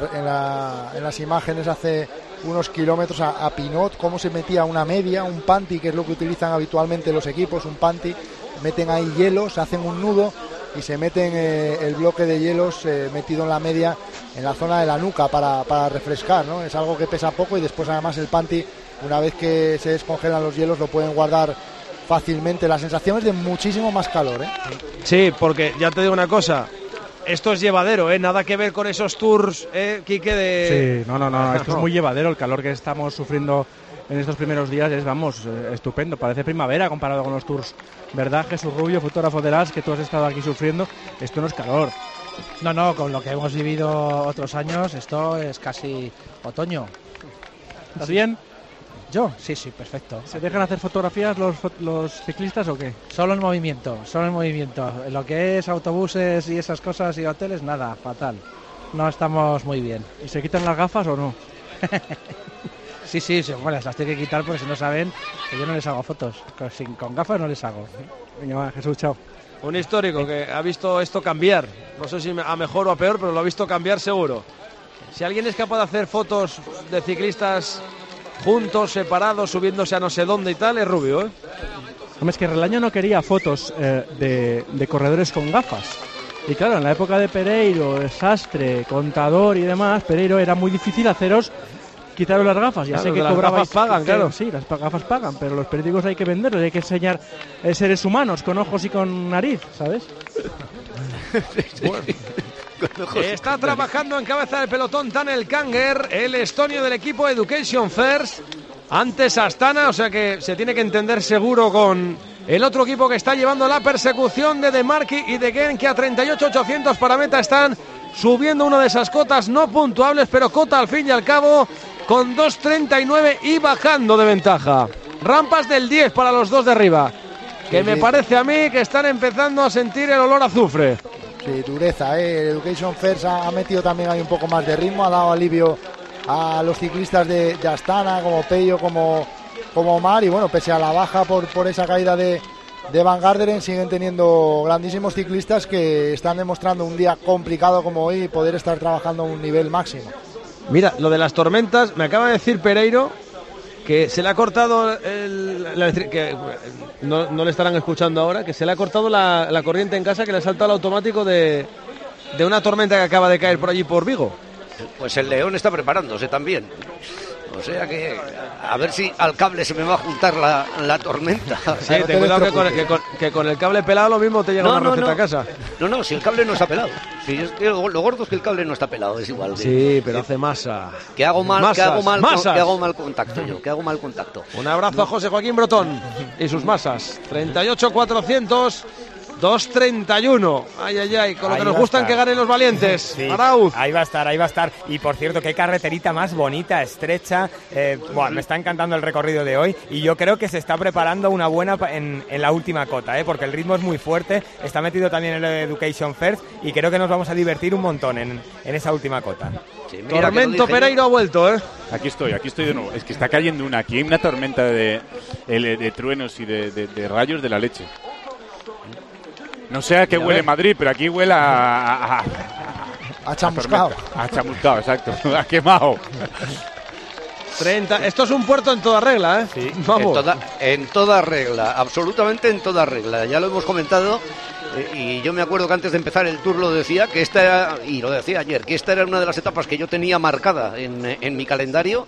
las imágenes hace unos kilómetros a Pinot, cómo se metía una media, un panty, que es lo que utilizan habitualmente los equipos, un panty, meten ahí hielos, hacen un nudo y se meten el bloque de hielos metido en la media, en la zona de la nuca para refrescar, ¿no? Es algo que pesa poco, y después además el panty, una vez que se descongelan los hielos, lo pueden guardar fácilmente. La sensación es de muchísimo más calor, Sí, porque ya te digo una cosa, esto es llevadero, nada que ver con esos tours, Quique, de... Sí, no, esto es muy llevadero. El calor que estamos sufriendo en estos primeros días es, estupendo. Parece primavera comparado con los tours, ¿verdad, Jesús Rubio, fotógrafo de las que tú has estado aquí sufriendo? Esto no es calor. No, con lo que hemos vivido otros años, esto es casi otoño. ¿Estás bien? ¿Yo? Sí, perfecto. ¿Se dejan hacer fotografías los ciclistas o qué? Solo en movimiento. Lo que es autobuses y esas cosas y hoteles, nada, fatal. No estamos muy bien. ¿Y se quitan las gafas o no? Sí, bueno, las tengo que quitar porque si no saben que yo no les hago fotos. Con gafas no les hago. Venga, va, Jesús, chao. Un histórico que ha visto esto cambiar. No sé si a mejor o a peor, pero lo ha visto cambiar seguro. Si alguien es capaz de hacer fotos de ciclistas juntos, separados, subiéndose a no sé dónde y tal, es Rubio, Hombre, es que Relaño no quería fotos de corredores con gafas. Y claro, en la época de Pereiro, Sastre, Contador y demás, Pereiro era muy difícil quitaros las gafas. Ya sé que las cobrabais, gafas pagan, claro. Sí, las gafas pagan, pero los periódicos hay que venderlos, hay que enseñar seres humanos con ojos y con nariz, ¿sabes? Está trabajando en cabeza del pelotón Tanel Kanger, el estonio del equipo Education First. Antes Astana, o sea que se tiene que entender seguro con el otro equipo que está llevando la persecución de Marchi y de Gen, que a 38.800 para meta están subiendo una de esas cotas no puntuables, pero cota al fin y al cabo con 2.39 y bajando de ventaja. Rampas del 10 para los dos de arriba, que me parece a mí que están empezando a sentir el olor a azufre. Sí, dureza, El Education First ha metido también ahí un poco más de ritmo, ha dado alivio a los ciclistas de Astana, como Pello, como Omar, y bueno, pese a la baja por esa caída de Van Garderen, siguen teniendo grandísimos ciclistas que están demostrando un día complicado como hoy poder estar trabajando a un nivel máximo. Mira, lo de las tormentas, me acaba de decir Pereiro que se le ha cortado que no le estarán escuchando ahora, que se le ha cortado la corriente en casa, que le ha saltado el automático de una tormenta que acaba de caer por allí por Vigo. Pues el León está preparándose también. O sea que a ver si al cable se me va a juntar la tormenta. Sí, ten cuidado que con el cable pelado lo mismo te llega una receta a casa. No, si el cable no está pelado. Si lo gordo es que el cable no está pelado, es igual. Sí, pero hace masa. Que hago mal contacto yo, que hago mal contacto. Un abrazo a José Joaquín Brotón y sus masas. 38.400. 2.31. Ay, con lo que nos gustan que ganen los valientes. Sí, Arauz. Ahí va a estar. Y por cierto, qué carreterita más bonita, estrecha. Me está encantando el recorrido de hoy. Y yo creo que se está preparando una buena en la última cota, porque el ritmo es muy fuerte. Está metido también el Education First. Y creo que nos vamos a divertir un montón en esa última cota. Sí, Tormento Pereiro ha vuelto, Aquí estoy de nuevo. Es que está cayendo aquí hay una tormenta de truenos y de rayos de la leche. No sé a qué huele Madrid, pero aquí huele a chamuscado. A chamuscado, exacto. A quemado. 30. Esto es un puerto en toda regla, Sí, vamos. En toda regla, absolutamente en toda regla. Ya lo hemos comentado y yo me acuerdo que antes de empezar el Tour lo decía, que esta era, y lo decía ayer, que esta era una de las etapas que yo tenía marcada en mi calendario.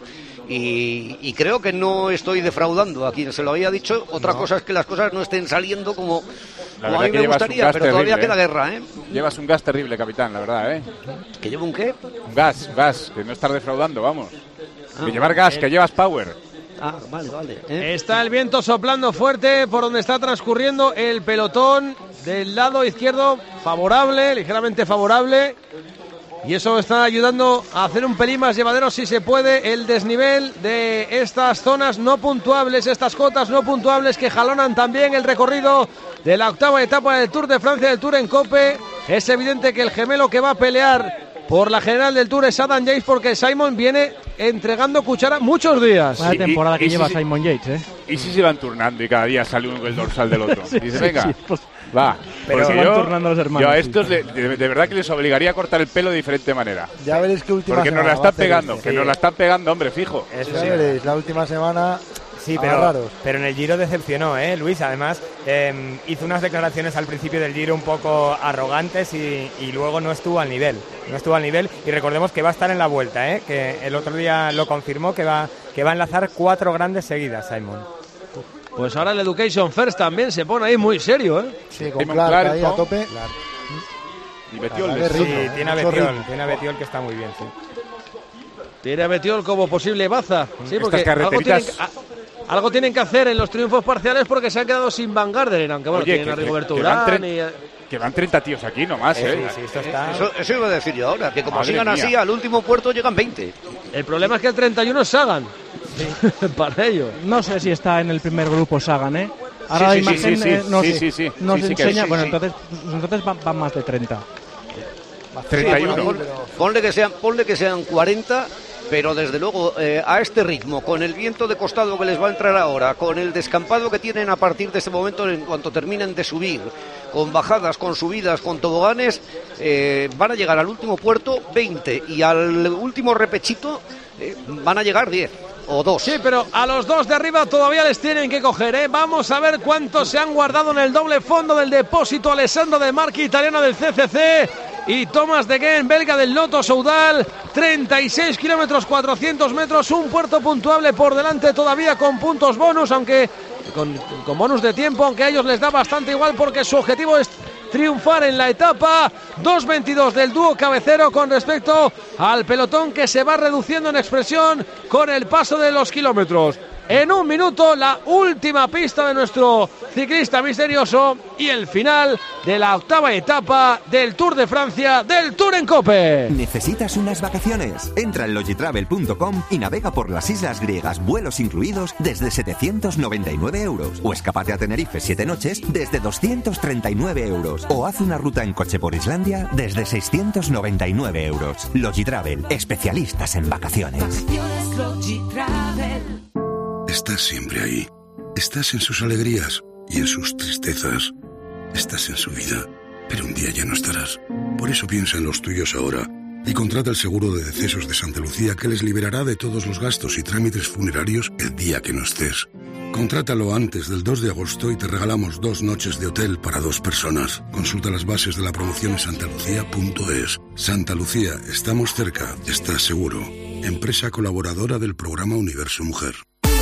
Y creo que no estoy defraudando a quien se lo había dicho. Otra cosa es que las cosas no estén saliendo como a mí me gustaría, pero todavía queda guerra, Llevas un gas terrible, capitán, la verdad, ¿Que llevo un qué? Un gas, que no estás defraudando, vamos. Que llevar gas, que llevas power. Vale. Está el viento soplando fuerte por donde está transcurriendo el pelotón del lado izquierdo, favorable, ligeramente favorable. Y eso está ayudando a hacer un pelín más llevadero, si se puede, el desnivel de estas zonas no puntuables, estas cotas no puntuables que jalonan también el recorrido de la octava etapa del Tour de Francia, del Tour en Cope. Es evidente que el gemelo que va a pelear por la general del Tour es Adam Yates, porque Simon viene entregando cuchara muchos días. Vaya temporada que lleva Simon Yates, Y si se van turnando y cada día sale el dorsal del otro. Dice, venga, va. Pero se van turnando los hermanos. Yo a estos de verdad que les obligaría a cortar el pelo de diferente manera. Ya veréis que última porque semana. Porque nos la están pegando, nos la están pegando, hombre, fijo. Eso ya veréis, la última semana. Sí, pero en el Giro decepcionó, Luis. Además, hizo unas declaraciones al principio del Giro un poco arrogantes y luego no estuvo al nivel. Y recordemos que va a estar en la Vuelta, que el otro día lo confirmó, que va a enlazar 4 grandes seguidas, Simon. Pues ahora el Education First también se pone ahí muy serio, Sí, con Clark ahí a tope. Y Betiol. Sí, tiene a Betiol que está muy bien, sí. Tiene a Betiol como posible baza. Sí, porque algo tienen que hacer en los triunfos parciales, porque se han quedado sin Van Garderen, aunque bueno, tienen a Rigoberto Urán que van 30 tíos aquí nomás, Sí, eso iba a decir yo ahora, que como sigan así, al último puerto llegan 20. El problema es que el 31 es Sagan. Para ellos. No sé si está en el primer grupo Sagan, Ahora la imagen nos enseña, entonces van más de 30. 31. Ponle que sean 40, pero desde luego a este ritmo, con el viento de costado que les va a entrar ahora, con el descampado que tienen a partir de este momento en cuanto terminen de subir, con bajadas, con subidas, con toboganes, van a llegar al último puerto 20 y al último repechito van a llegar 10 o 2. Sí, pero a los dos de arriba todavía les tienen que coger, Vamos a ver cuántos se han guardado en el doble fondo del depósito. Alessandro De Marchi, italiano del CCC, y Thomas de Gen, belga del Lotto Soudal. 36 kilómetros, 400 metros, un puerto puntuable por delante todavía, con puntos bonus, aunque con bonus de tiempo, aunque a ellos les da bastante igual, porque su objetivo es triunfar en la etapa. 2.22 del dúo cabecero con respecto al pelotón, que se va reduciendo en expresión con el paso de los kilómetros. En un minuto, la última pista de nuestro ciclista misterioso y el final de la octava etapa del Tour de Francia, del Tour en Cope. ¿Necesitas unas vacaciones? Entra en logitravel.com y navega por las islas griegas, vuelos incluidos, desde 799 euros. O escápate a Tenerife 7 noches desde 239 euros. O haz una ruta en coche por Islandia desde 699 euros. Logitravel, especialistas en vacaciones. Estás siempre ahí. Estás en sus alegrías y en sus tristezas. Estás en su vida, pero un día ya no estarás. Por eso piensa en los tuyos ahora y contrata el seguro de decesos de Santa Lucía, que les liberará de todos los gastos y trámites funerarios el día que no estés. Contrátalo antes del 2 de agosto y te regalamos 2 noches de hotel para 2 personas. Consulta las bases de la promoción en santalucía.es. Santa Lucía, estamos cerca, estás seguro. Empresa colaboradora del programa Universo Mujer.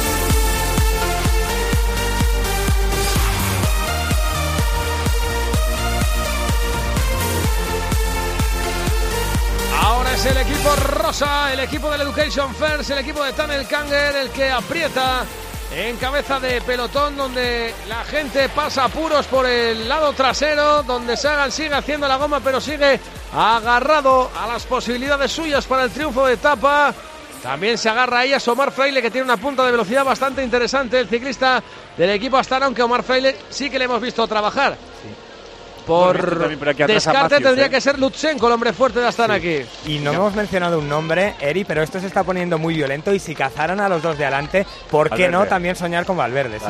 Es el equipo rosa, el equipo del Education First, el equipo de Tanel Kanger, el que aprieta en cabeza de pelotón, donde la gente pasa apuros por el lado trasero, donde Sagan sigue haciendo la goma, pero sigue agarrado a las posibilidades suyas para el triunfo de etapa. También se agarra ahí a Omar Fraile, que tiene una punta de velocidad bastante interesante, el ciclista del equipo Astana, aunque Omar Fraile sí que le hemos visto trabajar. Por descarte tendría que ser Lutsenko, el hombre fuerte de Astana aquí. Y no hemos mencionado un nombre, Eri, pero esto se está poniendo muy violento, y si cazaran a los dos de adelante, ¿por qué no también soñar con Valverde?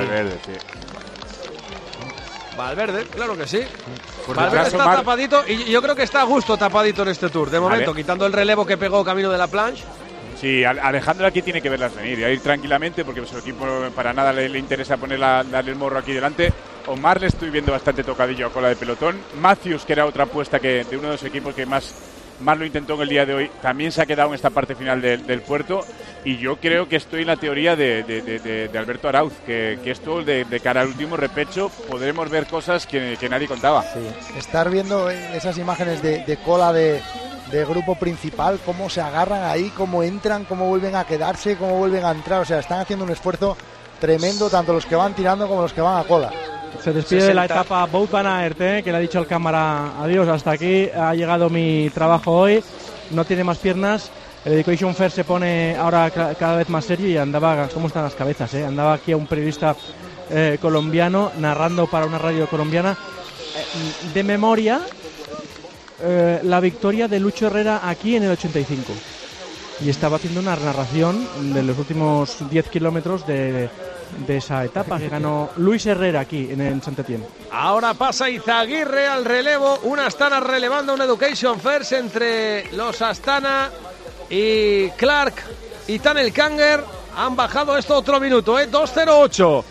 Valverde, claro que sí. Valverde está tapadito, y yo creo que está a gusto tapadito en este Tour, de momento, quitando el relevo que pegó camino de la planche. Sí, Alejandro aquí tiene que verlas venir y a ir tranquilamente, porque a su equipo para nada le interesa darle el morro aquí delante. Omar le estoy viendo bastante tocadillo a cola de pelotón. Matthews, que era otra apuesta de uno de los equipos que más lo intentó en el día de hoy, también se ha quedado en esta parte final del puerto. Y yo creo que estoy en la teoría de Alberto Arauz, que esto de cara al último repecho podremos ver cosas que nadie contaba. Sí. Estar viendo esas imágenes de cola de grupo principal, cómo se agarran ahí, cómo entran, cómo vuelven a quedarse, cómo vuelven a entrar. O sea, están haciendo un esfuerzo tremendo, tanto los que van tirando como los que van a cola. Se despide de la etapa Wout van Aert, que le ha dicho al cámara: adiós, hasta aquí ha llegado mi trabajo hoy, no tiene más piernas. El Education First se pone ahora cada vez más serio, y andaba, ¿cómo están las cabezas? Andaba aquí a un periodista colombiano narrando para una radio colombiana de memoria la victoria de Lucho Herrera aquí en el 85, y estaba haciendo una narración de los últimos 10 kilómetros de esa etapa que ganó Luis Herrera aquí en Saint-Étienne. Ahora pasa Izaguirre al relevo, un Astana relevando un Education First entre los Astana y Clark y Tanel Kanger. Han bajado esto otro minuto, 2.08.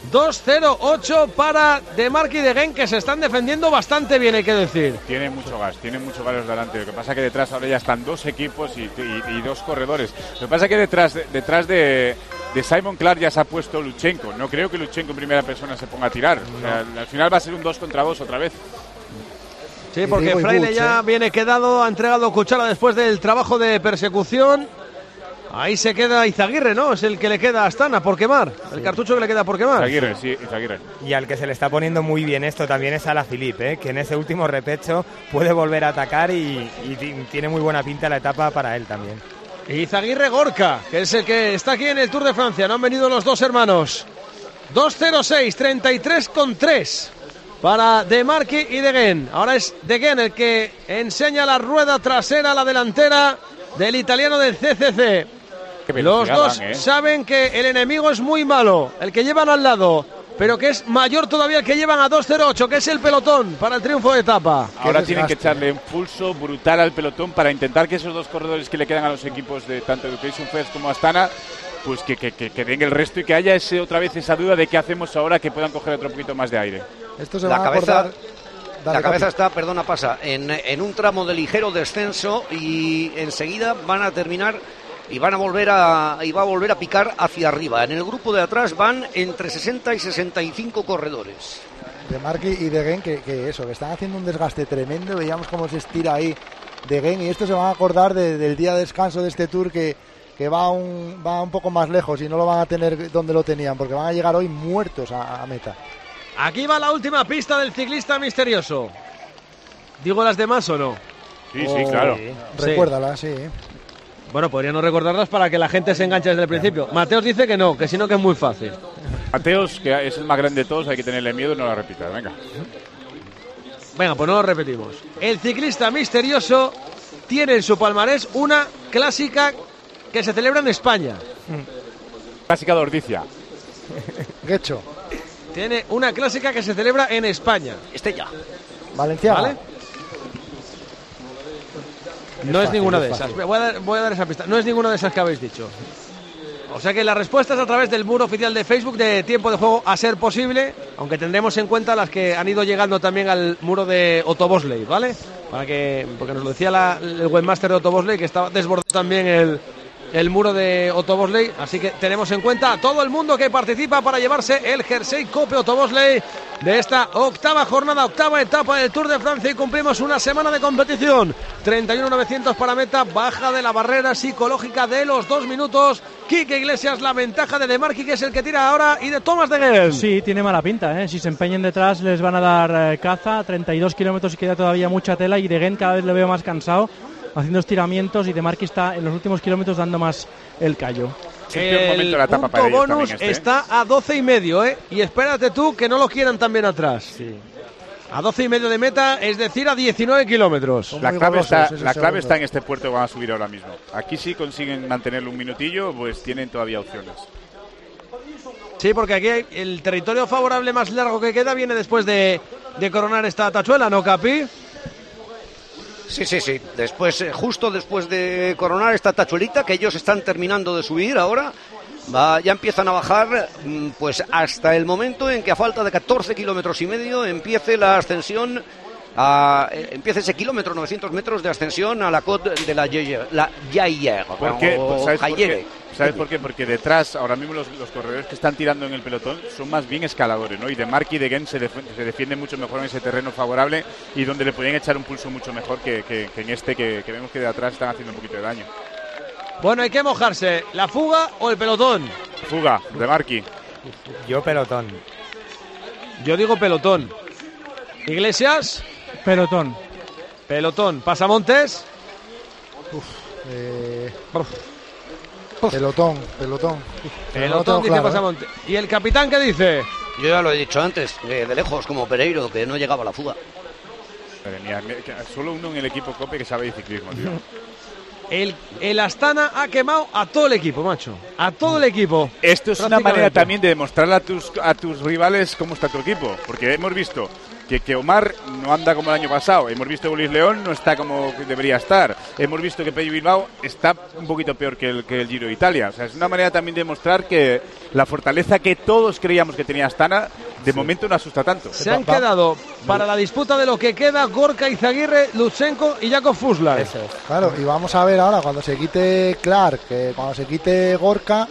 2.08 para De Marque y De Gendt, que se están defendiendo bastante bien, hay que decir. Tiene mucho gas los delante. Lo que pasa es que detrás ahora ya están 2 equipos y 2 corredores. Lo que pasa es que detrás de Simon Clark ya se ha puesto Lutsenko. No creo que Lutsenko en primera persona se ponga a tirar. O sea, al final va a ser un 2 contra 2 otra vez. Sí, porque Fraile ya viene quedado, ha entregado cuchara después del trabajo de persecución. Ahí se queda Izaguirre, ¿no? Es el que le queda a Astana por quemar. Sí. El cartucho que le queda por quemar. Izaguirre. Y al que se le está poniendo muy bien esto también es Alaphilippe, que en ese último repecho puede volver a atacar y tiene muy buena pinta la etapa para él también. Izaguirre Gorka, que es el que está aquí en el Tour de Francia. No han venido los dos hermanos. 2.06, 33,3 para De Marque y De Gendt. Ahora es De Gendt el que enseña la rueda trasera a la delantera del italiano del CCC. Los dos saben que el enemigo es muy malo, el que llevan al lado, pero que es mayor todavía el que llevan a 2.08, que es el pelotón para el triunfo de etapa. Ahora tienen que echarle un pulso brutal al pelotón para intentar que esos 2 corredores que le quedan a los equipos de tanto Education First como Astana, pues que den el resto y que haya otra vez esa duda de qué hacemos ahora, que puedan coger otro poquito más de aire. Esto se va a acordar. La cabeza está, pasa, en un tramo de ligero descenso, y enseguida van a terminar y va a volver a picar hacia arriba. En el grupo de atrás van entre 60 y 65 corredores. De Marchi y de Gen, que están haciendo un desgaste tremendo. Veíamos cómo se estira ahí de Gen, y esto se van a acordar del día de descanso de este Tour que va un poco más lejos y no lo van a tener donde lo tenían, porque van a llegar hoy muertos a meta. Aquí va la última pista del ciclista misterioso. ¿Digo las demás o no? Sí, claro. Recuérdalas, sí. Bueno, podría no recordarlas para que la gente se enganche desde el principio. Mateos dice que no, que si no que es muy fácil. Mateos, que es el más grande de todos, hay que tenerle miedo y no la repita. Venga, pues no lo repetimos. El ciclista misterioso tiene en su palmarés una clásica que se celebra en España. Clásica de Ordicia. Guecho. Tiene una clásica que se celebra en España. Estella. Valenciaga. ¿Vale? No es ninguna de esas. Voy a dar esa pista. No es ninguna de esas que habéis dicho. O sea que la respuesta es a través del muro oficial de Facebook de Tiempo de Juego, a ser posible, aunque tendremos en cuenta las que han ido llegando también al muro de Otto Bosley, ¿vale? Porque nos lo decía el webmaster de Otto Bosley, que estaba desbordado también el muro de Otto Bosley, así que tenemos en cuenta a todo el mundo que participa para llevarse el jersey Cope Otto Bosley de esta octava etapa del Tour de Francia, y cumplimos una semana de competición. 31.900 para meta, baja de la barrera psicológica de los 2 minutos. Quique Iglesias, la ventaja de Marchi, que es el que tira ahora, y de Thomas de Gent. Sí, tiene mala pinta, ¿eh? Si se empeñen detrás les van a dar caza. 32 kilómetros y queda todavía mucha tela, y de Gent cada vez le veo más cansado, haciendo estiramientos, y de Marchi está en los últimos kilómetros dando más el callo. El punto bonus está a 12,5, ¿eh? Y espérate tú que no lo quieran también atrás. Sí. A 12,5 de meta, es decir, a 19 kilómetros. La clave está en este puerto que van a subir ahora mismo. Aquí sí consiguen mantenerlo un minutillo, pues tienen todavía opciones. Sí, porque aquí el territorio favorable más largo que queda viene después de coronar esta tachuela, ¿no, Capi? Sí. Justo después de coronar esta tachuelita, que ellos están terminando de subir ahora, ya empiezan a bajar, pues hasta el momento en que a falta de 14 kilómetros y medio empiece la ascensión, empiece ese kilómetro, 900 metros de ascensión a la Côte de la Jaillère. ¿Sabes por qué? Porque detrás, ahora mismo los corredores que están tirando en el pelotón son más bien escaladores, ¿no? Y de Marchi y de Gent se defienden mucho mejor en ese terreno favorable, y donde le pueden echar un pulso mucho mejor que en este que vemos que de atrás están haciendo un poquito de daño. Bueno, hay que mojarse. ¿La fuga o el pelotón? Fuga, de Marchi. Yo pelotón. Yo digo pelotón. Iglesias. Pelotón. Pasamontes. Pelotón. Pelotón, dice Pasamontes. ¿Y el capitán qué dice? Yo ya lo he dicho antes, de lejos, como Pereiro, que no llegaba a la fuga. Solo uno en el equipo Cope que sabe de ciclismo, tío. El Astana ha quemado a todo el equipo, macho. A todo el equipo. Esto es una manera también de demostrarle a tus rivales cómo está tu equipo. Porque hemos visto que Omar no anda como el año pasado. Hemos visto que Luis León no está como debería estar. Hemos visto que Pello Bilbao está un poquito peor que el Giro de Italia. O sea, es una manera también de demostrar que la fortaleza que todos creíamos que tenía Astana, de momento no asusta tanto. Se han quedado para la disputa de lo que queda Gorka Izaguirre, Lutsenko y Jakob Fussland. Claro, y vamos a ver ahora cuando se quite Clark, cuando se quite Gorka,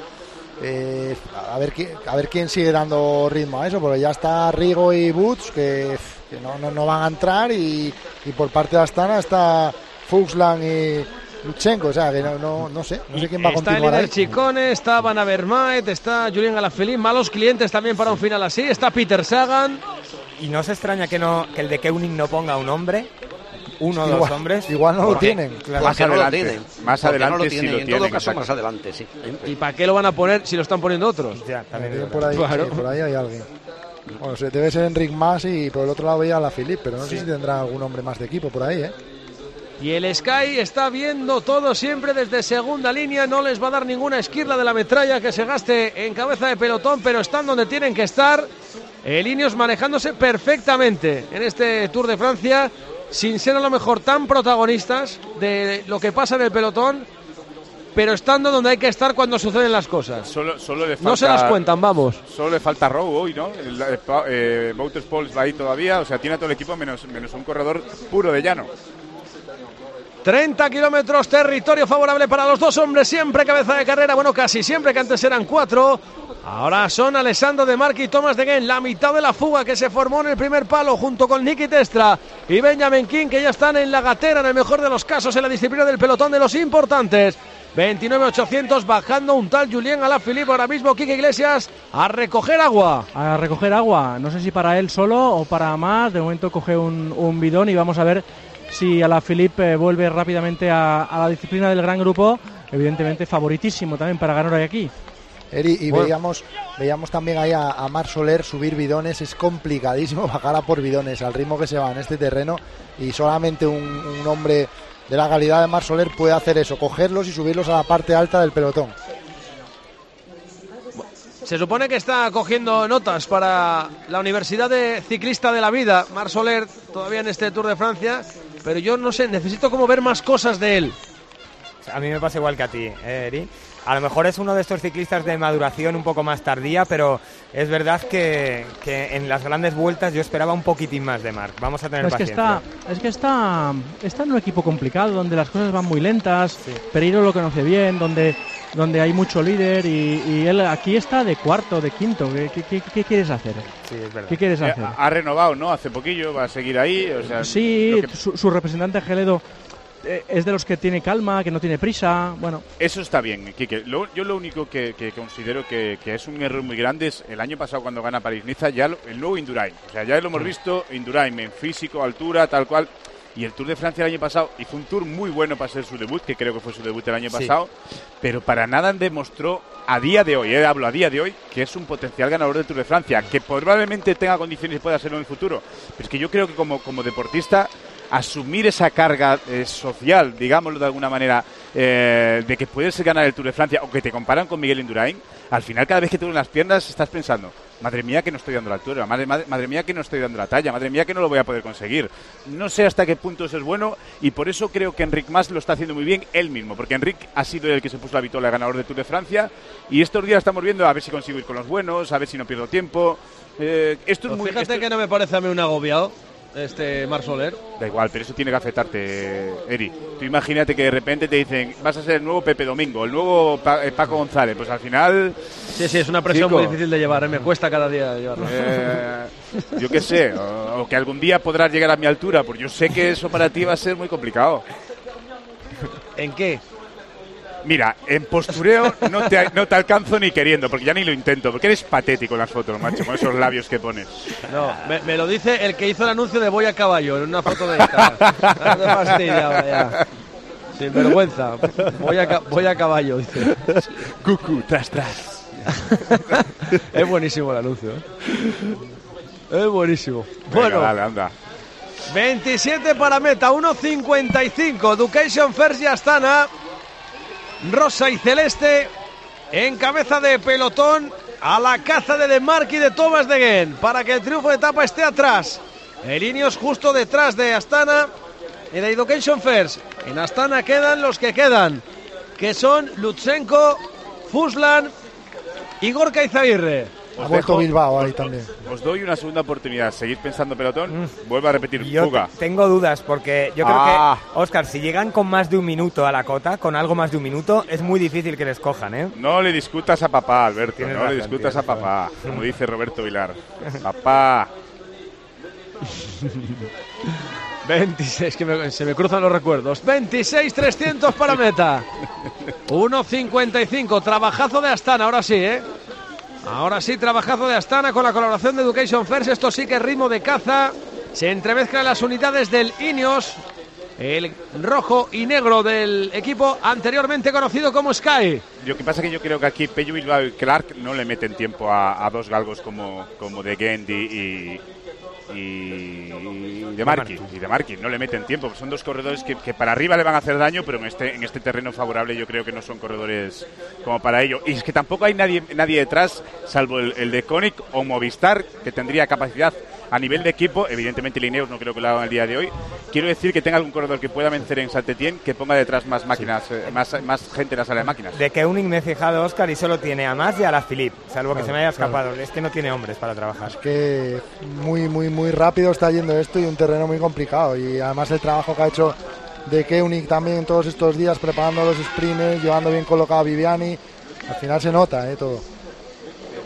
a ver quién sigue dando ritmo a eso, porque ya está Rigo y Boots que no van a entrar, y por parte de Astana está Fussland y Lutsenko, o sea que no sé quién va a continuar. Está el Chicone, está Van Avermaet, está Julien Alaphilippe, malos clientes también para un final así, está Peter Sagan. Y no se extraña que el de Keunig no ponga un hombre. Uno de los hombres. Igual no lo tienen. Claro. Más adelante sí lo tienen. En todo caso, más adelante, sí. ¿Y para qué lo van a poner si lo están poniendo otros? Ya, también por ahí, claro. Por ahí hay alguien. Bueno, debe ser Enric Mas, y por el otro lado veía a Alaphilippe, pero no sé si tendrá algún hombre más de equipo por ahí, ¿eh? Y el Sky está viendo todo siempre desde segunda línea, no les va a dar ninguna esquirla de la metralla que se gaste en cabeza de pelotón, pero están donde tienen que estar. Ineos manejándose perfectamente en este Tour de Francia, sin ser a lo mejor tan protagonistas de lo que pasa en el pelotón, pero estando donde hay que estar cuando suceden las cosas. Solo le falta, no se las cuentan, vamos. Solo le falta Rowe hoy, ¿no? Wouters Poels va ahí todavía, o sea, tiene a todo el equipo menos un corredor puro de llano. 30 kilómetros, territorio favorable para los dos hombres, siempre cabeza de carrera, bueno, casi siempre, que antes eran 4. Ahora son Alessandro De Marchi y Thomas de Gendt, la mitad de la fuga que se formó en el primer palo junto con Niki Testra y Benjamin King, que ya están en la gatera en el mejor de los casos en la disciplina del pelotón de los importantes. 29.800 bajando un tal Julien Alaphilippe. Ahora mismo Quique Iglesias a recoger agua. A recoger agua, no sé si para él solo o para más. De momento coge un bidón y vamos a ver si Alaphilippe vuelve rápidamente a la disciplina del gran grupo. Evidentemente favoritísimo también para ganar hoy aquí. Eri, y bueno, veíamos también ahí a Marc Soler subir bidones. Es complicadísimo bajar a por bidones al ritmo que se va en este terreno, y solamente un hombre de la calidad de Marc Soler puede hacer eso, cogerlos y subirlos a la parte alta del pelotón. Se supone que está cogiendo notas para la Universidad de Ciclista de la Vida, Marc Soler, todavía en este Tour de Francia, pero yo no sé, necesito como ver más cosas de él. A mí me pasa igual que a ti, Eri. A lo mejor es uno de estos ciclistas de maduración un poco más tardía, pero es verdad que en las grandes vueltas yo esperaba un poquitín más de Marc. Vamos a tener paciencia. Es que está en un equipo complicado, donde las cosas van muy lentas, sí. Pereiro lo conoce bien, donde hay mucho líder, y él aquí está de cuarto, de quinto. ¿Qué quieres hacer? Sí, es verdad. ¿Qué quieres hacer? Ha renovado, ¿no? Hace poquillo, va a seguir ahí. O sea, sí, su representante Geledo es de los que tiene calma, que no tiene prisa. Bueno, eso está bien, Quique. Yo lo único que considero que es un error muy grande es el año pasado cuando gana París-Niza, ya el nuevo Indurain. O sea, ya lo hemos visto, Indurain en físico, altura, tal cual. Y el Tour de Francia el año pasado hizo un Tour muy bueno para ser su debut, que creo que fue su debut el año pasado, pero para nada demostró a día de hoy, hablo a día de hoy, que es un potencial ganador del Tour de Francia, que probablemente tenga condiciones y pueda serlo en el futuro. Pero es que yo creo que como deportista, asumir esa carga social, digámoslo de alguna manera, de que puedes ganar el Tour de Francia, o que te comparan con Miguel Indurain, al final cada vez que te duelen las piernas estás pensando, madre mía que no estoy dando la altura, madre mía que no estoy dando la talla, madre mía que no lo voy a poder conseguir. No sé hasta qué punto eso es bueno, y por eso creo que Enric Mas lo está haciendo muy bien él mismo, porque Enric ha sido el que se puso la vitola ganador del Tour de Francia, y estos días estamos viendo a ver si consigo ir con los buenos, a ver si no pierdo tiempo. Fíjate que no me parece a mí un agobiado Marc Soler. Da igual, pero eso tiene que afectarte, Eri. Tú imagínate que de repente te dicen, vas a ser el nuevo Pepe Domingo, el nuevo Paco González. Pues al final... Sí, es una presión muy difícil de llevar, me cuesta cada día llevarlo. Yo qué sé, o que algún día podrás llegar a mi altura, porque yo sé que eso para ti va a ser muy complicado. ¿En qué? Mira, en postureo no te alcanzo ni queriendo, porque ya ni lo intento, porque eres patético en las fotos, macho, con esos labios que pones. No, me lo dice el que hizo el anuncio de Voy a caballo en una foto de Instagram. No te fastidia, ya. Sin vergüenza. Voy a caballo, dice. Cucu, tras. Es buenísimo el anuncio, Es buenísimo. Venga, bueno, dale, anda. 27 para meta, 1.55. Education First y Astana. Rosa y celeste en cabeza de pelotón, a la caza de Marchi y de Thomas de Gendt para que el triunfo de etapa esté atrás. El Ineos justo detrás de Astana y de Education First. En Astana quedan los que quedan, que son Lutsenko, Fuslan y Gorka Izaguirre. Ha vuelto Bilbao ahí también. Os doy una segunda oportunidad. ¿Seguís pensando pelotón? Vuelvo a repetir, yo fuga. Tengo dudas, porque yo creo que, Óscar, si llegan con más de un minuto a la cota, con algo más de un minuto, es muy difícil que les cojan, ¿eh? No le discutas a papá, Alberto. Tienes razón, le discutas a papá, como dice Roberto Vilar. Papá. 26, que se me cruzan los recuerdos. 26.300 para meta. 1.55, trabajazo de Astana, ahora sí, Ahora sí, trabajazo de Astana con la colaboración de Education First. Esto sí que es ritmo de caza. Se entremezclan las unidades del Ineos, el rojo y negro del equipo anteriormente conocido como Sky. Lo que pasa es que yo creo que aquí Pello Bilbao y Clark no le meten tiempo a dos galgos como de Gendt y de Marchi, no le meten tiempo. Son dos corredores que para arriba le van a hacer daño, pero en este terreno favorable yo creo que no son corredores como para ello. Y es que tampoco hay nadie detrás, salvo el de Koenig o Movistar, que tendría capacidad a nivel de equipo. Evidentemente el Ineos no creo que lo hagan el día de hoy. Quiero decir que tenga algún corredor que pueda vencer en Saint-Étienne, que ponga detrás más máquinas, más gente en la sala de máquinas. De Koenig me he fijado, Óscar, y solo tiene a Mas y a Alaphilippe, salvo que se me haya escapado. Es que no tiene hombres para trabajar. Es que muy rápido está yendo esto, y un terreno muy complicado, y además el trabajo que ha hecho de Koenig también todos estos días preparando los sprints, llevando bien colocado a Viviani, al final se nota todo.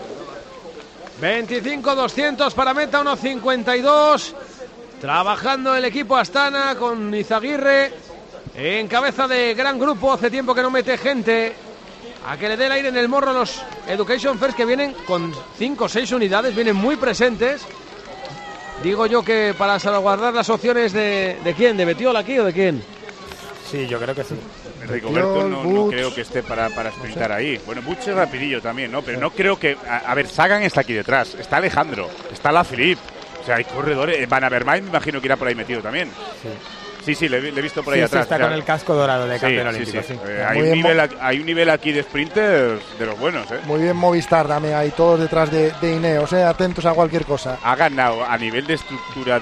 25-200 para meta, 1.52. Trabajando el equipo Astana con Izaguirre en cabeza de gran grupo. Hace tiempo que no mete gente a que le dé el aire en el morro a los Education First, que vienen con 5 o 6 unidades, vienen muy presentes. Digo yo que para salvaguardar las opciones de quién, de Betiola aquí o de quién. Sí, yo creo que sí. Rigoberto no creo que esté para sprintar ahí. Bueno, Butch es rapidillo también, ¿no? Pero no creo que... A ver, Sagan está aquí detrás, está Alejandro, está Lafilippe. O sea, hay corredores. Van Avermaet me imagino que irá por ahí metido también. Sí, le he visto por ahí atrás. Está con el casco dorado de campeón olímpico. Sí. Hay un nivel aquí de sprinters de los buenos, ¿eh? Muy bien Movistar también, ahí todos detrás de Ineos, atentos a cualquier cosa. Ha ganado a nivel de estructura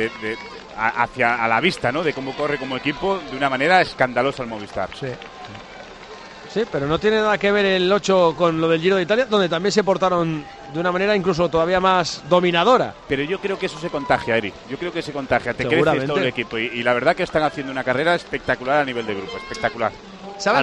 hacia a la vista, ¿no? De cómo corre como equipo de una manera escandalosa el Movistar. Sí, pero no tiene nada que ver el 8 con lo del Giro de Italia, donde también se portaron de una manera incluso todavía más dominadora. Pero yo creo que eso se contagia, Eri. Yo creo que se contagia. Te crece todo el equipo. Y la verdad que están haciendo una carrera espectacular a nivel de grupo. Espectacular. A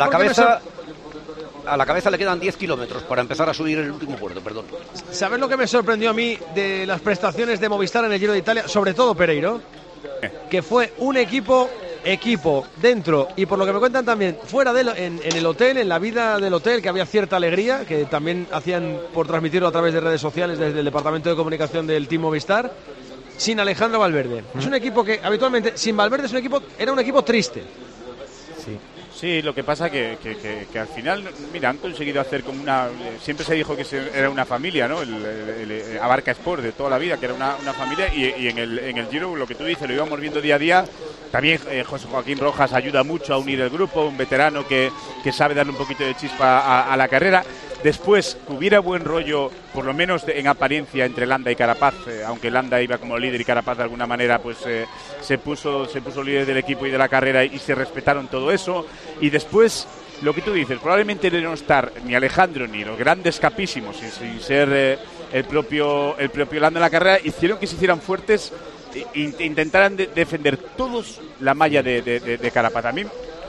la cabeza le quedan 10 kilómetros para empezar a subir el último puerto, perdón. ¿Sabes lo que me sorprendió a mí de las prestaciones de Movistar en el Giro de Italia? Sobre todo Pereiro. Que fue un equipo dentro, y por lo que me cuentan también fuera en el hotel, en la vida del hotel, que había cierta alegría, que también hacían por transmitirlo a través de redes sociales desde el departamento de comunicación del Team Movistar, sin Alejandro Valverde. Es un equipo que habitualmente sin Valverde era un equipo triste. Sí, lo que pasa que al final, mira, han conseguido hacer como una... Siempre se dijo que era una familia, ¿no? El Abarca Sport de toda la vida, que era una familia, y en el Giro, lo que tú dices, lo íbamos viendo día a día. También José Joaquín Rojas ayuda mucho a unir el grupo, un veterano que sabe darle un poquito de chispa a la carrera. Después, que hubiera buen rollo, por lo menos en apariencia, entre Landa y Carapaz, aunque Landa iba como líder y Carapaz de alguna manera pues se puso líder del equipo y de la carrera, y se respetaron todo eso. Y después, lo que tú dices, probablemente de no estar ni Alejandro ni los grandes capísimos, sin ser el propio Landa en la carrera, hicieron que se hicieran fuertes e intentaran defender todos la malla de Carapaz. A mí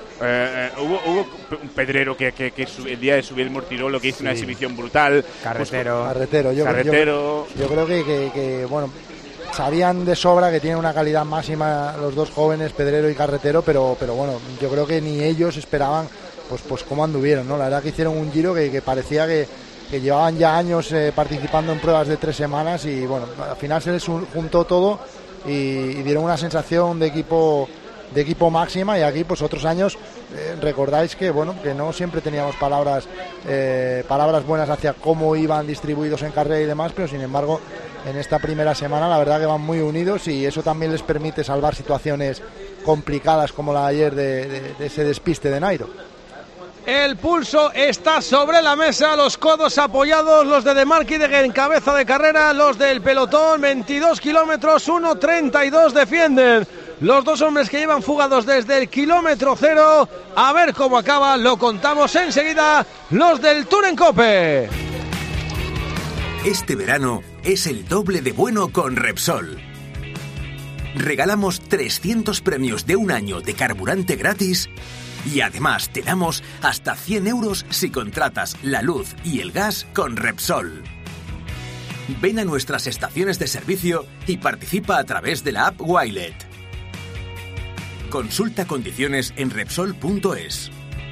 hubo un pedrero que el día de subir el Mortirolo, que hizo una exhibición brutal. Carretero. Yo creo que bueno, sabían de sobra que tienen una calidad máxima los dos jóvenes, Pedrero y Carretero, pero bueno, yo creo que ni ellos esperaban pues cómo anduvieron, ¿no? La verdad que hicieron un Giro que parecía que llevaban ya años participando en pruebas de 3 semanas, y bueno, al final se les juntó todo y dieron una sensación de equipo máxima. Y aquí pues otros años recordáis que bueno, que no siempre teníamos palabras buenas hacia cómo iban distribuidos en carrera y demás, pero sin embargo en esta primera semana la verdad que van muy unidos, y eso también les permite salvar situaciones complicadas como la de ayer de ese despiste de Nairo. El pulso está sobre la mesa, los codos apoyados, los de Marquidegger en cabeza de carrera, los del pelotón, 22 kilómetros, 1.32 defienden. Los dos hombres que llevan fugados desde el kilómetro 0. A ver cómo acaba, lo contamos enseguida. Los del Tour en COPE. Este verano es el doble de bueno con Repsol. Regalamos 300 premios de un año de carburante gratis, y además te damos hasta 100 euros si contratas la luz y el gas con Repsol. Ven a nuestras estaciones de servicio y participa a través de la app Wilet. Consulta condiciones en Repsol.es.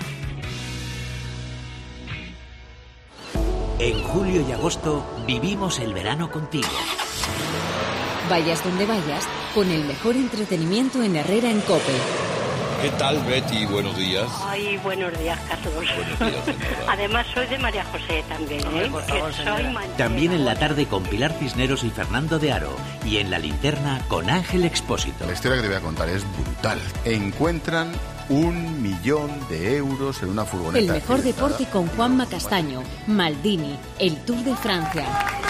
En julio y agosto vivimos el verano contigo. Vayas donde vayas, con el mejor entretenimiento en Herrera en COPE. ¿Qué tal, Betty? Buenos días. Ay, buenos días, Carlos. Buenos días, señora. Además, soy de María José también, ¿eh? Por favor, que soy también en la tarde con Pilar Cisneros y Fernando de Aro. Y en La Linterna con Ángel Expósito. La historia que te voy a contar es brutal. Encuentran 1 millón de euros en una furgoneta. El mejor deporte con Juanma Castaño, Maldini, el Tour de Francia.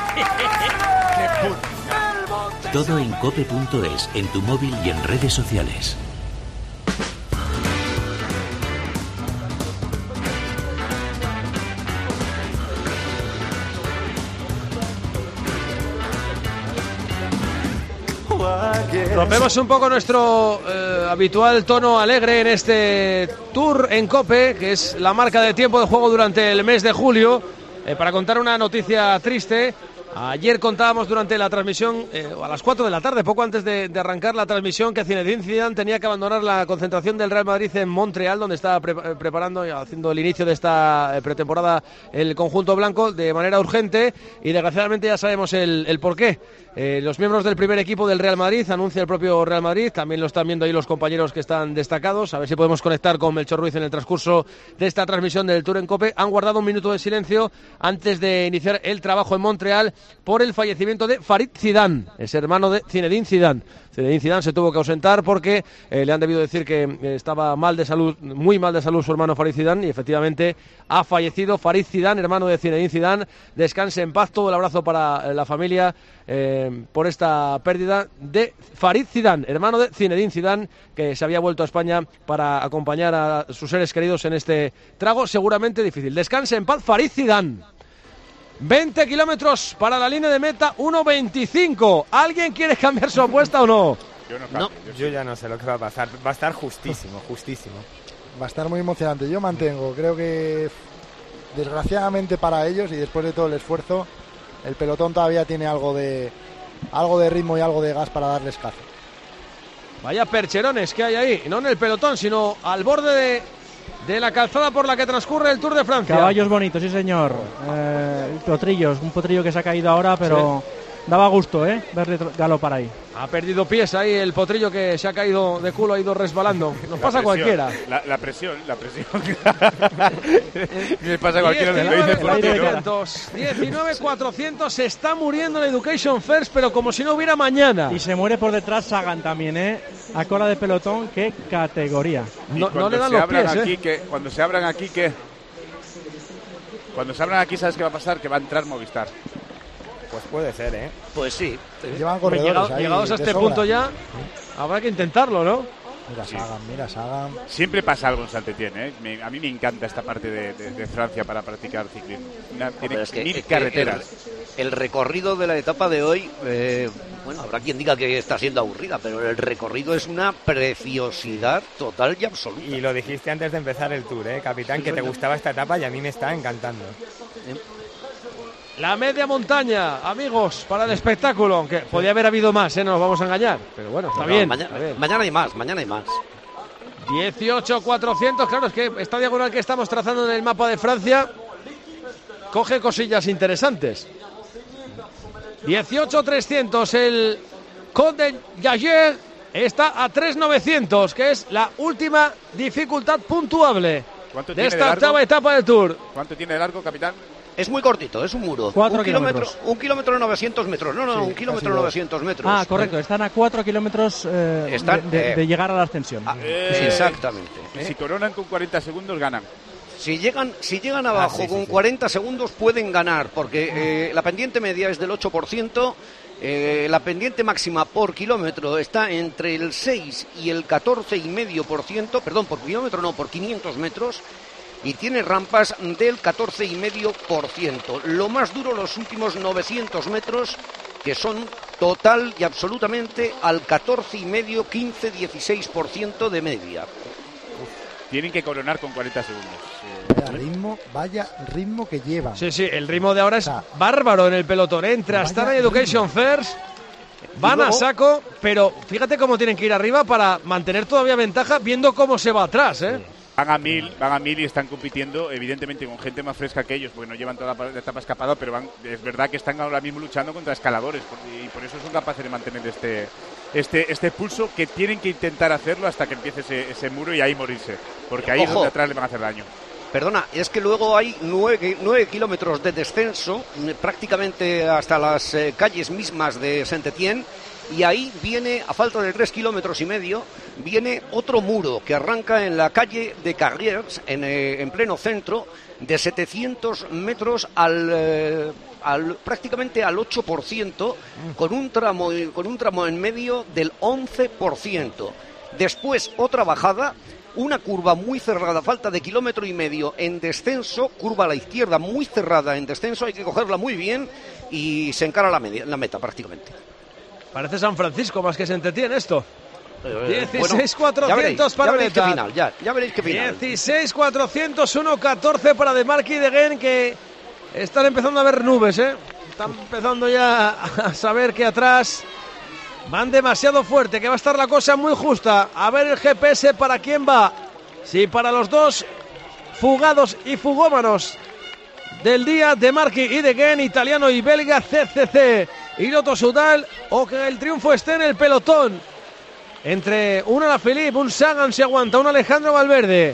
Todo en cope.es, en tu móvil y en redes sociales. Rompemos un poco nuestro habitual tono alegre en este Tour en COPE, que es la marca de tiempo de juego durante el mes de julio, para contar una noticia triste. Ayer contábamos durante la transmisión, a las 4 de la tarde, poco antes de arrancar la transmisión, que Zinedine Zidane tenía que abandonar la concentración del Real Madrid en Montreal, donde estaba preparando y haciendo el inicio de esta pretemporada el conjunto blanco de manera urgente, y desgraciadamente ya sabemos el porqué. Los miembros del primer equipo del Real Madrid, anuncia el propio Real Madrid, también lo están viendo ahí los compañeros que están destacados, a ver si podemos conectar con Melchor Ruiz en el transcurso de esta transmisión del Tour en COPE. Han guardado un minuto de silencio antes de iniciar el trabajo en Montreal por el fallecimiento de Farid Zidane, es hermano de Zinedine Zidane. Zinedine Zidane se tuvo que ausentar porque le han debido decir que estaba mal de salud, muy mal de salud su hermano Farid Zidane, y efectivamente ha fallecido Farid Zidane, hermano de Zinedine Zidane. Descanse en paz, todo el abrazo para la familia por esta pérdida de Farid Zidane, hermano de Zinedine Zidane, que se había vuelto a España para acompañar a sus seres queridos en este trago seguramente difícil. Descanse en paz Farid Zidane. 20 kilómetros para la línea de meta, 1.25. ¿Alguien quiere cambiar su apuesta o no? Yo no cambio, yo ya no sé lo que va a pasar. Va a estar justísimo. Va a estar muy emocionante. Yo mantengo, creo que desgraciadamente para ellos y después de todo el esfuerzo, el pelotón todavía tiene algo de ritmo y algo de gas para darles caza. Vaya percherones que hay ahí, no en el pelotón, sino al borde de la calzada por la que transcurre el Tour de Francia. Caballos bonitos, sí señor. Potrillos, un potrillo que se ha caído ahora, pero daba gusto, verle galopar ahí. Ha perdido pies ahí el potrillo, que se ha caído de culo, ha ido resbalando. Nos pasa a cualquiera. La presión. Le pasa a cualquiera. 19.400, se está muriendo en Education First, pero como si no hubiera mañana. Y se muere por detrás Sagan también, a cola de pelotón, qué categoría. No le dan los pies, Cuando se abran aquí, ¿sabes qué va a pasar? Que va a entrar Movistar. Pues puede ser, Pues sí. Llevan corredores llegados a este punto ya, habrá que intentarlo, ¿no? Mira Sagan. Siempre pasa algo en Saint-Étienne, A mí me encanta esta parte de Francia para practicar ciclismo. Tiene 1000 carreteras. El recorrido de la etapa de hoy, habrá quien diga que está siendo aburrida, pero el recorrido es una preciosidad total y absoluta. Y lo dijiste antes de empezar el Tour, capitán, que te gustaba esta etapa, y a mí me está encantando. La media montaña, amigos, para el espectáculo, aunque podía haber habido más, no nos vamos a engañar, pero bueno, está bien. Mañana hay más. 18.400, claro, es que esta diagonal que estamos trazando en el mapa de Francia coge cosillas interesantes. 18.300, el Côte de Jager está a 3.900, que es la última dificultad puntuable de esta octava etapa del Tour. ¿Cuánto tiene de largo, capitán? Es muy cortito, es un muro. 4 kilómetros. 1 kilómetro 900 metros. No, 1 kilómetro 900 metros. Ah, correcto, están a 4 kilómetros de llegar a la ascensión. Exactamente. Si coronan con 40 segundos, ganan. Si llegan abajo con 40 segundos, pueden ganar, porque la pendiente media es del 8%. La pendiente máxima por kilómetro está entre el 6 y el 14,5%. Perdón, por kilómetro no, por 500 metros. Y tiene rampas del 14,5%. Lo más duro los últimos 900 metros, que son total y absolutamente al 14,5, 15, 16% de media. Tienen que coronar con 40 segundos. Vaya ritmo que llevan. Sí, el ritmo de ahora es bárbaro en el pelotón. Entra Astana y Education First. Van a saco, pero fíjate cómo tienen que ir arriba para mantener todavía ventaja, viendo cómo se va atrás, Van a mil y están compitiendo, evidentemente, con gente más fresca que ellos, porque no llevan toda la etapa escapada, pero es verdad que están ahora mismo luchando contra escaladores, y por eso son capaces de mantener este pulso, que tienen que intentar hacerlo hasta que empiece ese muro y ahí morirse, porque ahí es donde atrás le van a hacer daño. Perdona, es que luego hay 9 kilómetros de descenso, prácticamente hasta las calles mismas de Saint-Étienne, y ahí viene, a falta de 3,5 kilómetros, viene otro muro que arranca en la calle de Carriers, en pleno centro, de 700 metros prácticamente al 8%, con un tramo en medio del 11%. Después otra bajada, una curva muy cerrada, falta de 1,5 kilómetros en descenso, curva a la izquierda muy cerrada en descenso, hay que cogerla muy bien y se encara la meta prácticamente. Parece San Francisco más que se entretiene esto. 16.400 para Meta. Ya veréis qué final. 16.400, 1.14 para De Marque y De Gen, que están empezando a ver nubes, están empezando ya a saber que atrás van demasiado fuerte, que va a estar la cosa muy justa. A ver el GPS para quién va. Si para los dos fugados y fugómanos del día, de Marchi y de Gen, italiano y belga, CCC y Lotto Soudal, o que el triunfo esté en el pelotón entre un Alaphilippe, un Sagan si aguanta, un Alejandro Valverde.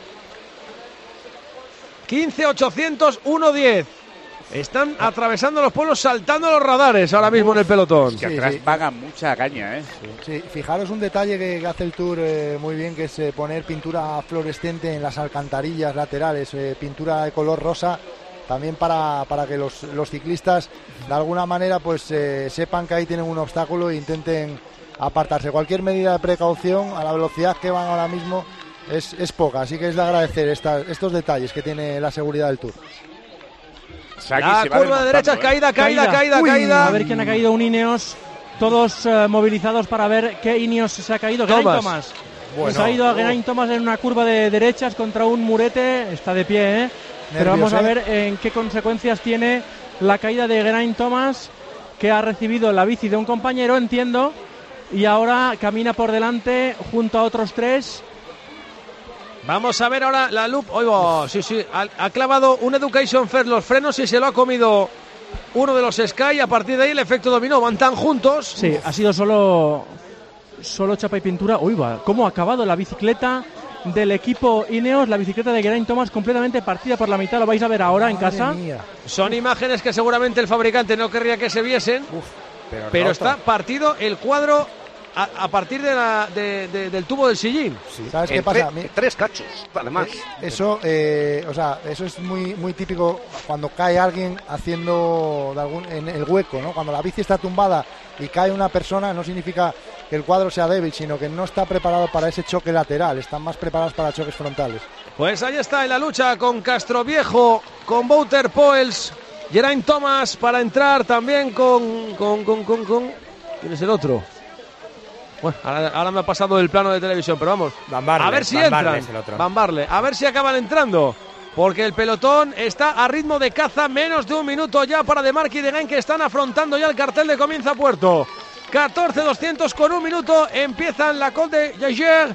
15.800, 1.10. Están atravesando los pueblos, saltando los radares ahora mismo en el pelotón. Que atrás pagan mucha caña, ¿eh? Sí, fijaros un detalle que hace el Tour muy bien, que es poner pintura fluorescente en las alcantarillas laterales, pintura de color rosa, también para que los ciclistas de alguna manera pues sepan que ahí tienen un obstáculo e intenten apartarse. Cualquier medida de precaución a la velocidad que van ahora mismo es poca, así que es de agradecer estos detalles que tiene la seguridad del Tour. La curva de derecha, caída. A ver quién ha caído, un Ineos. Todos movilizados para ver qué Ineos se ha caído. Geraint Thomas. Bueno, se ha ido a Geraint Thomas en una curva de derechas contra un murete. Está de pie, ¿eh? Pero vamos a ver en qué consecuencias tiene la caída de Geraint Thomas, que ha recibido la bici de un compañero, entiendo, y ahora camina por delante junto a otros tres. Vamos a ver ahora la loop. Oigo, sí, ha clavado un Education First los frenos y se lo ha comido uno de los Sky. A partir de ahí el efecto dominó, van tan juntos. Sí, ha sido solo chapa y pintura. Oiga, cómo ha acabado la bicicleta del equipo Ineos, la bicicleta de Geraint Thomas completamente partida por la mitad. Lo vais a ver ahora en casa. Son imágenes que seguramente el fabricante no querría que se viesen, pero está partido el cuadro a partir del tubo del sillín. Sí. ¿Sabes qué pasa? Tres cachos, además. Eso es muy, muy típico cuando cae alguien haciendo en el hueco, ¿no? Cuando la bici está tumbada y cae una persona, no significa que el cuadro sea débil, sino que no está preparado para ese choque lateral, están más preparados para choques frontales. Pues ahí está en la lucha con Castroviejo, con Wouter Poels, Geraint Thomas para entrar también con ¿quién es el otro? Bueno, ahora me ha pasado el plano de televisión, pero vamos, a ver si entran. Van Barle, a ver si acaban entrando, porque el pelotón está a ritmo de caza. Menos de un minuto ya para De Marchi y De Gen, que están afrontando ya el cartel de Comienza Puerto. 14.200 con un minuto, empiezan la Col de Jaeger.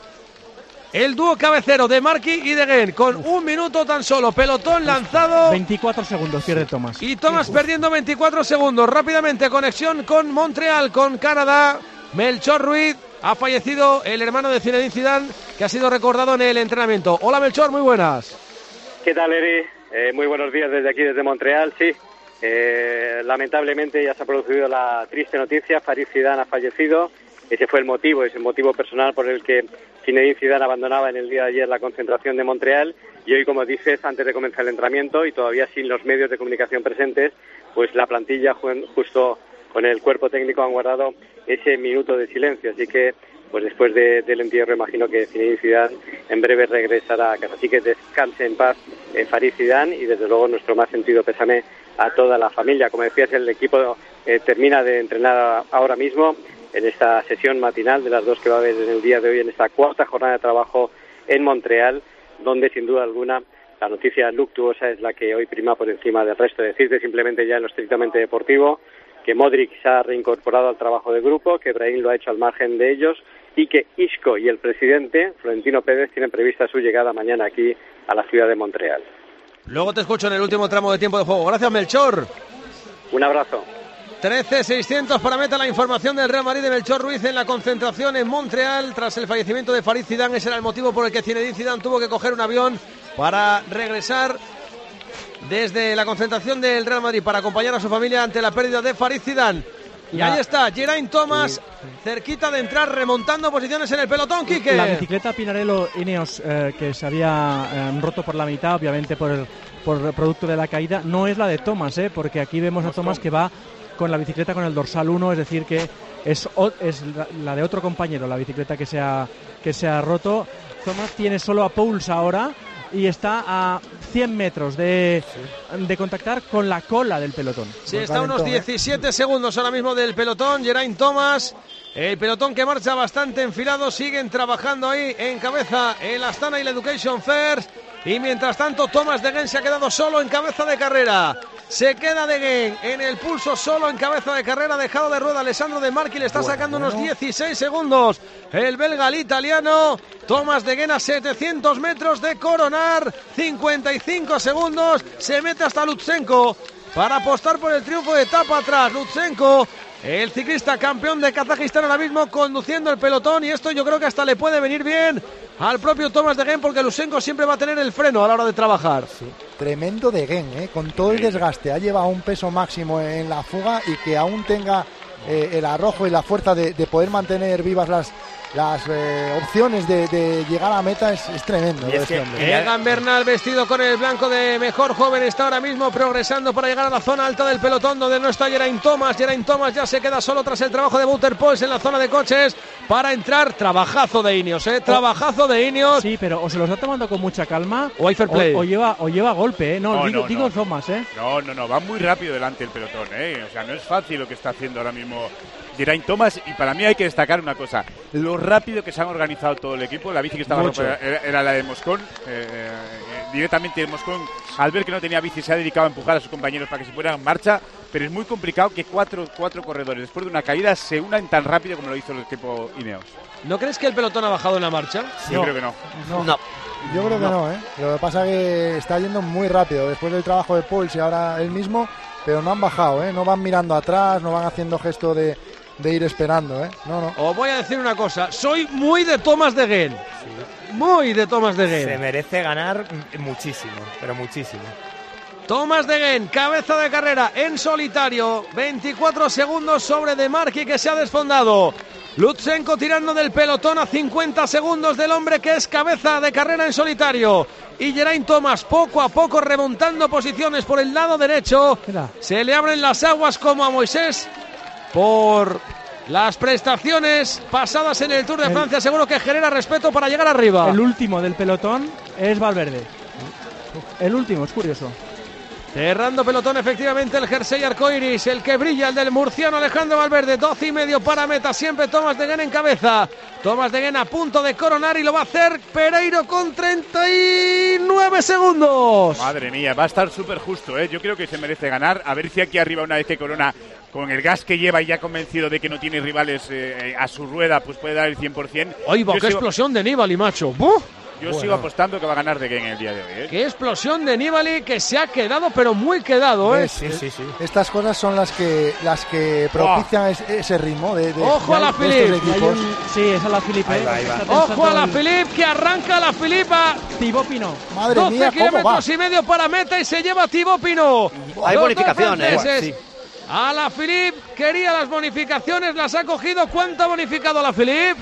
El dúo cabecero De Marchi y De Gen con un minuto tan solo. Pelotón lanzado. 24 segundos pierde Thomas. Y Thomas perdiendo 24 segundos. Rápidamente conexión con Montreal, con Canadá. Melchor Ruiz, ha fallecido el hermano de Zinedine Zidane, que ha sido recordado en el entrenamiento. Hola Melchor, muy buenas. ¿Qué tal, Eri? Muy buenos días desde aquí, desde Montreal. Sí, lamentablemente ya se ha producido la triste noticia. Farid Zidane ha fallecido. Ese fue el motivo, es el motivo personal por el que Zinedine Zidane abandonaba en el día de ayer la concentración de Montreal. Y hoy, como dices, antes de comenzar el entrenamiento y todavía sin los medios de comunicación presentes, pues la plantilla justo con el cuerpo técnico han guardado ese minuto de silencio. Así que, pues después del entierro, imagino que Zinedine Zidane en breve regresará a casa. Así que descanse en paz Farid Zidane, y desde luego nuestro más sentido pésame a toda la familia. Como decías, el equipo termina de entrenar ahora mismo en esta sesión matinal de las dos que va a haber en el día de hoy, en esta cuarta jornada de trabajo en Montreal, donde sin duda alguna la noticia luctuosa es la que hoy prima por encima del resto. Decirte simplemente ya en lo estrictamente deportivo que Modric se ha reincorporado al trabajo de grupo, que Brahim lo ha hecho al margen de ellos, y que Isco y el presidente, Florentino Pérez, tienen prevista su llegada mañana aquí a la ciudad de Montreal. Luego te escucho en el último tramo de tiempo de juego. Gracias, Melchor. Un abrazo. 13.600 para Meta, la información del Real Madrid de Melchor Ruiz en la concentración en Montreal tras el fallecimiento de Farid Zidane. Ese era el motivo por el que Zinedine Zidane tuvo que coger un avión para regresar desde la concentración del Real Madrid para acompañar a su familia ante la pérdida de Farid Zidane. Y ahí está Geraint Thomas, cerquita de entrar, remontando posiciones en el pelotón, Quique. La bicicleta Pinarello Ineos, que se había roto por la mitad, obviamente por producto de la caída, no es la de Thomas, porque aquí vemos a Thomas que va con la bicicleta con el dorsal 1, es decir que es la de otro compañero, la bicicleta que se ha roto. Thomas tiene solo a Poels ahora y está a 100 metros de contactar con la cola del pelotón. Sí, está a unos 17 segundos ahora mismo del pelotón. Geraint Thomas El pelotón que marcha bastante enfilado, siguen trabajando ahí en cabeza el Astana y el Education First. Y mientras tanto, Thomas de Genn se ha quedado solo en cabeza de carrera. Se queda de Genn en el pulso, solo en cabeza de carrera, dejado de rueda. Alessandro De Marchi le está sacando unos 16 segundos. El belga al italiano. Thomas de Genn a 700 metros de coronar. 55 segundos. Se mete hasta Lutsenko para apostar por el triunfo de etapa atrás. Lutsenko, el ciclista campeón de Kazajistán, ahora mismo conduciendo el pelotón, y esto yo creo que hasta le puede venir bien al propio Thomas de Genn, porque Lutsenko siempre va a tener el freno a la hora de trabajar. Sí. Tremendo de Genn, con todo el desgaste, ha llevado un peso máximo en la fuga y que aún tenga el arrojo y la fuerza de poder mantener vivas las opciones de llegar a la meta es tremendo. Egan Bernal, vestido con el blanco de mejor joven, está ahora mismo progresando para llegar a la zona alta del pelotón, donde no está Geraint Thomas. Geraint Thomas ya se queda solo tras el trabajo de Wouter Poels en la zona de coches para entrar. Trabajazo de Ineos, trabajazo de Ineos. Sí, pero o se lo está tomando con mucha calma o hay fair play, o lleva golpe, digo Thomas, No, va muy rápido delante el pelotón, o sea, no es fácil lo que está haciendo ahora mismo Geraint Thomas, y para mí hay que destacar una cosa: lo rápido que se han organizado todo el equipo. La bici que estaba rota era la de Moscón, directamente de Moscón, al ver que no tenía bici, se ha dedicado a empujar a sus compañeros para que se fueran en marcha, pero es muy complicado que cuatro corredores después de una caída se unan tan rápido como lo hizo el equipo Ineos. ¿No crees que el pelotón ha bajado en la marcha? Sí, yo creo que no. Yo creo que no, Lo que pasa es que está yendo muy rápido después del trabajo de Poels y ahora él mismo, pero no han bajado, no van mirando atrás, no van haciendo gesto de ir esperando, No. Os voy a decir una cosa, soy muy de Thomas de Genn. Sí. Muy de Thomas de Genn. Se merece ganar muchísimo, pero muchísimo. Thomas de Genn, cabeza de carrera en solitario, 24 segundos sobre De Marchi, que se ha desfondado. Lutsenko tirando del pelotón a 50 segundos del hombre que es cabeza de carrera en solitario. Y Geraint Thomas poco a poco remontando posiciones por el lado derecho. Se le abren las aguas como a Moisés por las prestaciones pasadas en el Tour de Francia. Seguro que genera respeto para llegar arriba. El último del pelotón es Valverde. El último, es curioso. Cerrando pelotón, efectivamente, el jersey arcoiris, el que brilla, el del murciano Alejandro Valverde. 12,5 para meta, siempre Thomas de Genn en cabeza. Thomas de Genn a punto de coronar y lo va a hacer Pereiro con 39 segundos. Madre mía, va a estar súper justo, Yo creo que se merece ganar. A ver si aquí arriba, una vez que corona, con el gas que lleva y ya convencido de que no tiene rivales a su rueda, pues puede dar el 100%. ¡Ay, va, qué explosión de Nibali, macho! ¡Buf! Yo sigo apostando que va a ganar de Genn el día de hoy, Qué explosión de Nibali, que se ha quedado, pero muy quedado, Sí. Estas cosas son las que propician ese ritmo de ¡ojo a la Philippe! Sí, esa es la Philippe. ¡Ojo a la Philippe, que arranca la Philippe! Thibaut Pinot. Madre 12 mía, kilómetros y medio para meta y se lleva Thibaut Pinot. Hay bonificaciones. A la Philippe quería las bonificaciones, las ha cogido. ¿Cuánto ha bonificado la Philippe?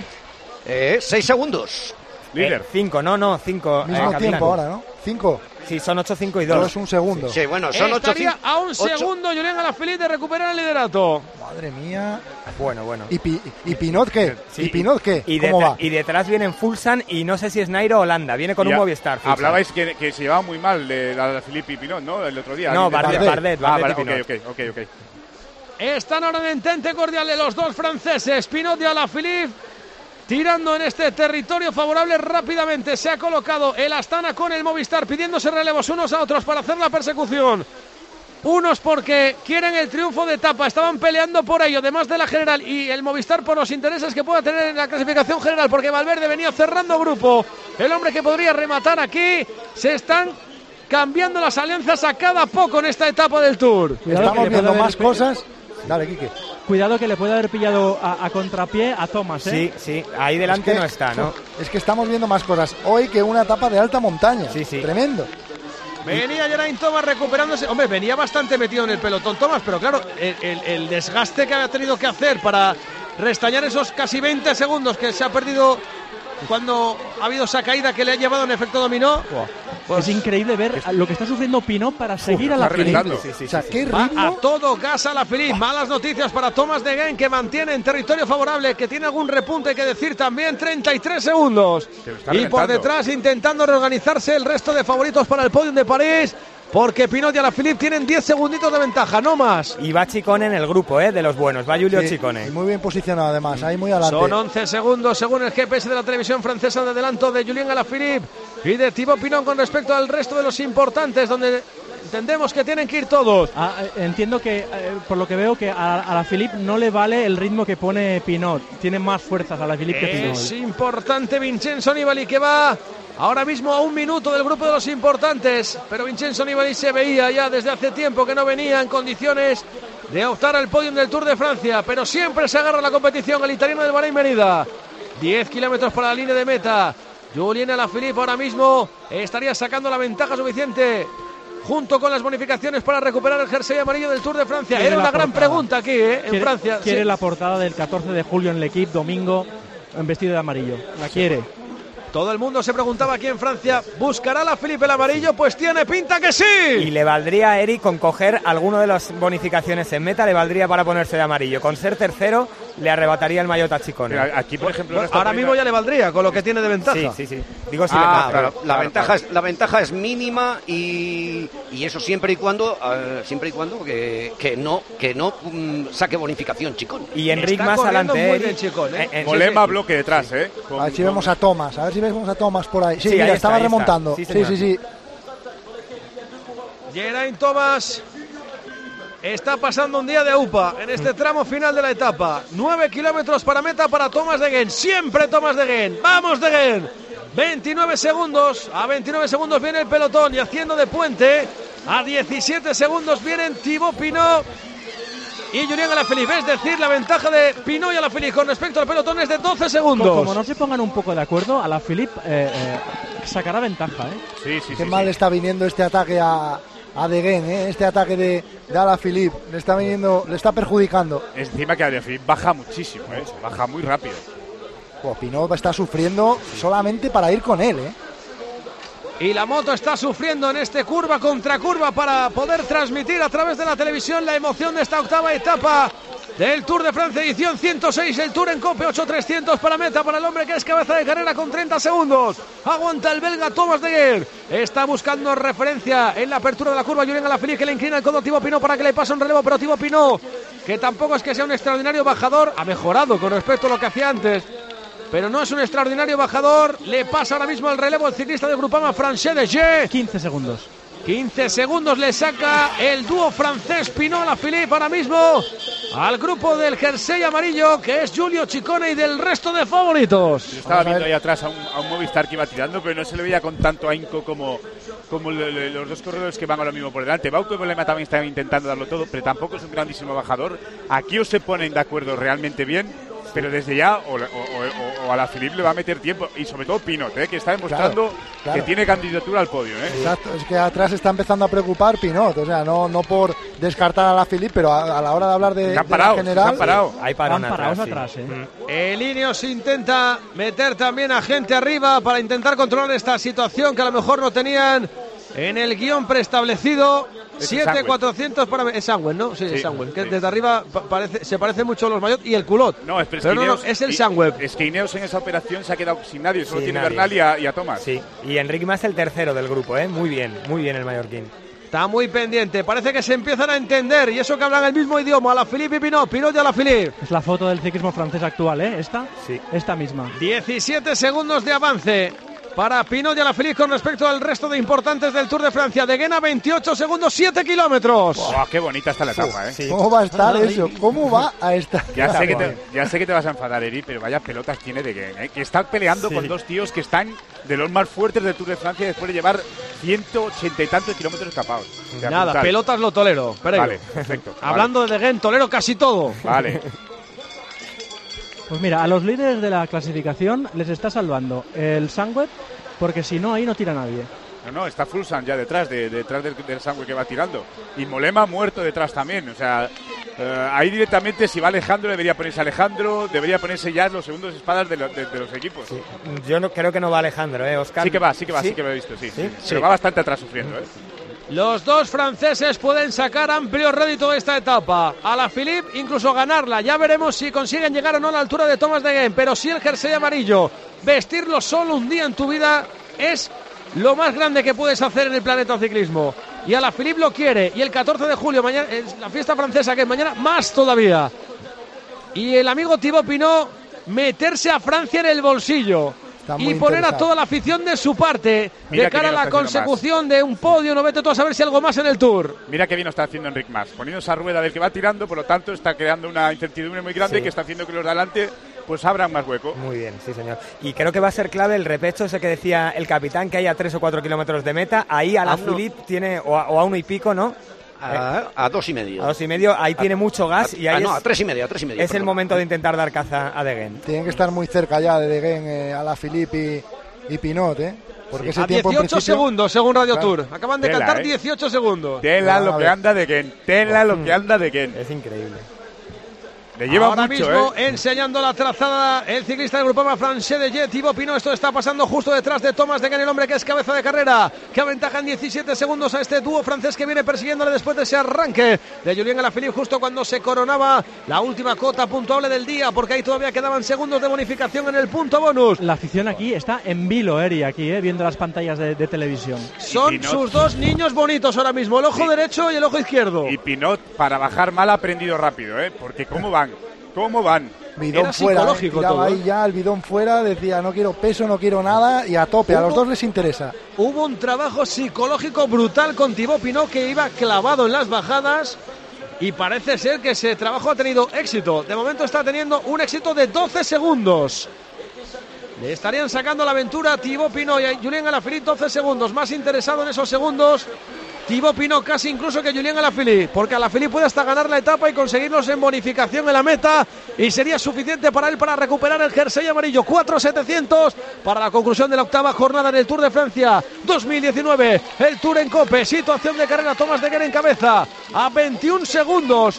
6 segundos. Líder. 5, 5. Mismo tiempo ahora, ¿no? 5. Sí, son 8, 5 y 2. No es un segundo. Sí, bueno, son 8. Estaría a un segundo Julián Alaphilippe de recuperar el liderato. Madre mía. Bueno. ¿Y Pinot qué? Sí, ¿Y Pinot qué? ¿Cómo va? Y detrás vienen Fulsan y no sé si es Nairo o Holanda. Viene con un Movistar. Fulsan. Hablabais que se llevaba muy mal de Alaphilippe y Pinot, ¿no? El otro día. No, Bardet. Vale, ok. Están ahora en entente cordial de los dos franceses, Pinot y Alaphilippe. Tirando en este territorio favorable rápidamente. Se ha colocado el Astana con el Movistar pidiéndose relevos unos a otros para hacer la persecución. Unos porque quieren el triunfo de etapa, estaban peleando por ello, además de la general, y el Movistar por los intereses que pueda tener en la clasificación general, porque Valverde venía cerrando grupo. El hombre que podría rematar aquí. Se están cambiando las alianzas a cada poco en esta etapa del Tour. Estamos viendo más cosas. Dale, Quique. Cuidado que le puede haber pillado a contrapié a Thomas, Sí, ahí delante no está, ¿no? Es que estamos viendo más cosas hoy que una etapa de alta montaña. Sí. Tremendo. Venía Geraint Thomas recuperándose. Hombre, venía bastante metido en el pelotón Thomas, pero claro, el desgaste que había tenido que hacer para restañar esos casi 20 segundos que se ha perdido cuando ha habido esa caída que le ha llevado en efecto dominó. Pues es increíble ver lo que está sufriendo Pinot para seguir a la Philippe. O sea, qué ritmo. Va a todo gas a la Philippe. Malas noticias para Thomas de Genn, que mantiene en territorio favorable, que tiene algún repunte, hay que decir también, 33 segundos. Y por detrás intentando reorganizarse el resto de favoritos para el podium de París. porque Pinot y Alaphilippe tienen 10 segunditos de ventaja, no más. Y va Ciccone en el grupo, de los buenos, va Giulio Ciccone. Muy bien posicionado además, ahí muy adelante. Son 11 segundos según el GPS de la televisión francesa de adelanto de Julien Alaphilippe y de Thibaut Pinot con respecto al resto de los importantes, donde entendemos que tienen que ir todos. Entiendo que, por lo que veo, que a Alaphilippe no le vale el ritmo que pone Pinot. Tiene más fuerzas Alaphilippe que Pinot. Es importante Vincenzo Nibali, que va ahora mismo a 1 minuto del grupo de los importantes, pero Vincenzo Nibali se veía ya desde hace tiempo que no venía en condiciones de optar al podium del Tour de Francia, pero siempre se agarra la competición el italiano del Bahrein Merida. 10 kilómetros para la línea de meta. Julien Alaphilippe ahora mismo estaría sacando la ventaja suficiente junto con las bonificaciones para recuperar el jersey amarillo del Tour de Francia. Era una gran pregunta aquí, en Francia. Quiere la portada del 14 de julio en L'Equipe, domingo, en vestido de amarillo. La quiere. Todo el mundo se preguntaba aquí en Francia, ¿buscará Alaphilippe el amarillo? Pues tiene pinta que sí. Y le valdría a Eric con coger alguno de las bonificaciones en meta, le valdría para ponerse de amarillo. Con ser tercero, le arrebataría el maillot a Ciccone. Aquí, por ejemplo, ahora mismo ya le valdría, con lo que tiene de ventaja. Sí. Digo, si claro, la ventaja es mínima y eso siempre y cuando que no saque bonificación Ciccone. Y Enric más adelante. Molema bloque detrás, A ver si vemos a Thomas, por ahí. Sí, mira, estaba remontando. Sí. Geraint Thomas está pasando un día de UPA en este tramo final de la etapa. 9 kilómetros para meta para Thomas de Gendt. Siempre Thomas de Gendt. ¡Vamos de Gendt! 29 segundos. A 29 segundos viene el pelotón y haciendo de puente. A 17 segundos vienen Thibaut Pinot y Julien Alaphilippe. Es decir, la ventaja de Pinot y Alaphilippe con respecto al pelotón es de 12 segundos. Como no se pongan un poco de acuerdo, Alaphilippe sacará ventaja. Sí. Qué mal está viniendo este ataque a De Gendt, este ataque de Alaphilippe. Le está perjudicando. Encima que Alaphilippe baja muchísimo, baja muy rápido. Pinot está sufriendo solamente para ir con él, Y la moto está sufriendo en este curva contra curva para poder transmitir a través de la televisión la emoción de esta octava etapa del Tour de Francia, edición 106, el Tour en Cope, 8.300 para meta para el hombre que es cabeza de carrera con 30 segundos. Aguanta el belga Thomas de Gendt. Está buscando referencia en la apertura de la curva Julien Alaphilippe, que le inclina el codo a Thibaut Pinot para que le pase un relevo, pero Thibaut Pinot, que tampoco es que sea un extraordinario bajador, ha mejorado con respecto a lo que hacía antes, pero no es un extraordinario bajador. Le pasa ahora mismo el relevo el ciclista de Groupama, Franché de G. 15 segundos. 15 segundos le saca el dúo francés Pinot-Alaphilippe ahora mismo al grupo del jersey amarillo, que es Giulio Ciccone y del resto de favoritos. Yo estaba viendo ahí atrás a un Movistar que iba tirando, pero no se le veía con tanto ahínco como los dos corredores que van ahora mismo por delante. Bauke Mollema también está intentando darlo todo, pero tampoco es un grandísimo bajador. Aquí o se ponen de acuerdo realmente bien, pero desde ya o Alaphilippe le va a meter tiempo, y sobre todo Pinot, que está demostrando que tiene candidatura al podio. Exacto, es que atrás está empezando a preocupar Pinot, o sea, no por descartar a Alaphilippe, pero a la hora de hablar de la general. Se han parado. Hay parón atrás. El Ineos intenta meter también a gente arriba para intentar controlar esta situación que a lo mejor no tenían en el guión preestablecido. 7.400 para... Es Sangwen, ¿no? Sí, es Sangwen. Que desde arriba se parece mucho a los Maillot y el culot. No, es el Sangwen. Es que Ineos en esa operación se ha quedado sin nadie. Solo tiene Bernal y a Thomas. Sí, y Enric Mas el tercero del grupo, Muy bien el mallorquín. Está muy pendiente. Parece que se empiezan a entender. Y eso que hablan el mismo idioma. Alaphilippe y Pinot y Alaphilippe. Es la foto del ciclismo francés actual, ¿Esta? Sí. Esta misma. 17 segundos de avance para Pinot y Alaphilippe con respecto al resto de importantes del Tour de Francia. De Gendt a 28 segundos, 7 kilómetros. Oh, qué bonita está la etapa, Sí. ¿Cómo va a estar eso? ¿Cómo va a estar? Ya sé que te vas a enfadar, Eri, pero vaya pelotas tiene de Gendt, que está peleando con dos tíos que están de los más fuertes del Tour de Francia después de llevar 180 y tantos kilómetros escapados. Nada, pelotas lo tolero. Vale, perfecto. Hablando de Gendt, tolero casi todo. Vale. Pues mira, a los líderes de la clasificación les está salvando el Sangweb, porque si no, ahí no tira nadie. No, está Fulsan ya detrás del Sangweb que va tirando. Y Mollema muerto detrás también. O sea, ahí directamente si va Alejandro, debería ponerse Alejandro, debería ponerse ya los segundos espadas de los equipos. Sí. Yo no creo que no va Alejandro, Oscar. Sí que va, sí que lo he visto, sí. Pero va bastante atrás sufriendo, Los dos franceses pueden sacar amplio rédito de esta etapa. Alaphilippe incluso ganarla. Ya veremos si consiguen llegar o no a la altura de Thomas de Gendt. Pero sí el jersey amarillo. Vestirlo solo un día en tu vida es lo más grande que puedes hacer en el planeta ciclismo. y Alaphilippe lo quiere. Y el 14 de julio, mañana, la fiesta francesa, que es mañana, más todavía. Y el amigo Thibaut Pinot, meterse a Francia en el bolsillo y poner a toda la afición de su parte. Mira, de cara a la consecución de un podio, no vete tú a saber si algo más en el Tour. Mira qué bien lo está haciendo Enric Mas, poniendo esa rueda del que va tirando, por lo tanto está creando una incertidumbre muy grande que está haciendo que los de adelante pues abran más hueco. Muy bien, sí señor. Y creo que va a ser clave el repecho ese que decía el capitán, que hay a 3 o 4 kilómetros de meta. Ahí Alaphilippe tiene, o a 1 y pico, ¿no? A 2,5. A 2,5, ahí tiene mucho gas y ahí a 3,5. Es el momento de intentar dar caza a Degen. Tienen que estar muy cerca ya de Degen, Alaphilippe y Pinot, porque ese a tiempo 18 segundos según Radio Tour. Acaban de Tela, cantar 18 segundos. Tela lo que anda Degen. Tela lo que anda Degen. Es increíble. Le lleva ahora mucho, mismo enseñando la trazada el ciclista del Grupama Francés de Jet, Thibaut Pinot. Esto está pasando justo detrás de Thomas Degen, el hombre que es cabeza de carrera, que aventaja en 17 segundos a este dúo francés que viene persiguiéndole después de ese arranque de Julien Alaphilippe justo cuando se coronaba la última cota puntuable del día, porque ahí todavía quedaban segundos de bonificación en el punto bonus. La afición aquí está en vilo, Eri, aquí, viendo las pantallas de televisión. Son sus dos niños bonitos ahora mismo, el ojo derecho y el ojo izquierdo. Y Pinot, para bajar mal, ha aprendido rápido, porque ¿cómo van? Bidón era fuera, psicológico tiraba todo. Ahí ya el bidón fuera, decía no quiero peso, no quiero nada, y a tope, a los dos les interesa. Hubo un trabajo psicológico brutal con Thibaut Pinot, que iba clavado en las bajadas, y parece ser que ese trabajo ha tenido éxito. De momento está teniendo un éxito de 12 segundos. Le estarían sacando la aventura a Thibaut Pinot y a Julien Alaphilippe. 12 segundos, más interesado en esos segundos Thibaut Pinot casi incluso que Julien Alaphilippe, porque Alaphilippe puede hasta ganar la etapa y conseguirlos en bonificación en la meta, y sería suficiente para él para recuperar el jersey amarillo. 4.700 para la conclusión de la octava jornada en el Tour de Francia 2019, el Tour en Cope. Situación de carrera, Thomas Degen en cabeza a 21 segundos,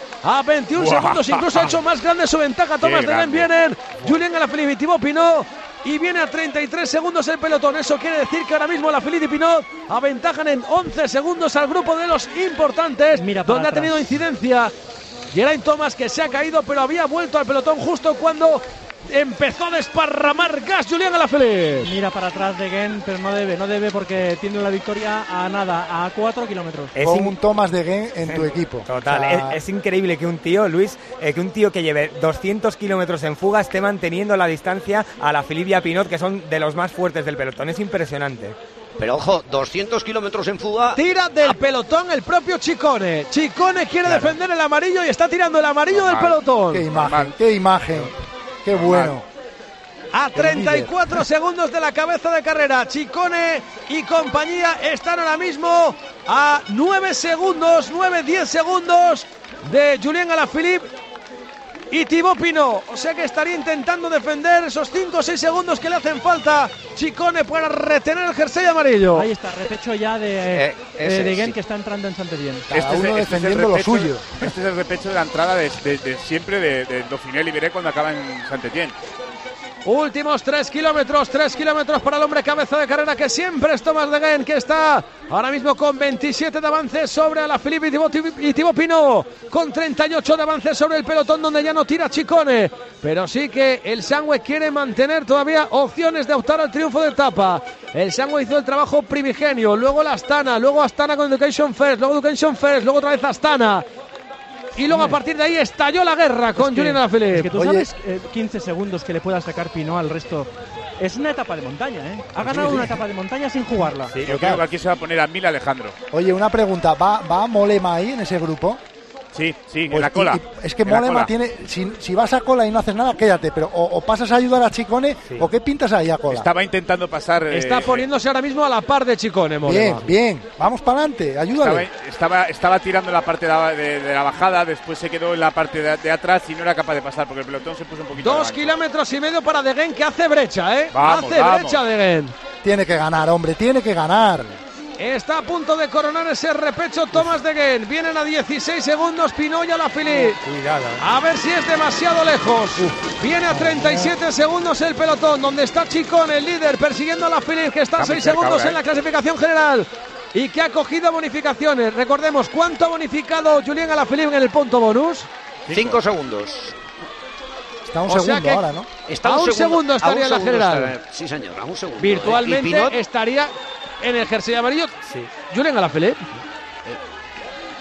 incluso ha hecho más grande su ventaja. Thomas Degen, vienen Julien Alaphilippe y Thibaut Pinot, y viene a 33 segundos el pelotón. Eso quiere decir que ahora mismo Alaphilippe y Pinot aventajan en 11 segundos al grupo de los importantes, donde ha tenido incidencia Geraint Thomas, que se ha caído, pero había vuelto al pelotón justo cuando empezó a desparramar gas Julien Alaphilippe. Mira para atrás Degen, pero no debe porque tiene la victoria a nada, a 4 kilómetros. Con un Thomas Degen en tu equipo. Total, o sea, es increíble que un tío, Luis, que lleve 200 kilómetros en fuga esté manteniendo la distancia a Alaphilippe y a Pinot, que son de los más fuertes del pelotón. Es impresionante. Pero ojo, 200 kilómetros en fuga. Tira del pelotón el propio Ciccone. Ciccone quiere defender el amarillo y está tirando el amarillo del pelotón. Qué imagen. Qué bueno. A 34 segundos de la cabeza de carrera, Ciccone y compañía están ahora mismo a 10 segundos de Julien Alaphilippe y Thibaut Pinot. O sea que estaría intentando defender esos 5 o 6 segundos que le hacen falta Ciccone para retener el jersey amarillo. Ahí está, repecho ya de Degen, que está entrando en Saint-Étienne. Cada uno defendiendo lo suyo. Este es el repecho de la entrada de siempre de Dauphiné Libéré cuando acaba en Saint-Étienne. Últimos 3 kilómetros para el hombre cabeza de carrera, que siempre es Thomas Degen, que está ahora mismo con 27 de avance sobre Alaphilippe y Thibaut Pinot, con 38 de avance sobre el pelotón, donde ya no tira Ciccone, pero sí que el Sangüe quiere mantener todavía opciones de optar al triunfo de etapa. El Sangüe hizo el trabajo primigenio, luego la Astana, luego Astana con Education First, luego otra vez Astana. Y luego a partir de ahí estalló la guerra con Julien Alaphilippe. Es que tú sabes 15 segundos que le pueda sacar Pinot al resto. Es una etapa de montaña, Ha ganado una etapa de montaña sin jugarla. Sí, yo creo que aquí se va a poner a 1000 Alejandro. Oye, una pregunta, ¿va Mollema ahí en ese grupo? Sí, pues en la cola. Es que Mollema tiene, si vas a cola y no haces nada, quédate, pero o pasas a ayudar a Ciccone, o qué pintas ahí a cola. Estaba intentando pasar. Está poniéndose ahora mismo a la par de Ciccone, Mollema. Bien, vamos para adelante, ayúdale. Estaba tirando la parte de la bajada, después se quedó en la parte de atrás y no era capaz de pasar porque el pelotón se puso un poquito. 2,5 kilómetros para Degen, que hace brecha, Vamos. brecha Degen. Tiene que ganar, hombre, tiene que ganar. Está a punto de coronar ese repecho Thomas Degen. Vienen a 16 segundos Pinot y Alaphilippe. A ver si es demasiado lejos. Viene a 37 segundos el pelotón, donde está Ciccone, el líder, persiguiendo a Alaphilippe, que está a 6 segundos en la clasificación general y que ha cogido bonificaciones. Recordemos, ¿cuánto ha bonificado Julien Alaphilippe en el punto bonus? 5 segundos. Está a un segundo ahora, ¿no? A un segundo estaría en la general. Sí, señor, a un segundo. Virtualmente estaría en el jersey amarillo Julien Alaphilippe.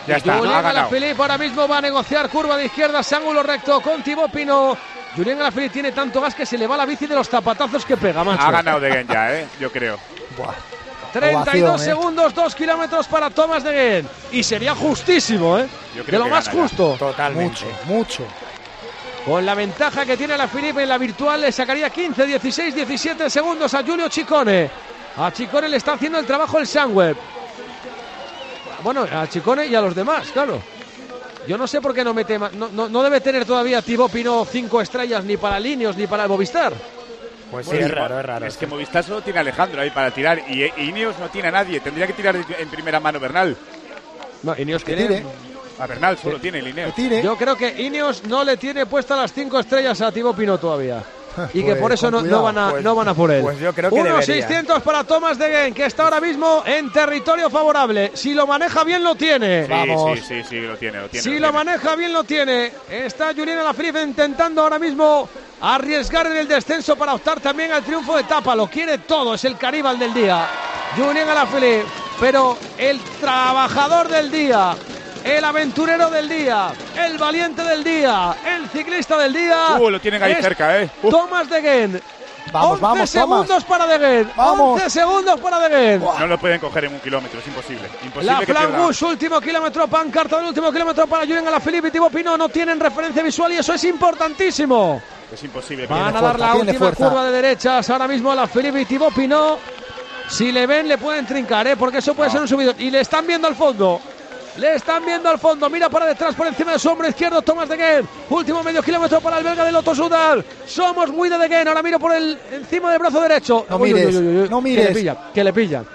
Ya está, Julien ha ganado. Alaphilippe ahora mismo va a negociar curva de izquierdas, ángulo recto con Thibaut Pinot. Julien Alaphilippe tiene tanto gas que se le va la bici de los zapatazos que pega, macho. Ha ganado Degen ya, yo creo. Buah. 32 Ovación, segundos, 2 kilómetros para Thomas Degen. Y sería justísimo, Yo creo de lo que más gana ya. justo. Totalmente. Mucho. Con la ventaja que tiene Alaphilippe en la virtual, le sacaría 15, 16, 17 segundos a Giulio Ciccone. A Ciccone le está haciendo el trabajo el Sunweb. Bueno, a Ciccone y a los demás, claro. Yo no sé por qué no mete más. No debe tener todavía Thibaut Pinot 5 estrellas ni para Ineos ni para el Movistar. Pues Bueno, sí, es raro. Es que Movistar solo tiene a Alejandro ahí para tirar y Ineos no tiene a nadie. Tendría que tirar en primera mano Bernal. No, Ineos Que tiene. tire. A Bernal solo tiene el Ineos. Que tire. Yo creo que Ineos no le tiene puestas las 5 estrellas a Thibaut Pinot todavía. Y que Pues, por eso con no cuidado. van a por él. Pues yo creo que 1.600 para Thomas Degen, que está ahora mismo en territorio favorable. Si lo maneja bien, lo tiene. Vamos. Sí, lo tiene. Si lo maneja bien, lo tiene. Está Julien Alaphilippe intentando ahora mismo arriesgar en el descenso para optar también al triunfo de etapa. Lo quiere todo, es el caníbal del día. Julien Alaphilippe, pero el trabajador del día, el aventurero del día, el valiente del día, el ciclista del día. Lo tienen ahí es cerca, Thomas Degen. Vamos, 11 vamos, segundos Thomas. para Degen. Vamos. 11 segundos para Degen. No lo pueden coger en un kilómetro, es imposible. La que pierda. Flambush, último kilómetro, pancarta del último kilómetro para Julien Alaphilippe y Thibaut Pinot. No tienen referencia visual y eso es importantísimo. Es imposible. Van a dar la última curva de derechas ahora mismo a Alaphilippe y Thibaut Pinot. Si le ven, le pueden trincar, porque eso puede ser un subido. Y le están viendo al fondo. Le están viendo al fondo, mira para detrás, por encima de su hombro izquierdo, Thomas Degen. Último medio kilómetro para el belga de Lotto Soudal. Somos muy de Degen, ahora miro por encima del brazo derecho. No mires, no mires. Que le pillan.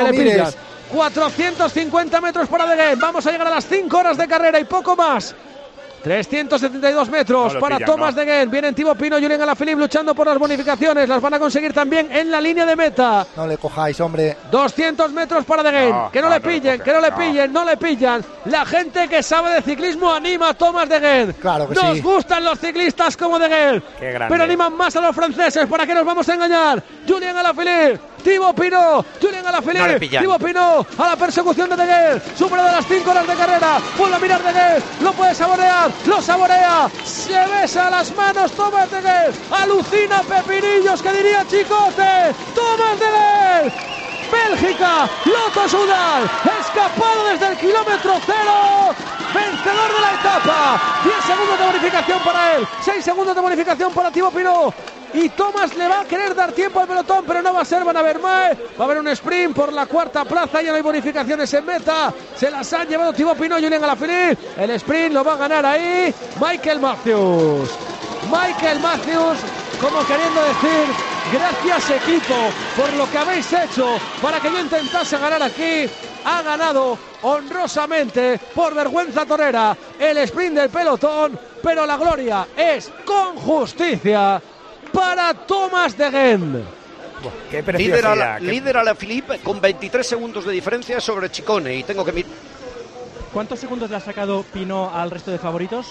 450 metros para Degen, vamos a llegar a las 5 horas de carrera y poco más. 372 metros para Thomas Degen. Vienen Thibaut Pinot y Julien Alaphilippe luchando por las bonificaciones. Las van a conseguir también en la línea de meta. No le cojáis, hombre. 200 metros para Degen. Que no le pillen, no le pillan. La gente que sabe de ciclismo anima a Thomas Degen. Claro que Nos sí. gustan los ciclistas como Degen. Qué grande. Pero animan más a los franceses. ¿Para qué nos vamos a engañar? Julien Alaphilippe, Thibaut Pinot, Julien Alaphilippe, No le pillan. Thibaut Pinot a la persecución de Degen. Superado las 5 horas de carrera. Vuelve a mirar Degen. Lo puede saborear. Lo saborea. Se besa las manos Thomas Degen. Alucina Pepinillos, que diría Chicote. Thomas Degen. Bélgica, Lotto Soudal, escapado desde el kilómetro 0, vencedor de la etapa. 10 segundos de bonificación para él, 6 segundos de bonificación para Thibaut Pinot. Y Thomas le va a querer dar tiempo al pelotón, pero no va a ser Van Avermaet. Va a haber un sprint por la cuarta plaza, ya no hay bonificaciones en meta. Se las han llevado Thibaut Pinot y Julien Alaphilippe. El sprint lo va a ganar ahí Michael Matthews. Michael Matthews, como queriendo decir, gracias equipo por lo que habéis hecho para que yo intentase ganar aquí. Ha ganado honrosamente, por vergüenza torera, el sprint del pelotón, pero la gloria es con justicia para Thomas Degen. Qué preciosidad. Líder Alaphilippe con 23 segundos de diferencia sobre Ciccone. Y tengo que mirar. ¿Cuántos segundos le ha sacado Pinot al resto de favoritos?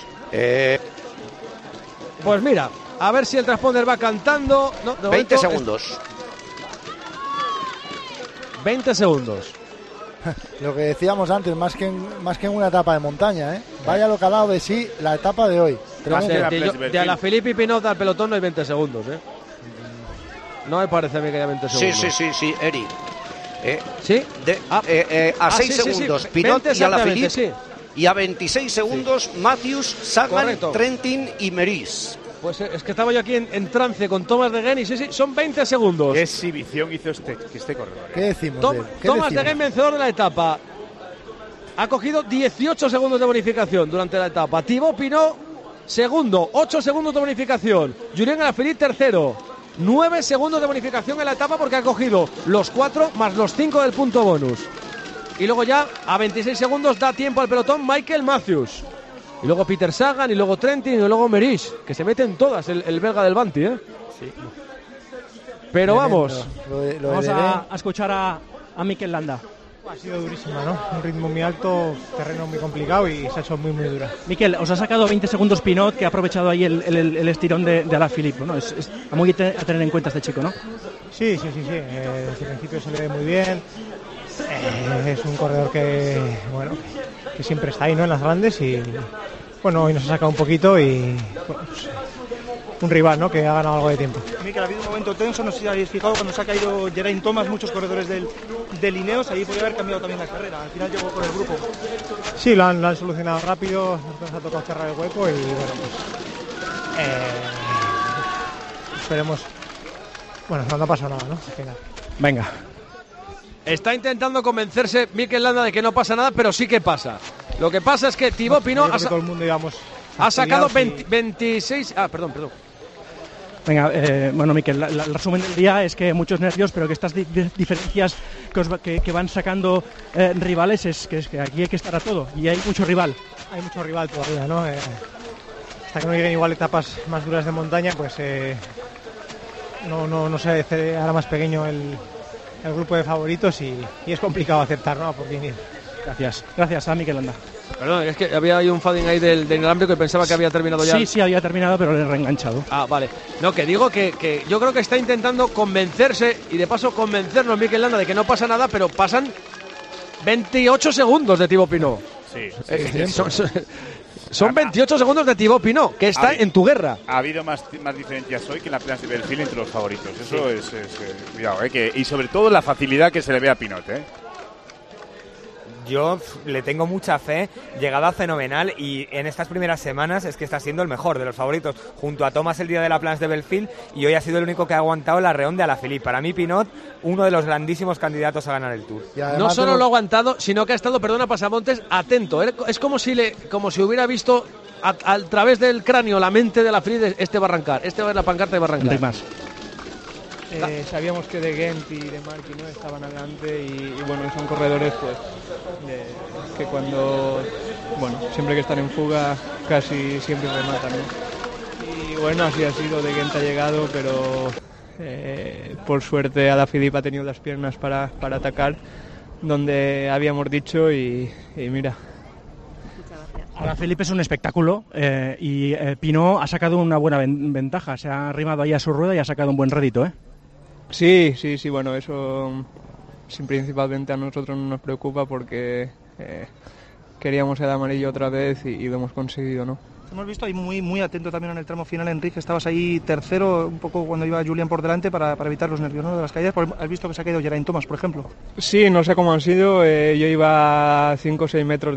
Pues mira, a ver si el transponder va cantando. No, 20 segundos. 20 segundos. Lo que decíamos antes, más que en una etapa de montaña, Vaya lo que ha dado de sí la etapa de hoy. De Alaphilippe y Pinot al pelotón no hay 20 segundos, No me parece a mí que haya 20 segundos. Sí, Eri. ¿Sí? A 6 segundos sí. Pinot 20 y Alaphilippe. sí. Y a 26 segundos Matthews, Sagan, Correcto. Trentin y Meris. Pues es que estaba yo aquí en trance con Thomas Degen y sí, son 20 segundos. ¿Qué exhibición hizo este corredor? ¿Qué decimos? Thomas Degen, vencedor de la etapa. Ha cogido 18 segundos de bonificación durante la etapa. Thibaut Pinot, segundo, 8 segundos de bonificación. Julien Alaphilippe, tercero. 9 segundos de bonificación en la etapa porque ha cogido los 4 más los 5 del punto bonus. Y luego ya a 26 segundos da tiempo al pelotón Michael Matthews. Y luego Peter Sagan, y luego Trentin, y luego Meris, que se meten todas el belga del Banti, Sí. Pero vamos. Vamos a escuchar a Mikel Landa. Ha sido durísima, ¿no? Un ritmo muy alto, terreno muy complicado y se ha hecho muy dura. Mikel, os ha sacado 20 segundos Pinot, que ha aprovechado ahí el estirón de Alaphilippe, ¿no? Es muy a tener en cuenta este chico, ¿no? Sí. Desde el principio se le ve muy bien. Es un corredor que, bueno, que siempre está ahí, ¿no?, en las grandes, y bueno, hoy nos ha sacado un poquito y bueno, pues, un rival, ¿no?, que ha ganado algo de tiempo. Mikel, ha habido un momento tenso, no sé si habéis fijado, cuando se ha caído Geraint Thomas, muchos corredores del Ineos, ahí podría haber cambiado también la carrera, al final llegó con el grupo. Sí, lo han solucionado rápido, nos ha tocado cerrar el hueco y bueno, pues esperemos. Bueno, no ha pasado nada, ¿no? Al final. Venga. Está intentando convencerse Mikel Landa de que no pasa nada, pero sí que pasa. Lo que pasa es que Thibaut Pinot todo el mundo, digamos, ha sacado 26... Ah, perdón. Venga, bueno, Mikel, el resumen del día es que muchos nervios, pero que estas diferencias que van sacando rivales es que aquí hay que estar a todo y hay mucho rival. Hay mucho rival todavía, ¿no? Hasta que no lleguen igual etapas más duras de montaña, pues no se hará más pequeño el grupo de favoritos y es complicado aceptar, ¿no?, por venir. Gracias a Mikel Landa. Perdón, es que había ahí un fading ahí del inalámbrico y pensaba que había terminado ya. Sí, había terminado, pero le he reenganchado. Ah, vale. No, que digo que yo creo que está intentando convencerse y de paso convencernos Mikel Landa de que no pasa nada, pero pasan 28 segundos de Thibaut Pinot. Sí. Son 28 segundos de Thibaut Pinot, que está en tu guerra. Ha habido más diferencias hoy que en la Plans de Belfield entre los favoritos. Eso es cuidado, y sobre todo la facilidad que se le ve a Pinot, Yo le tengo mucha fe, llegada fenomenal y en estas primeras semanas es que está siendo el mejor de los favoritos, junto a Thomas el día de la Plans de Belfield, y hoy ha sido el único que ha aguantado la Reón de Alaphilippe. Para mí Pinot, uno de los grandísimos candidatos a ganar el Tour. No solo lo ha aguantado, sino que ha estado, perdona Pasamontes, atento. Es como si hubiera visto a través del cráneo la mente de Alaphilippe, este va a arrancar, esta es la pancarta y va a arrancar. Más. Sabíamos que de Gent y de Marquis, ¿no?, estaban adelante y bueno, son corredores pues que cuando, bueno, siempre que están en fuga casi siempre rematan, ¿no? Y bueno, así ha sido, de Gent ha llegado, pero por suerte Alaphilippe ha tenido las piernas para atacar donde habíamos dicho y mira. Alaphilippe es un espectáculo y Pinot ha sacado una buena ventaja, se ha arrimado ahí a su rueda y ha sacado un buen rédito, Sí, bueno, eso principalmente a nosotros no nos preocupa porque queríamos el amarillo otra vez y lo hemos conseguido, ¿no? Hemos visto ahí muy atento también en el tramo final, Enrique, estabas ahí tercero, un poco cuando iba Julián por delante para evitar los nervios, ¿no?, de las caídas. ¿Has visto que se ha caído Geraint Thomas, por ejemplo? Sí, no sé cómo han sido, yo iba a 5 o 6 metros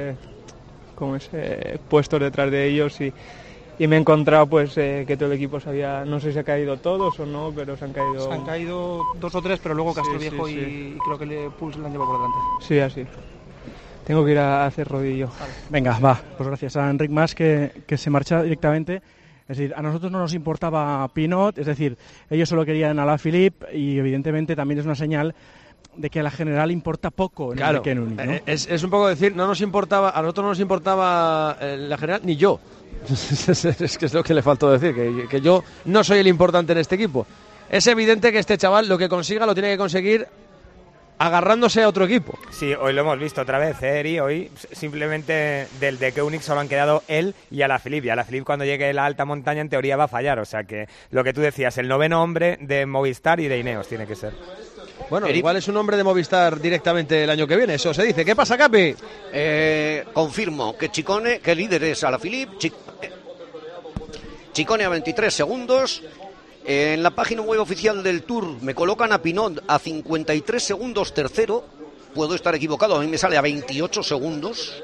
puestos detrás de ellos y me he encontrado pues que todo el equipo sabía, no sé si se han caído todos o no, pero se han caído... Se han caído 2 o 3, pero luego Castroviejo y creo que Puls le han llevado por delante. Sí, así. Tengo que ir a hacer rodillo. Vale. Venga, va. Pues gracias a Enric Mas que se marcha directamente. Es decir, a nosotros no nos importaba Pinot, es decir, ellos solo querían a Alaphilippe y evidentemente también es una señal de que a la general importa poco en el Kenuni, ¿no? Es un poco decir, a nosotros no nos importaba la general ni yo. Es que es lo que le faltó decir, que yo no soy el importante en este equipo. Es evidente que este chaval lo que consiga lo tiene que conseguir agarrándose a otro equipo. Sí, hoy lo hemos visto otra vez, Eri. Hoy simplemente del de Koenig solo han quedado él y Alaphilippe. Y Alaphilippe cuando llegue a la alta montaña en teoría va a fallar. O sea que lo que tú decías, el noveno hombre de Movistar y de Ineos tiene que ser. Bueno, igual es un hombre de Movistar directamente el año que viene, eso se dice. ¿Qué pasa, Capi? Confirmo que Ciccone, que el líder es Alaphilippe. Ciccone a 23 segundos. En la página web oficial del Tour me colocan a Pinot a 53 segundos tercero. Puedo estar equivocado, a mí me sale a 28 segundos.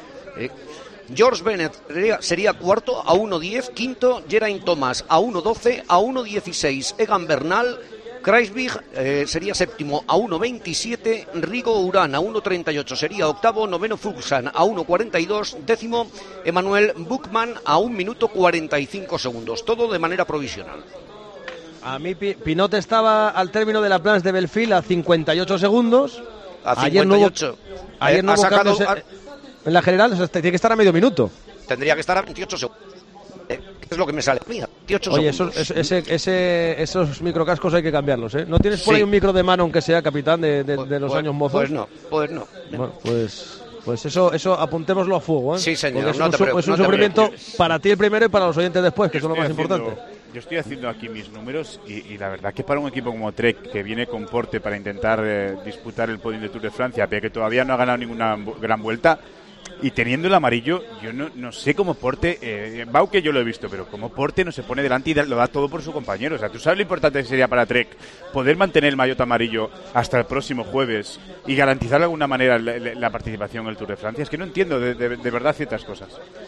George Bennett sería cuarto a 1.10. Quinto, Geraint Thomas a 1.12. A 1.16, Egan Bernal. Kruijswijk sería séptimo a 1.27, Rigo Urán a 1.38 sería octavo, noveno Fuglsang a 1.42, décimo Emanuel Buchmann a 1 minuto 45 segundos, todo de manera provisional. A mí Pinot estaba al término de la Plans de Belfield a 58 segundos. A 58. Ayer no hubo cambios en la general, o sea, tiene que estar a medio minuto. Tendría que estar a 28 segundos. Es lo que me sale. Mira, 28 Oye, segundos. esos microcascos hay que cambiarlos, ¿eh? ¿No tienes por ahí un micro de mano, aunque sea capitán de los años mozos? Pues no. Bueno, pues eso apuntémoslo a fuego, ¿eh? Sí, señor. Es un sufrimiento para ti el primero y para los oyentes después, que es lo más importante. yo estoy haciendo aquí mis números y la verdad que para un equipo como Trek, que viene con Porte para intentar disputar el podium de Tour de Francia, pero que todavía no ha ganado ninguna gran vuelta, y teniendo el amarillo, yo no sé cómo Porte, Bauke yo lo he visto, pero como Porte no se pone delante y lo da todo por su compañero. O sea, ¿tú sabes lo importante que sería para Trek poder mantener el maillot amarillo hasta el próximo jueves y garantizar de alguna manera la participación en el Tour de Francia? Es que no entiendo de verdad ciertas cosas.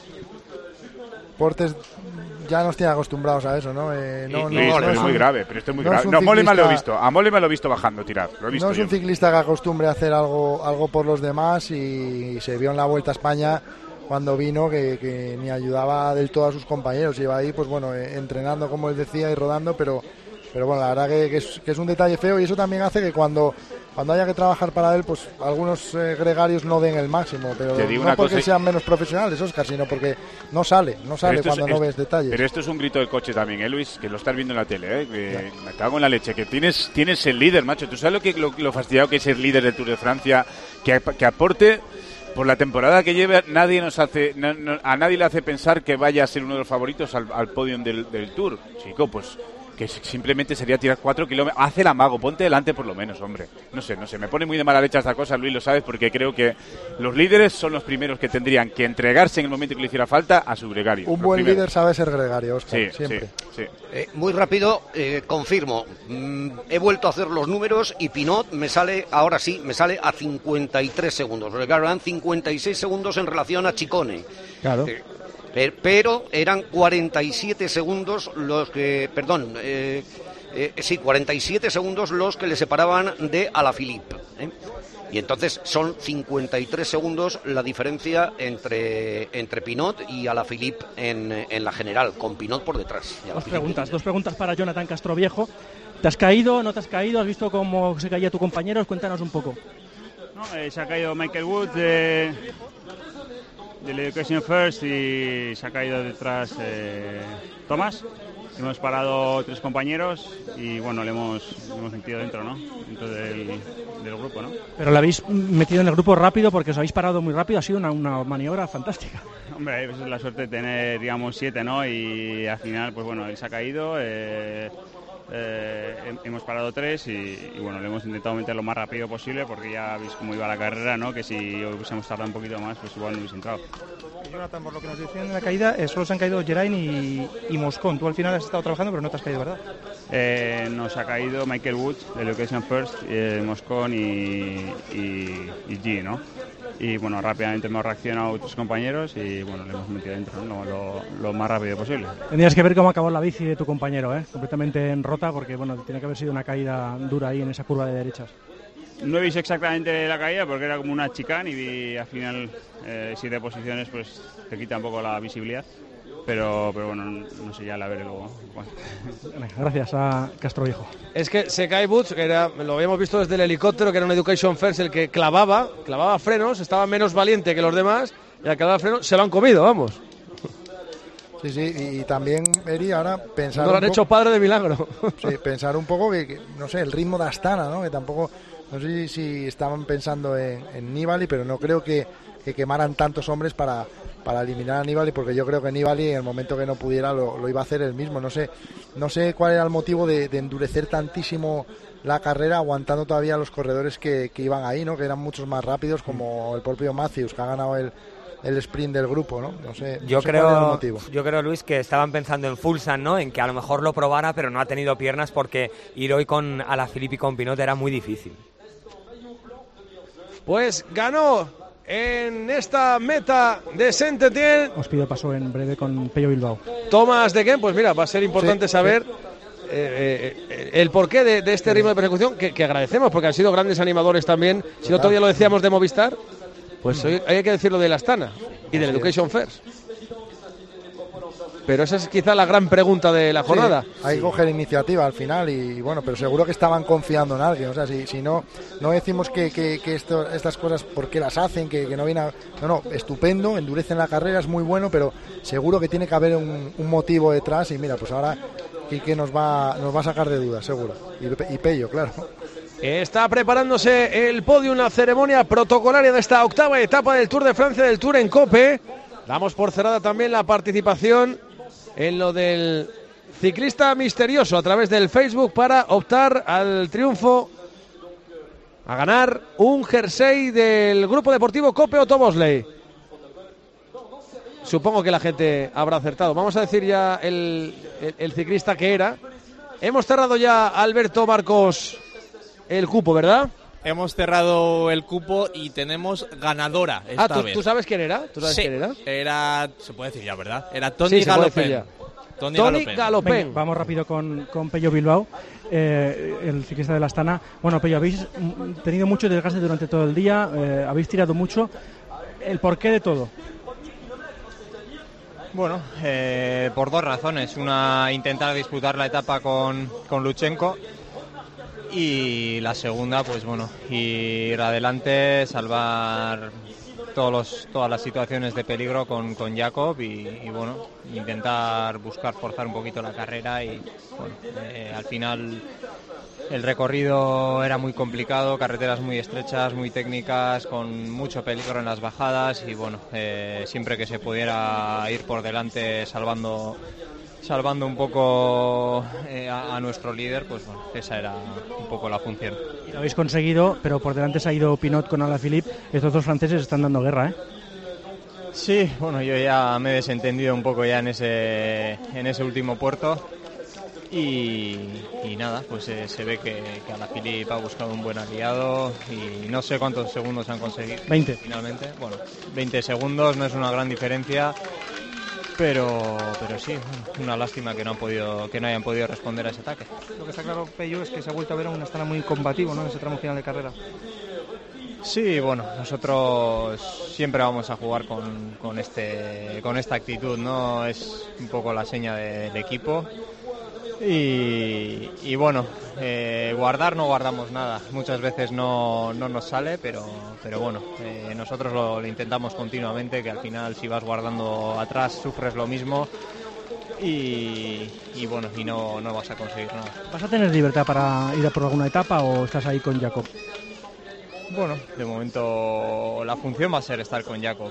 Porte ya nos tiene acostumbrados a eso, ¿no? Es muy grave, pero esto es muy grave. No, Mollema lo he visto. A Mollema lo he visto bajando, tirar. Lo he visto no es un ciclista que acostumbre a hacer algo por los demás, y se vio en la Vuelta a España cuando vino que ni ayudaba del todo a sus compañeros. Iba ahí, pues bueno, entrenando, como él decía, y rodando, pero bueno, la verdad que es un detalle feo, y eso también hace que cuando haya que trabajar para él, pues algunos gregarios no den el máximo, pero no porque sean menos profesionales, Óscar, sino porque no sale cuando no ves detalles. Pero esto es un grito del coche también, Luis, que lo estás viendo en la tele, me cago en la leche, que tienes el líder, macho. ¿Tú sabes lo fastidiado que es el líder del Tour de Francia? Que aporte por la temporada que lleva, a nadie le hace pensar que vaya a ser uno de los favoritos al podium del Tour. Chico, pues que simplemente sería tirar 4 kilómetros. Haz el amago, ponte delante por lo menos, hombre. No sé, me pone muy de mala leche esta cosa, Luis, lo sabes, porque creo que los líderes son los primeros que tendrían que entregarse en el momento que le hiciera falta a su gregario. Un buen líder sabe ser gregario, Óscar, siempre. Sí. Muy rápido, confirmo. He vuelto a hacer los números y Pinot me sale a 53 segundos. Regalan 56 segundos en relación a Ciccone. Claro. Pero eran 47 segundos 47 segundos los que le separaban de Alaphilippe, y entonces son 53 segundos la diferencia entre Pinot y Alaphilippe en la general, con Pinot por detrás. Dos preguntas para Jonathan Castroviejo. ¿Te has caído, no te has caído? ¿Has visto cómo se caía tu compañero? Cuéntanos un poco. No, se ha caído Michael Woods del Education First, y se ha caído detrás Thomas. Hemos parado 3 compañeros y bueno, le hemos metido dentro del grupo, ¿no? Pero lo habéis metido en el grupo rápido porque os habéis parado muy rápido. Ha sido una maniobra fantástica. Hombre, es la suerte de tener, digamos, 7, ¿no? Y al final, pues bueno, él se ha caído. Hemos parado 3 y bueno, le hemos intentado meter lo más rápido posible, porque ya veis cómo iba la carrera, ¿no? Que si hubiésemos tardado un poquito más, pues igual no hubiese entrado. Jonathan, por lo que nos decían en la caída, solo se han caído Geraint y Moscón. Tú al final has estado trabajando, pero no te has caído, ¿verdad? Nos ha caído Michael Woods, de Education First, Moscón y G, ¿no? Y bueno, rápidamente hemos reaccionado a otros compañeros y bueno, le hemos metido dentro, ¿no? lo más rápido posible. Tendrías que ver cómo acabó la bici de tu compañero, completamente rota, porque bueno, tiene que haber sido una caída dura ahí en esa curva de derechas. No he visto exactamente la caída porque era como una chicane y al final 7 posiciones pues te quita un poco la visibilidad. Pero bueno, no sé, ya la veré luego. Bueno. Gracias a Castroviejo. Es que se cae Butch, lo habíamos visto desde el helicóptero, que era un Education First el que clavaba frenos, estaba menos valiente que los demás, y al clavar frenos se lo han comido, vamos. Sí, y también, Eri, ahora pensar... No lo han hecho padre de milagro. Sí, pensar un poco que, no sé, el ritmo de Astana, ¿no? Que tampoco, no sé si estaban pensando en Nibali, pero no creo que quemaran tantos hombres para eliminar a Nibali, porque yo creo que Nibali en el momento que no pudiera lo iba a hacer él mismo. No sé cuál era el motivo de endurecer tantísimo la carrera, aguantando todavía a los corredores que iban ahí, ¿no? Que eran muchos más rápidos, como el propio Matthews, que ha ganado el sprint del grupo, ¿no? No sé cuál era el motivo. Yo creo, Luis, que estaban pensando en Fulsan, ¿no? En que a lo mejor lo probara, pero no ha tenido piernas, porque ir hoy con Alaphilippe y con Pinot era muy difícil. Pues ganó en esta meta de Saint-Étienne. Os pido paso en breve con Pello Bilbao. Thomas Dequem, pues mira, va a ser importante saber el porqué de este ritmo de persecución, que agradecemos, porque han sido grandes animadores también. Si no, todavía lo decíamos de Movistar, pues hoy hay que decirlo del Astana y del Education First. Pero esa es quizá la gran pregunta de la jornada. Sí, hay que coger iniciativa al final y bueno, pero seguro que estaban confiando en alguien. O sea, si no decimos que estas cosas, ¿por qué las hacen? Que no viene No, estupendo, endurecen la carrera, es muy bueno, pero seguro que tiene que haber un motivo detrás. Y mira, pues ahora Quique nos va a sacar de dudas, seguro. Y Pello, claro. Está preparándose el podio, una ceremonia protocolaria de esta octava etapa del Tour de Francia, del Tour en Cope. Damos por cerrada también la participación en lo del ciclista misterioso a través del Facebook para optar al triunfo, a ganar un jersey del Grupo Deportivo Cope Otto Bosley. Supongo que la gente habrá acertado. Vamos a decir ya el ciclista que era. Hemos cerrado ya, Alberto Marcos, el cupo, ¿verdad? Hemos cerrado el cupo y tenemos ganadora esta vez. ¿Tú sabes quién era? ¿Tú sabes quién era? Era, se puede decir ya, ¿verdad? Era Tony Galopin. Tony Galopin. Vamos rápido con Pello Bilbao, el ciclista de la Astana. Bueno, Pello, habéis tenido mucho desgaste durante todo el día, habéis tirado mucho. ¿El porqué de todo? Bueno, por dos razones. Una, intentar disputar la etapa con Luchenko, y la segunda, pues bueno, ir adelante, salvar todas las situaciones de peligro con Jakob y bueno, intentar buscar forzar un poquito la carrera y bueno, al final el recorrido era muy complicado, carreteras muy estrechas, muy técnicas, con mucho peligro en las bajadas y bueno, siempre que se pudiera ir por delante salvando un poco a nuestro líder, pues bueno, esa era un poco la función. Y lo habéis conseguido, pero por delante se ha ido Pinot con Alaphilippe. Estos dos franceses están dando guerra, ¿eh? Sí, bueno, yo ya me he desentendido un poco ya en ese último puerto y nada, pues se ve que Alaphilippe ha buscado un buen aliado y no sé cuántos segundos han conseguido. 20. Finalmente, bueno, 20 segundos no es una gran diferencia. Pero sí, una lástima que no hayan podido responder a ese ataque. Lo que está claro, Pello, es que se ha vuelto a ver a una Astana muy combativo, ¿no?, en ese tramo final de carrera. Sí, bueno, nosotros siempre vamos a jugar con esta actitud, ¿no? Es un poco la seña del equipo. Y bueno, guardar no guardamos nada, muchas veces no nos sale, pero bueno, nosotros lo intentamos continuamente, que al final si vas guardando atrás sufres lo mismo y bueno, y no vas a conseguir nada. ¿Vas a tener libertad para ir a por alguna etapa o estás ahí con Jakob? Bueno, de momento la función va a ser estar con Jakob.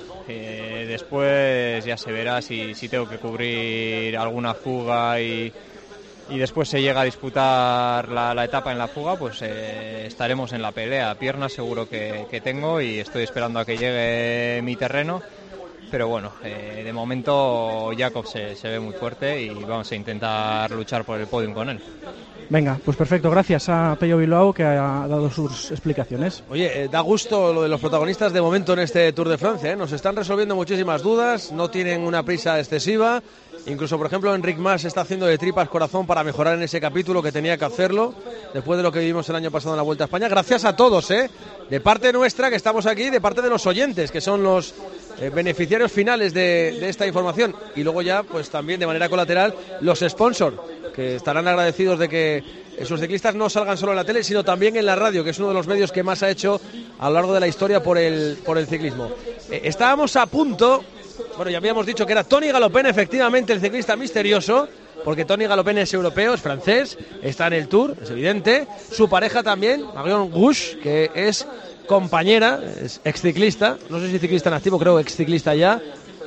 Después ya se verá si tengo que cubrir alguna fuga y después se llega a disputar la etapa en la fuga, pues estaremos en la pelea. Piernas seguro que tengo y estoy esperando a que llegue mi terreno. Pero bueno, de momento Jakob se ve muy fuerte y vamos a intentar luchar por el podium con él. Venga, pues perfecto, gracias a Pello Bilbao que ha dado sus explicaciones. Oye, da gusto lo de los protagonistas de momento en este Tour de Francia, ¿eh? Nos están resolviendo muchísimas dudas, no tienen una prisa excesiva. Incluso, por ejemplo, Enric Mas está haciendo de tripas corazón para mejorar en ese capítulo, que tenía que hacerlo después de lo que vivimos el año pasado en la Vuelta a España. Gracias a todos, de parte nuestra que estamos aquí, de parte de los oyentes, que son los beneficiarios finales de esta información. Y luego ya, pues también de manera colateral, los sponsors, que estarán agradecidos de que sus ciclistas no salgan solo en la tele, sino también en la radio, que es uno de los medios que más ha hecho a lo largo de la historia por el ciclismo. Estábamos a punto... Bueno, ya habíamos dicho que era Tony Galopin, efectivamente, el ciclista misterioso, porque Tony Galopin es europeo, es francés, está en el Tour, es evidente. Su pareja también, Marion Rouge, que es compañera, es exciclista, no sé si ciclista en activo, creo exciclista ya,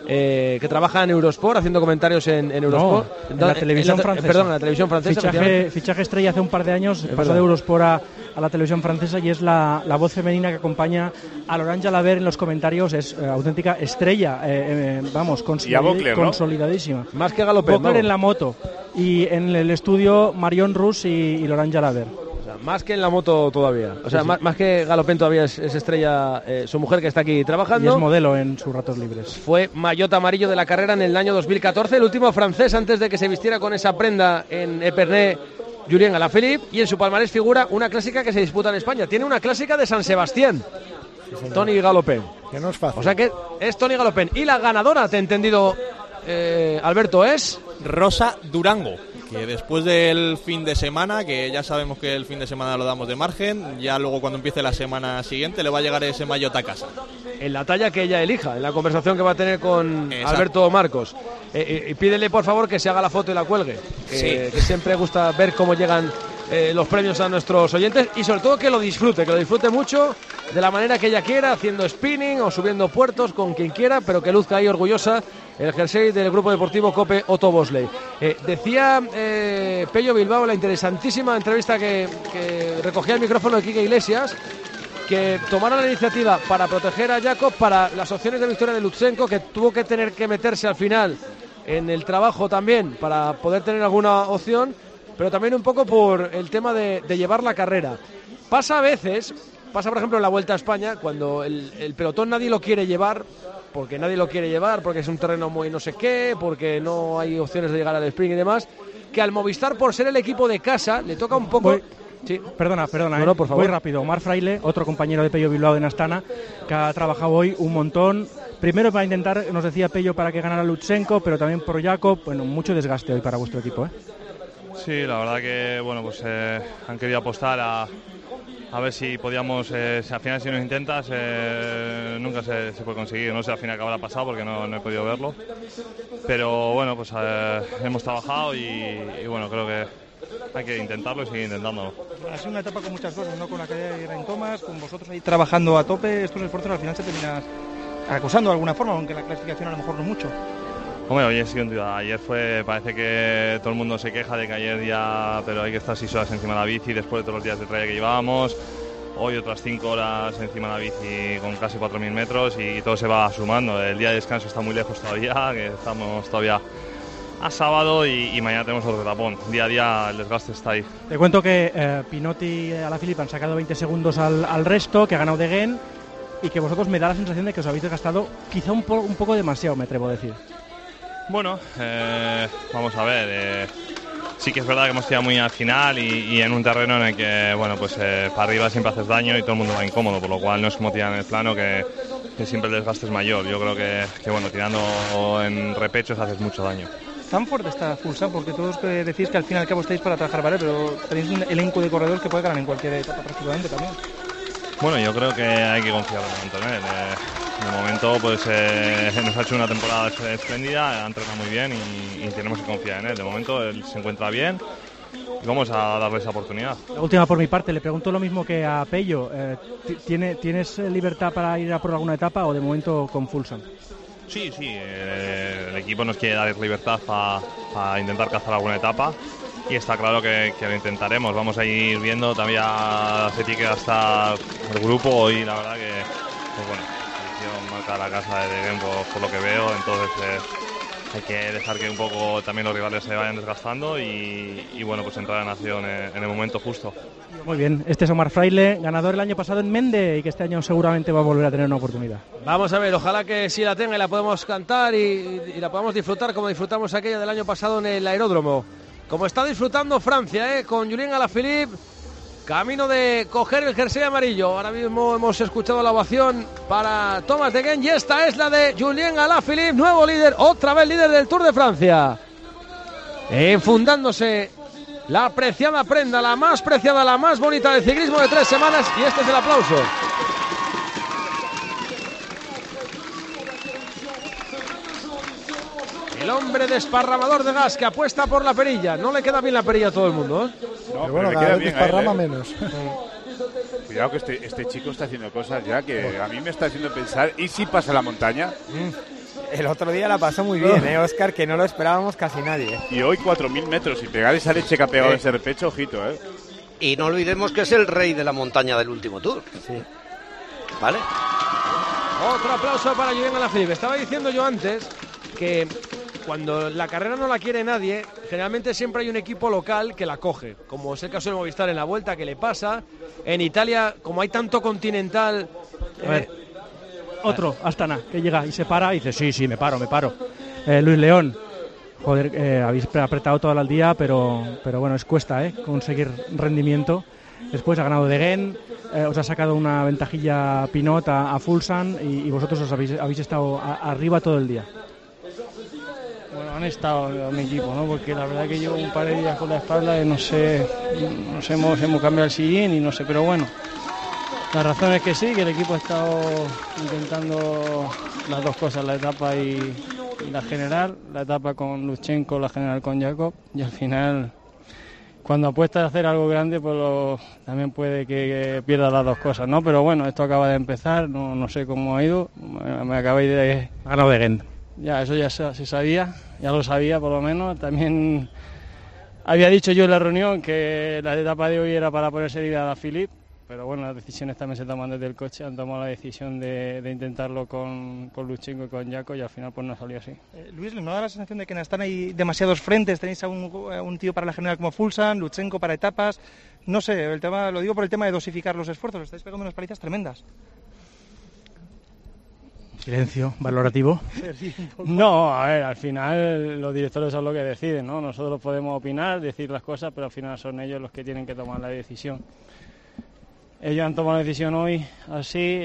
que trabaja en Eurosport, haciendo comentarios en Eurosport. No, en la televisión francesa. Perdón, en la televisión francesa. Fichaje estrella hace un par de años, pasó de Eurosport a la televisión francesa y es la voz femenina que acompaña a Laurent Jalabert en los comentarios, es auténtica estrella, vamos, consolidadísima. Más que Galopin. Bocler en la moto y en el estudio Marion Rousse y Laurent Jalabert. Más que en la moto todavía. O sea, sí. Más que Galopin todavía es estrella su mujer, que está aquí trabajando. Y es modelo en sus ratos libres. Fue maillot amarillo de la carrera en el año 2014, el último francés antes de que se vistiera con esa prenda en Epernay, Julien Alaphilippe. Y en su palmarés figura una clásica que se disputa en España. Tiene una clásica de San Sebastián. Sí, Tony Galopin. Que no es fácil. O sea que es Tony Galopin. Y la ganadora, te he entendido, Alberto, es... Rosa Durango, que después del fin de semana, que ya sabemos que el fin de semana lo damos de margen, ya luego cuando empiece la semana siguiente le va a llegar ese maillot a casa. En la talla que ella elija, en la conversación que va a tener con Alberto Marcos. Y pídele por favor que se haga la foto y la cuelgue, que siempre gusta ver cómo llegan los premios a nuestros oyentes, y sobre todo que lo disfrute mucho de la manera que ella quiera, haciendo spinning o subiendo puertos con quien quiera, pero que luzca ahí orgullosa el jersey del Grupo Deportivo COPE Otto Bosley. Decía Pello Bilbao en la interesantísima entrevista que recogía el micrófono de Quique Iglesias, que tomaron la iniciativa para proteger a Jakob para las opciones de victoria de Lutsenko, que tuvo que tener que meterse al final en el trabajo también para poder tener alguna opción, pero también un poco por el tema de llevar la carrera. Pasa a veces, pasa por ejemplo en la Vuelta a España, cuando el pelotón nadie lo quiere llevar, porque es un terreno muy no sé qué, porque no hay opciones de llegar al sprint y demás, que al Movistar, por ser el equipo de casa, le toca un poco... Sí. Perdona, no, por favor. Muy rápido. Omar Fraile, otro compañero de Pello Bilbao en Astana, que ha trabajado hoy un montón. Primero para intentar, nos decía Pello, para que ganara Lutsenko, pero también por Jakob. Bueno, mucho desgaste hoy para vuestro equipo, ¿eh? Sí, la verdad que bueno, pues han querido apostar a ver si podíamos, al final si nos intentas, nunca se puede conseguir. No sé al final qué habrá pasado porque no he podido verlo. Pero bueno, pues hemos trabajado y bueno, creo que hay que intentarlo y seguir intentándolo. Ha sido una etapa con muchas cosas, ¿no? Con la caída de Geraint Thomas, con vosotros ahí trabajando a tope, estos esfuerzos al final se terminan acusando de alguna forma, aunque la clasificación a lo mejor no mucho. Hombre, hoy es sin duda. Ayer parece que todo el mundo se queja de que ayer día, pero hay que estar 6 horas encima de la bici después de todos los días de tralla que llevábamos. Hoy otras 5 horas encima de la bici con casi 4.000 metros y todo se va sumando. El día de descanso está muy lejos todavía, que estamos todavía a sábado y mañana tenemos otro etapón. Día a día el desgaste está ahí. Te cuento que Pinot y Alaphilippe han sacado 20 segundos al resto, que ha ganado Degen, y que vosotros me da la sensación de que os habéis desgastado quizá un poco demasiado, me atrevo a decir. Bueno, vamos a ver. Sí que es verdad que hemos tirado muy al final y en un terreno en el que, bueno, pues para arriba siempre haces daño y todo el mundo va incómodo, por lo cual no es como tirar en el plano que siempre el desgaste es mayor. Yo creo que bueno, tirando en repechos haces mucho daño. Tan fuerte está Fulsan, porque todos decís que al fin y al cabo estáis para trabajar, ¿vale? Pero tenéis un elenco de corredores que puede ganar en cualquier etapa prácticamente también. Bueno, yo creo que hay que confiar en él. De momento pues nos ha hecho una temporada espléndida, ha entrenado muy bien y tenemos que confiar en él. De momento él se encuentra bien y vamos a darle esa oportunidad. La última por mi parte, le pregunto lo mismo que a Pello. ¿Tienes libertad para ir a por alguna etapa o de momento con Fulsan? Sí, el equipo nos quiere dar libertad para intentar cazar alguna etapa y está claro que lo intentaremos. Vamos a ir viendo, también se tiene que gastar el grupo y la verdad que, pues bueno, marca la casa de Degen por lo que veo, entonces hay que dejar que un poco también los rivales se vayan desgastando y bueno, pues entrar en acción en el momento justo. Muy bien, este es Omar Fraile, ganador el año pasado en Mende y que este año seguramente va a volver a tener una oportunidad. Vamos a ver, ojalá que sí la tenga y la podemos cantar y la podamos disfrutar como disfrutamos aquella del año pasado en el aeródromo. Como está disfrutando Francia, con Julien Alaphilippe, camino de coger el jersey amarillo. Ahora mismo hemos escuchado la ovación para Thomas Degen y esta es la de Julien Alaphilippe, nuevo líder, otra vez líder del Tour de Francia. Enfundándose la preciada prenda, la más preciada, la más bonita del ciclismo de 3 semanas y este es el aplauso. El hombre desparramador de gas que apuesta por la perilla. No le queda bien la perilla a todo el mundo, ¿eh? No, pero bueno, cada vez desparrama menos. Cuidado que este chico está haciendo cosas ya que a mí me está haciendo pensar, ¿y si pasa la montaña? El otro día la pasó muy bien, Óscar, que no lo esperábamos casi nadie. Y hoy 4.000 metros y pegar esa leche que ha pegado ese repecho, ojito, Y no olvidemos que es el rey de la montaña del último Tour. Sí. ¿Vale? Otro aplauso para Julien Alaphilippe. Estaba diciendo yo antes que cuando la carrera no la quiere nadie, generalmente siempre hay un equipo local que la coge, como es el caso del Movistar en la Vuelta, que le pasa. En Italia, como hay tanto continental... Otro, Astana, que llega y se para y dice, sí, me paro. Luis León, joder, habéis apretado todo el día, pero bueno, es cuesta conseguir rendimiento. Después ha ganado Degen, os ha sacado una ventajilla Pinot a Fulsan y vosotros os habéis estado arriba todo el día. Bueno, han estado mi equipo, ¿no? Porque la verdad que llevo un par de días con la espalda y no sé, nos hemos cambiado el sillín y no sé, pero bueno. La razón es que sí, que el equipo ha estado intentando las dos cosas, la etapa y la general, la etapa con Lutsenko, la general con Jakob, y al final cuando apuestas a hacer algo grande, pues también puede que pierdas las dos cosas, ¿no? Pero bueno, esto acaba de empezar, no sé cómo ha ido, me acabáis de... Ganado de Gent. Ya, eso ya se sabía, ya lo sabía por lo menos. También había dicho yo en la reunión que la etapa de hoy era para ponerse líder a Philippe, pero bueno, las decisiones también se toman desde el coche. Han tomado la decisión de intentarlo con Luchenko y con Jaco, y al final pues no salió así. Luis, ¿no da la sensación de que están ahí demasiados frentes? Tenéis a un tío para la general como Fulsan, Luchenko para etapas, no sé, el tema, lo digo por el tema de dosificar los esfuerzos, estáis pegando unas palizas tremendas. Silencio valorativo. No, a ver, al final los directores son los que deciden, ¿no? Nosotros podemos opinar, decir las cosas, pero al final son ellos los que tienen que tomar la decisión. Ellos han tomado la decisión hoy así.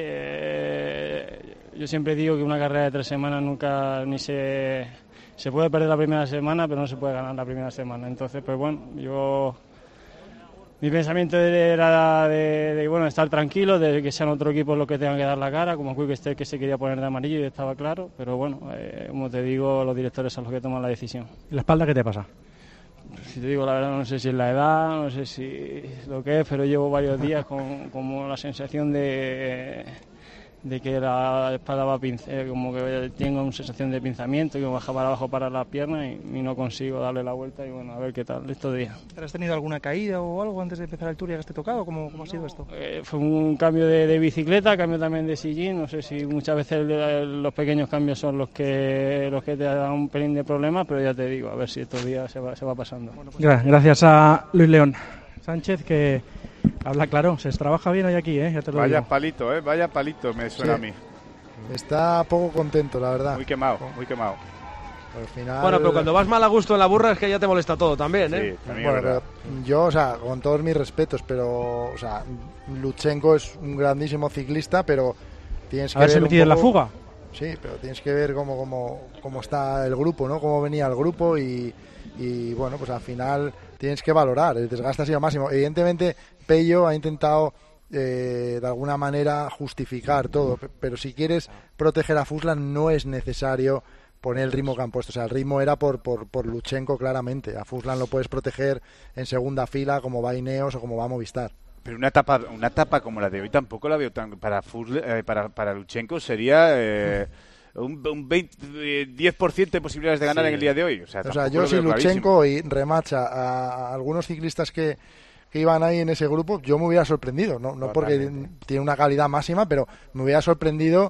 Yo siempre digo que una carrera de 3 semanas nunca se puede perder la primera semana, pero no se puede ganar la primera semana. Entonces, pues bueno, mi pensamiento era de estar tranquilo, de que sean otro equipo los que tengan que dar la cara, como Quick Step, que se quería poner de amarillo y estaba claro, pero bueno, como te digo, los directores son los que toman la decisión. ¿Y la espalda qué te pasa? Si te digo la verdad, no sé si es la edad, no sé si lo que es, pero llevo varios días con como la sensación de que la espalda va a pinzar, como que tengo una sensación de pinzamiento, que me baja para abajo para las piernas y no consigo darle la vuelta, y bueno, a ver qué tal estos días. ¿Has tenido alguna caída o algo antes de empezar el Tour y has tocado? ¿Cómo ha sido esto? Fue un cambio de bicicleta, cambio también de sillín, no sé si muchas veces los pequeños cambios son los que te dan un pelín de problemas, pero ya te digo, a ver si estos días se va pasando. Bueno, pues gracias a Luis León Sánchez, que habla claro, se trabaja bien hoy aquí, ya te lo vaya digo. Vaya palito me suena a mí. Está poco contento, la verdad. Muy quemado. Al final... Bueno, pero cuando vas mal a gusto en la burra es que ya te molesta todo también, ¿eh? Sí, también bueno, pero yo, con todos mis respetos, pero, Luchenko es un grandísimo ciclista, pero tienes que ver ¿Haberse metido en la fuga? Sí, pero tienes que ver cómo está el grupo, ¿no? Cómo venía el grupo y bueno, pues al final tienes que valorar, el desgaste ha sido máximo. Evidentemente, Pello ha intentado de alguna manera justificar todo, pero si quieres proteger a Fuslan no es necesario poner el ritmo que han puesto. O sea, el ritmo era por Luchenko claramente. A Fuslan lo puedes proteger en segunda fila como va Ineos o como va Movistar. Pero una etapa como la de hoy tampoco la veo tan... Para Luchenko sería... un 10% de posibilidades de ganar en el día de hoy. O sea yo si Luchenko y remacha a algunos ciclistas que iban ahí en ese grupo, yo me hubiera sorprendido, no porque tiene una calidad máxima, pero me hubiera sorprendido.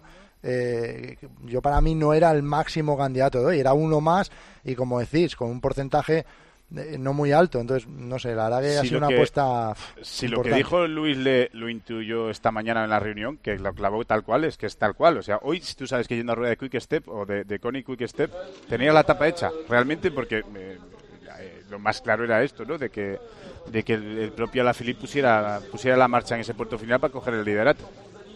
Yo para mí no era el máximo candidato de hoy, era uno más y como decís, con un porcentaje no muy alto, entonces no sé, la verdad que ha sido una apuesta si importante. Lo que dijo Luis lo intuyó esta mañana en la reunión, que lo clavó tal cual, es que es tal cual, o sea, hoy tú sabes que yendo a rueda de Quick Step o de Connie Quick Step tenía la etapa hecha, realmente, porque lo más claro era esto, ¿no? De que el propio Alaphilippe pusiera la marcha en ese puerto final para coger el liderato.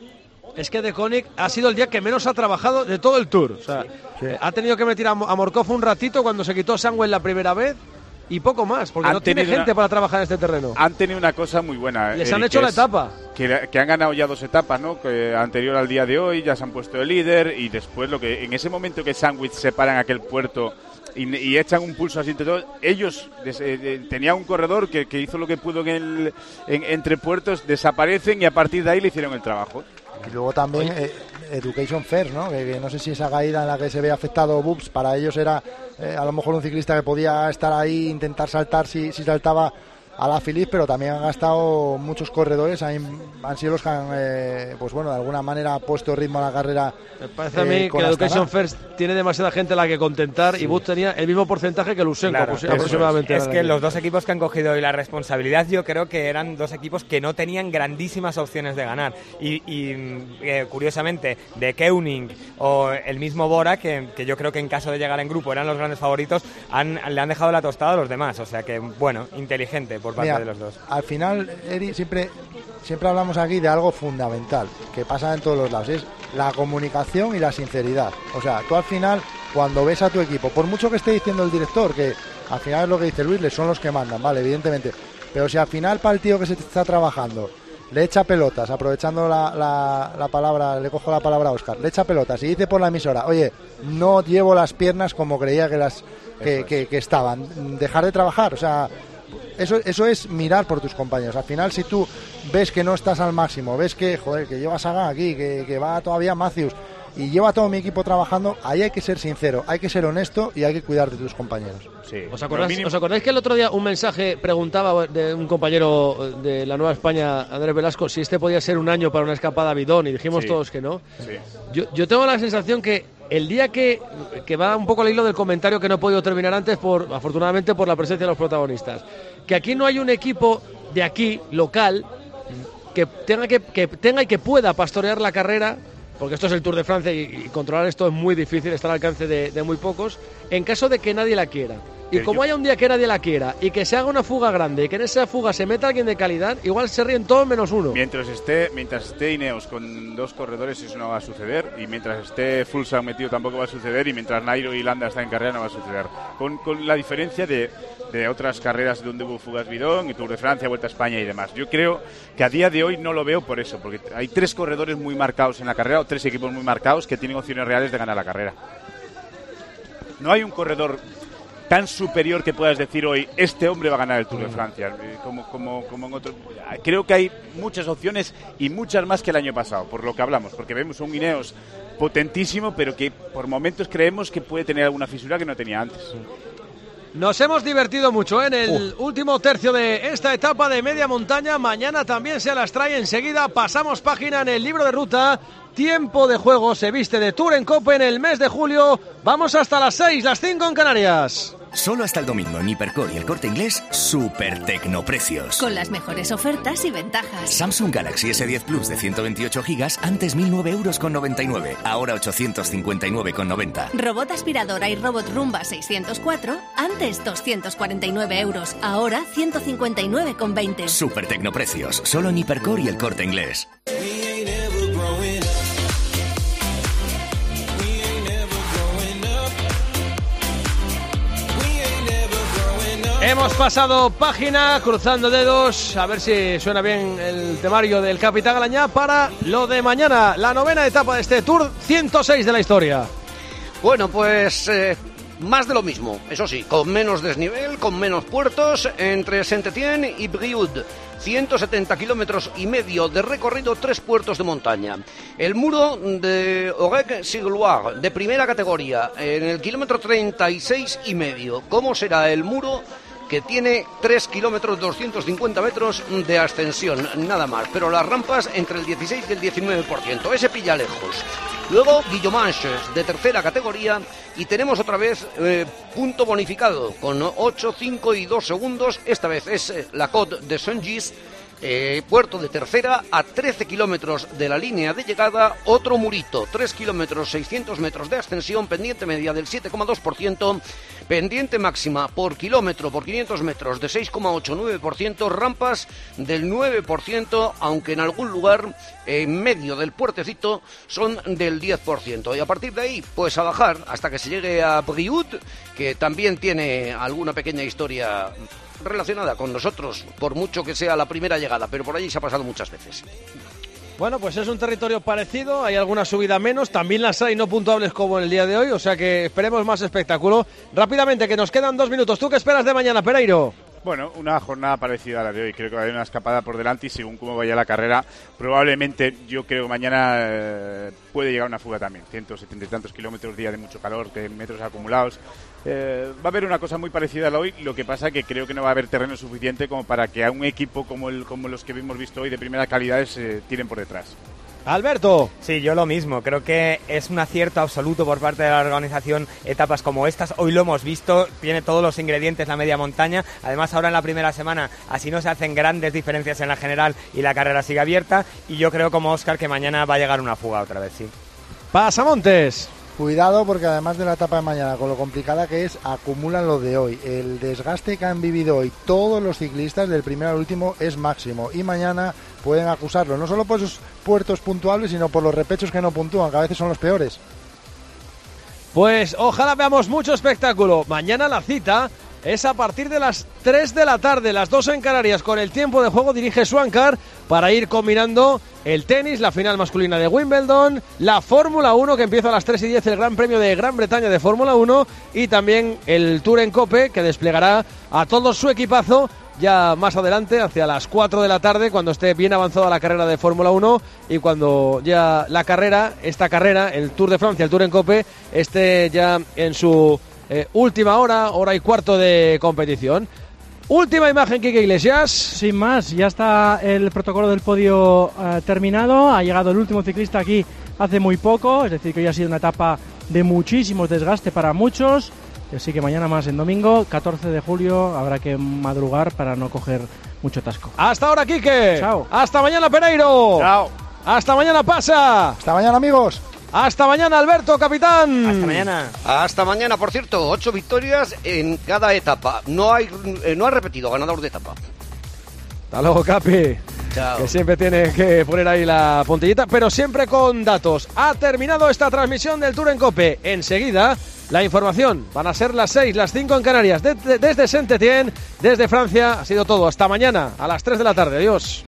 Es que De Koning ha sido el día que menos ha trabajado de todo el Tour. O sea, ha tenido que meter a Morkov un ratito cuando se quitó Sangwell la primera vez y poco más, porque no tiene gente para trabajar en este terreno. Han tenido una cosa muy buena. Les han hecho la etapa. Que han ganado ya 2 etapas, ¿no? Que anterior al día de hoy ya se han puesto el líder y después en ese momento que Sandwich se para en aquel puerto y echan un pulso así entre todos, ellos tenían un corredor que hizo lo que pudo entre puertos, desaparecen y a partir de ahí le hicieron el trabajo. Y luego también Education First, ¿no? Que no sé si esa caída en la que se ve afectado Bubs, para ellos era a lo mejor un ciclista que podía estar ahí, intentar saltar si saltaba Alaphilippe, pero también han gastado muchos corredores, han sido los que han, pues bueno, de alguna manera puesto ritmo a la carrera. Me parece a mí que Education First tiene demasiada gente a la que contentar y Bus tenía el mismo porcentaje que Luchenko, aproximadamente. Es que los dos equipos que han cogido hoy la responsabilidad, yo creo que eran dos equipos que no tenían grandísimas opciones de ganar. Y curiosamente, de Koenig o el mismo Bora, que yo creo que en caso de llegar en grupo eran los grandes favoritos, le han dejado la tostada a los demás. O sea que, bueno, inteligente por parte de los dos. Al final, Eri, siempre hablamos aquí de algo fundamental que pasa en todos los lados, es la comunicación y la sinceridad. O sea, tú al final, cuando ves a tu equipo, por mucho que esté diciendo el director, que al final es lo que dice Luis, son los que mandan, vale, evidentemente, pero si al final para el tío que se está trabajando le echa pelotas, aprovechando la palabra, le cojo la palabra a Óscar, le echa pelotas y dice por la emisora, oye, no llevo las piernas como creía que estaban, dejar de trabajar, o sea, eso es mirar por tus compañeros. Al final, si tú ves que no estás al máximo, ves que, joder, que lleva Sagan aquí, que va todavía Matthews y lleva todo mi equipo trabajando, ahí hay que ser sincero, hay que ser honesto y hay que cuidar de tus compañeros. Sí. ¿Os acordáis que el otro día un mensaje preguntaba de un compañero de la Nueva España, Andrés Velasco, si este podía ser un año para una escapada a bidón, y dijimos todos que no? Sí. Yo tengo la sensación que el día que va un poco al hilo del comentario que no he podido terminar antes, afortunadamente por la presencia de los protagonistas, que aquí no hay un equipo de aquí, local, que tenga y que pueda pastorear la carrera, porque esto es el Tour de Francia y controlar esto es muy difícil, está al alcance de muy pocos, en caso de que nadie la quiera. Y como haya un día que nadie la quiera y que se haga una fuga grande y que en esa fuga se meta alguien de calidad, igual se ríen todos menos uno. Mientras esté Ineos con 2 corredores, eso no va a suceder, y mientras esté Fulsan metido tampoco va a suceder, y mientras Nairo y Landa están en carrera no va a suceder. Con la diferencia de otras carreras donde hubo fugas bidón, y Tour de Francia, Vuelta a España y demás. Yo creo que a día de hoy no lo veo por eso, porque hay 3 corredores muy marcados en la carrera, o 3 equipos muy marcados que tienen opciones reales de ganar la carrera. No hay un corredor tan superior que puedas decir hoy, este hombre va a ganar el Tour de Francia, como en otro. Creo que hay muchas opciones y muchas más que el año pasado, por lo que hablamos, porque vemos un Ineos potentísimo, pero que por momentos creemos que puede tener alguna fisura que no tenía antes. Nos hemos divertido mucho en el último tercio de esta etapa de media montaña. Mañana también se las trae enseguida. Pasamos página en el libro de ruta. Tiempo de juego se viste de Tour en Cope en el mes de julio. Vamos hasta las 6, las 5 en Canarias. Solo hasta el domingo en Hipercor y el Corte Inglés, super tecnoprecios. Con las mejores ofertas y ventajas. Samsung Galaxy S10 Plus de 128 GB, antes 1.009,99 €, ahora 859,90. Robot aspiradora y robot Rumba 604, antes 249 €, ahora 159,20. Super tecnoprecios, solo en Hipercor y el Corte Inglés. Hemos pasado página, cruzando dedos, a ver si suena bien el temario del Capitán Galañá para lo de mañana, la 9ª etapa de este Tour 106 de la historia. Bueno, pues más de lo mismo, eso sí, con menos desnivel, con menos puertos, entre Saint-Étienne y Brioude. 170 kilómetros y medio de recorrido, 3 puertos de montaña. El muro de Aurec-sur-Loire, de primera categoría, en el kilómetro 36 y medio. ¿Cómo será el muro? Que tiene 3 kilómetros 250 metros de ascensión, nada más, pero las rampas entre el 16 y el 19%, ese pilla lejos. Luego Guillomanches, de tercera categoría, y tenemos otra vez punto bonificado, con 8, 5 y 2 segundos, esta vez es la Côte de Saint-Gilles, puerto de tercera, a 13 kilómetros de la línea de llegada, otro murito, 3 kilómetros 600 metros de ascensión, pendiente media del 7,2%, pendiente máxima por kilómetro por 500 metros de 6,89%, rampas del 9%, aunque en algún lugar en medio del puertecito son del 10%, y a partir de ahí pues a bajar hasta que se llegue a Brioude, que también tiene alguna pequeña historia relacionada con nosotros, por mucho que sea la primera llegada, pero por allí se ha pasado muchas veces. Bueno, pues es un territorio parecido, hay alguna subida menos, también las hay no puntuables como en el día de hoy, o sea que esperemos más espectáculo. Rápidamente, que nos quedan 2 minutos, ¿tú qué esperas de mañana, Pereiro? Bueno, una jornada parecida a la de hoy, creo que va a haber una escapada por delante y según cómo vaya la carrera, probablemente yo creo que mañana puede llegar una fuga también, 170 y tantos kilómetros, día de mucho calor, de metros acumulados. Va a haber una cosa muy parecida a la hoy, lo que pasa que creo que no va a haber terreno suficiente como para que a un equipo como los que hemos visto hoy de primera calidad se tiren por detrás. Alberto. Sí, yo lo mismo. Creo que es un acierto absoluto por parte de la organización etapas como estas. Hoy lo hemos visto, tiene todos los ingredientes la media montaña. Además, ahora en la primera semana, así no se hacen grandes diferencias en la general y la carrera sigue abierta. Y yo creo, como Óscar, que mañana va a llegar una fuga otra vez, sí. Pasamontes. Cuidado, porque además de la etapa de mañana, con lo complicada que es, acumulan lo de hoy. El desgaste que han vivido hoy todos los ciclistas, del primero al último, es máximo. Y mañana pueden acusarlo, no solo por esos puertos puntuables, sino por los repechos que no puntúan, que a veces son los peores. Pues ojalá veamos mucho espectáculo. Mañana la cita es a partir de las 3 de la tarde, las 2 en Canarias. Con el tiempo de juego dirige Swankar para ir combinando el tenis, la final masculina de Wimbledon, la Fórmula 1 que empieza a las 3:10, el Gran Premio de Gran Bretaña de Fórmula 1 y también el Tour en Cope que desplegará a todo su equipazo ya más adelante, hacia las 4 de la tarde, cuando esté bien avanzada la carrera de Fórmula 1 y cuando ya esta carrera, el Tour de Francia, el Tour en Cope, esté ya en su última hora y cuarto de competición. Última imagen, Quique Iglesias. Sin más, ya está el protocolo del podio terminado. Ha llegado el último ciclista aquí hace muy poco, es decir, que hoy ha sido una etapa de muchísimo desgaste para muchos. Así que mañana más en domingo, 14 de julio, habrá que madrugar para no coger mucho tasco. Hasta ahora, Quique. Chao. Hasta mañana, Pereiro. Chao. Hasta mañana, Pasa. Hasta mañana, amigos. Hasta mañana, Alberto, capitán. Hasta mañana. Hasta mañana, por cierto, 8 victorias en cada etapa. No ha repetido ganador de etapa. Hasta luego, Capi. Chao. Que siempre tiene que poner ahí la puntillita, pero siempre con datos. Ha terminado esta transmisión del Tour en Cope. Enseguida, la información. Van a ser las 6, las 5 en Canarias. Desde Saint-Étienne, desde Francia. Ha sido todo. Hasta mañana, a las 3 de la tarde. Adiós.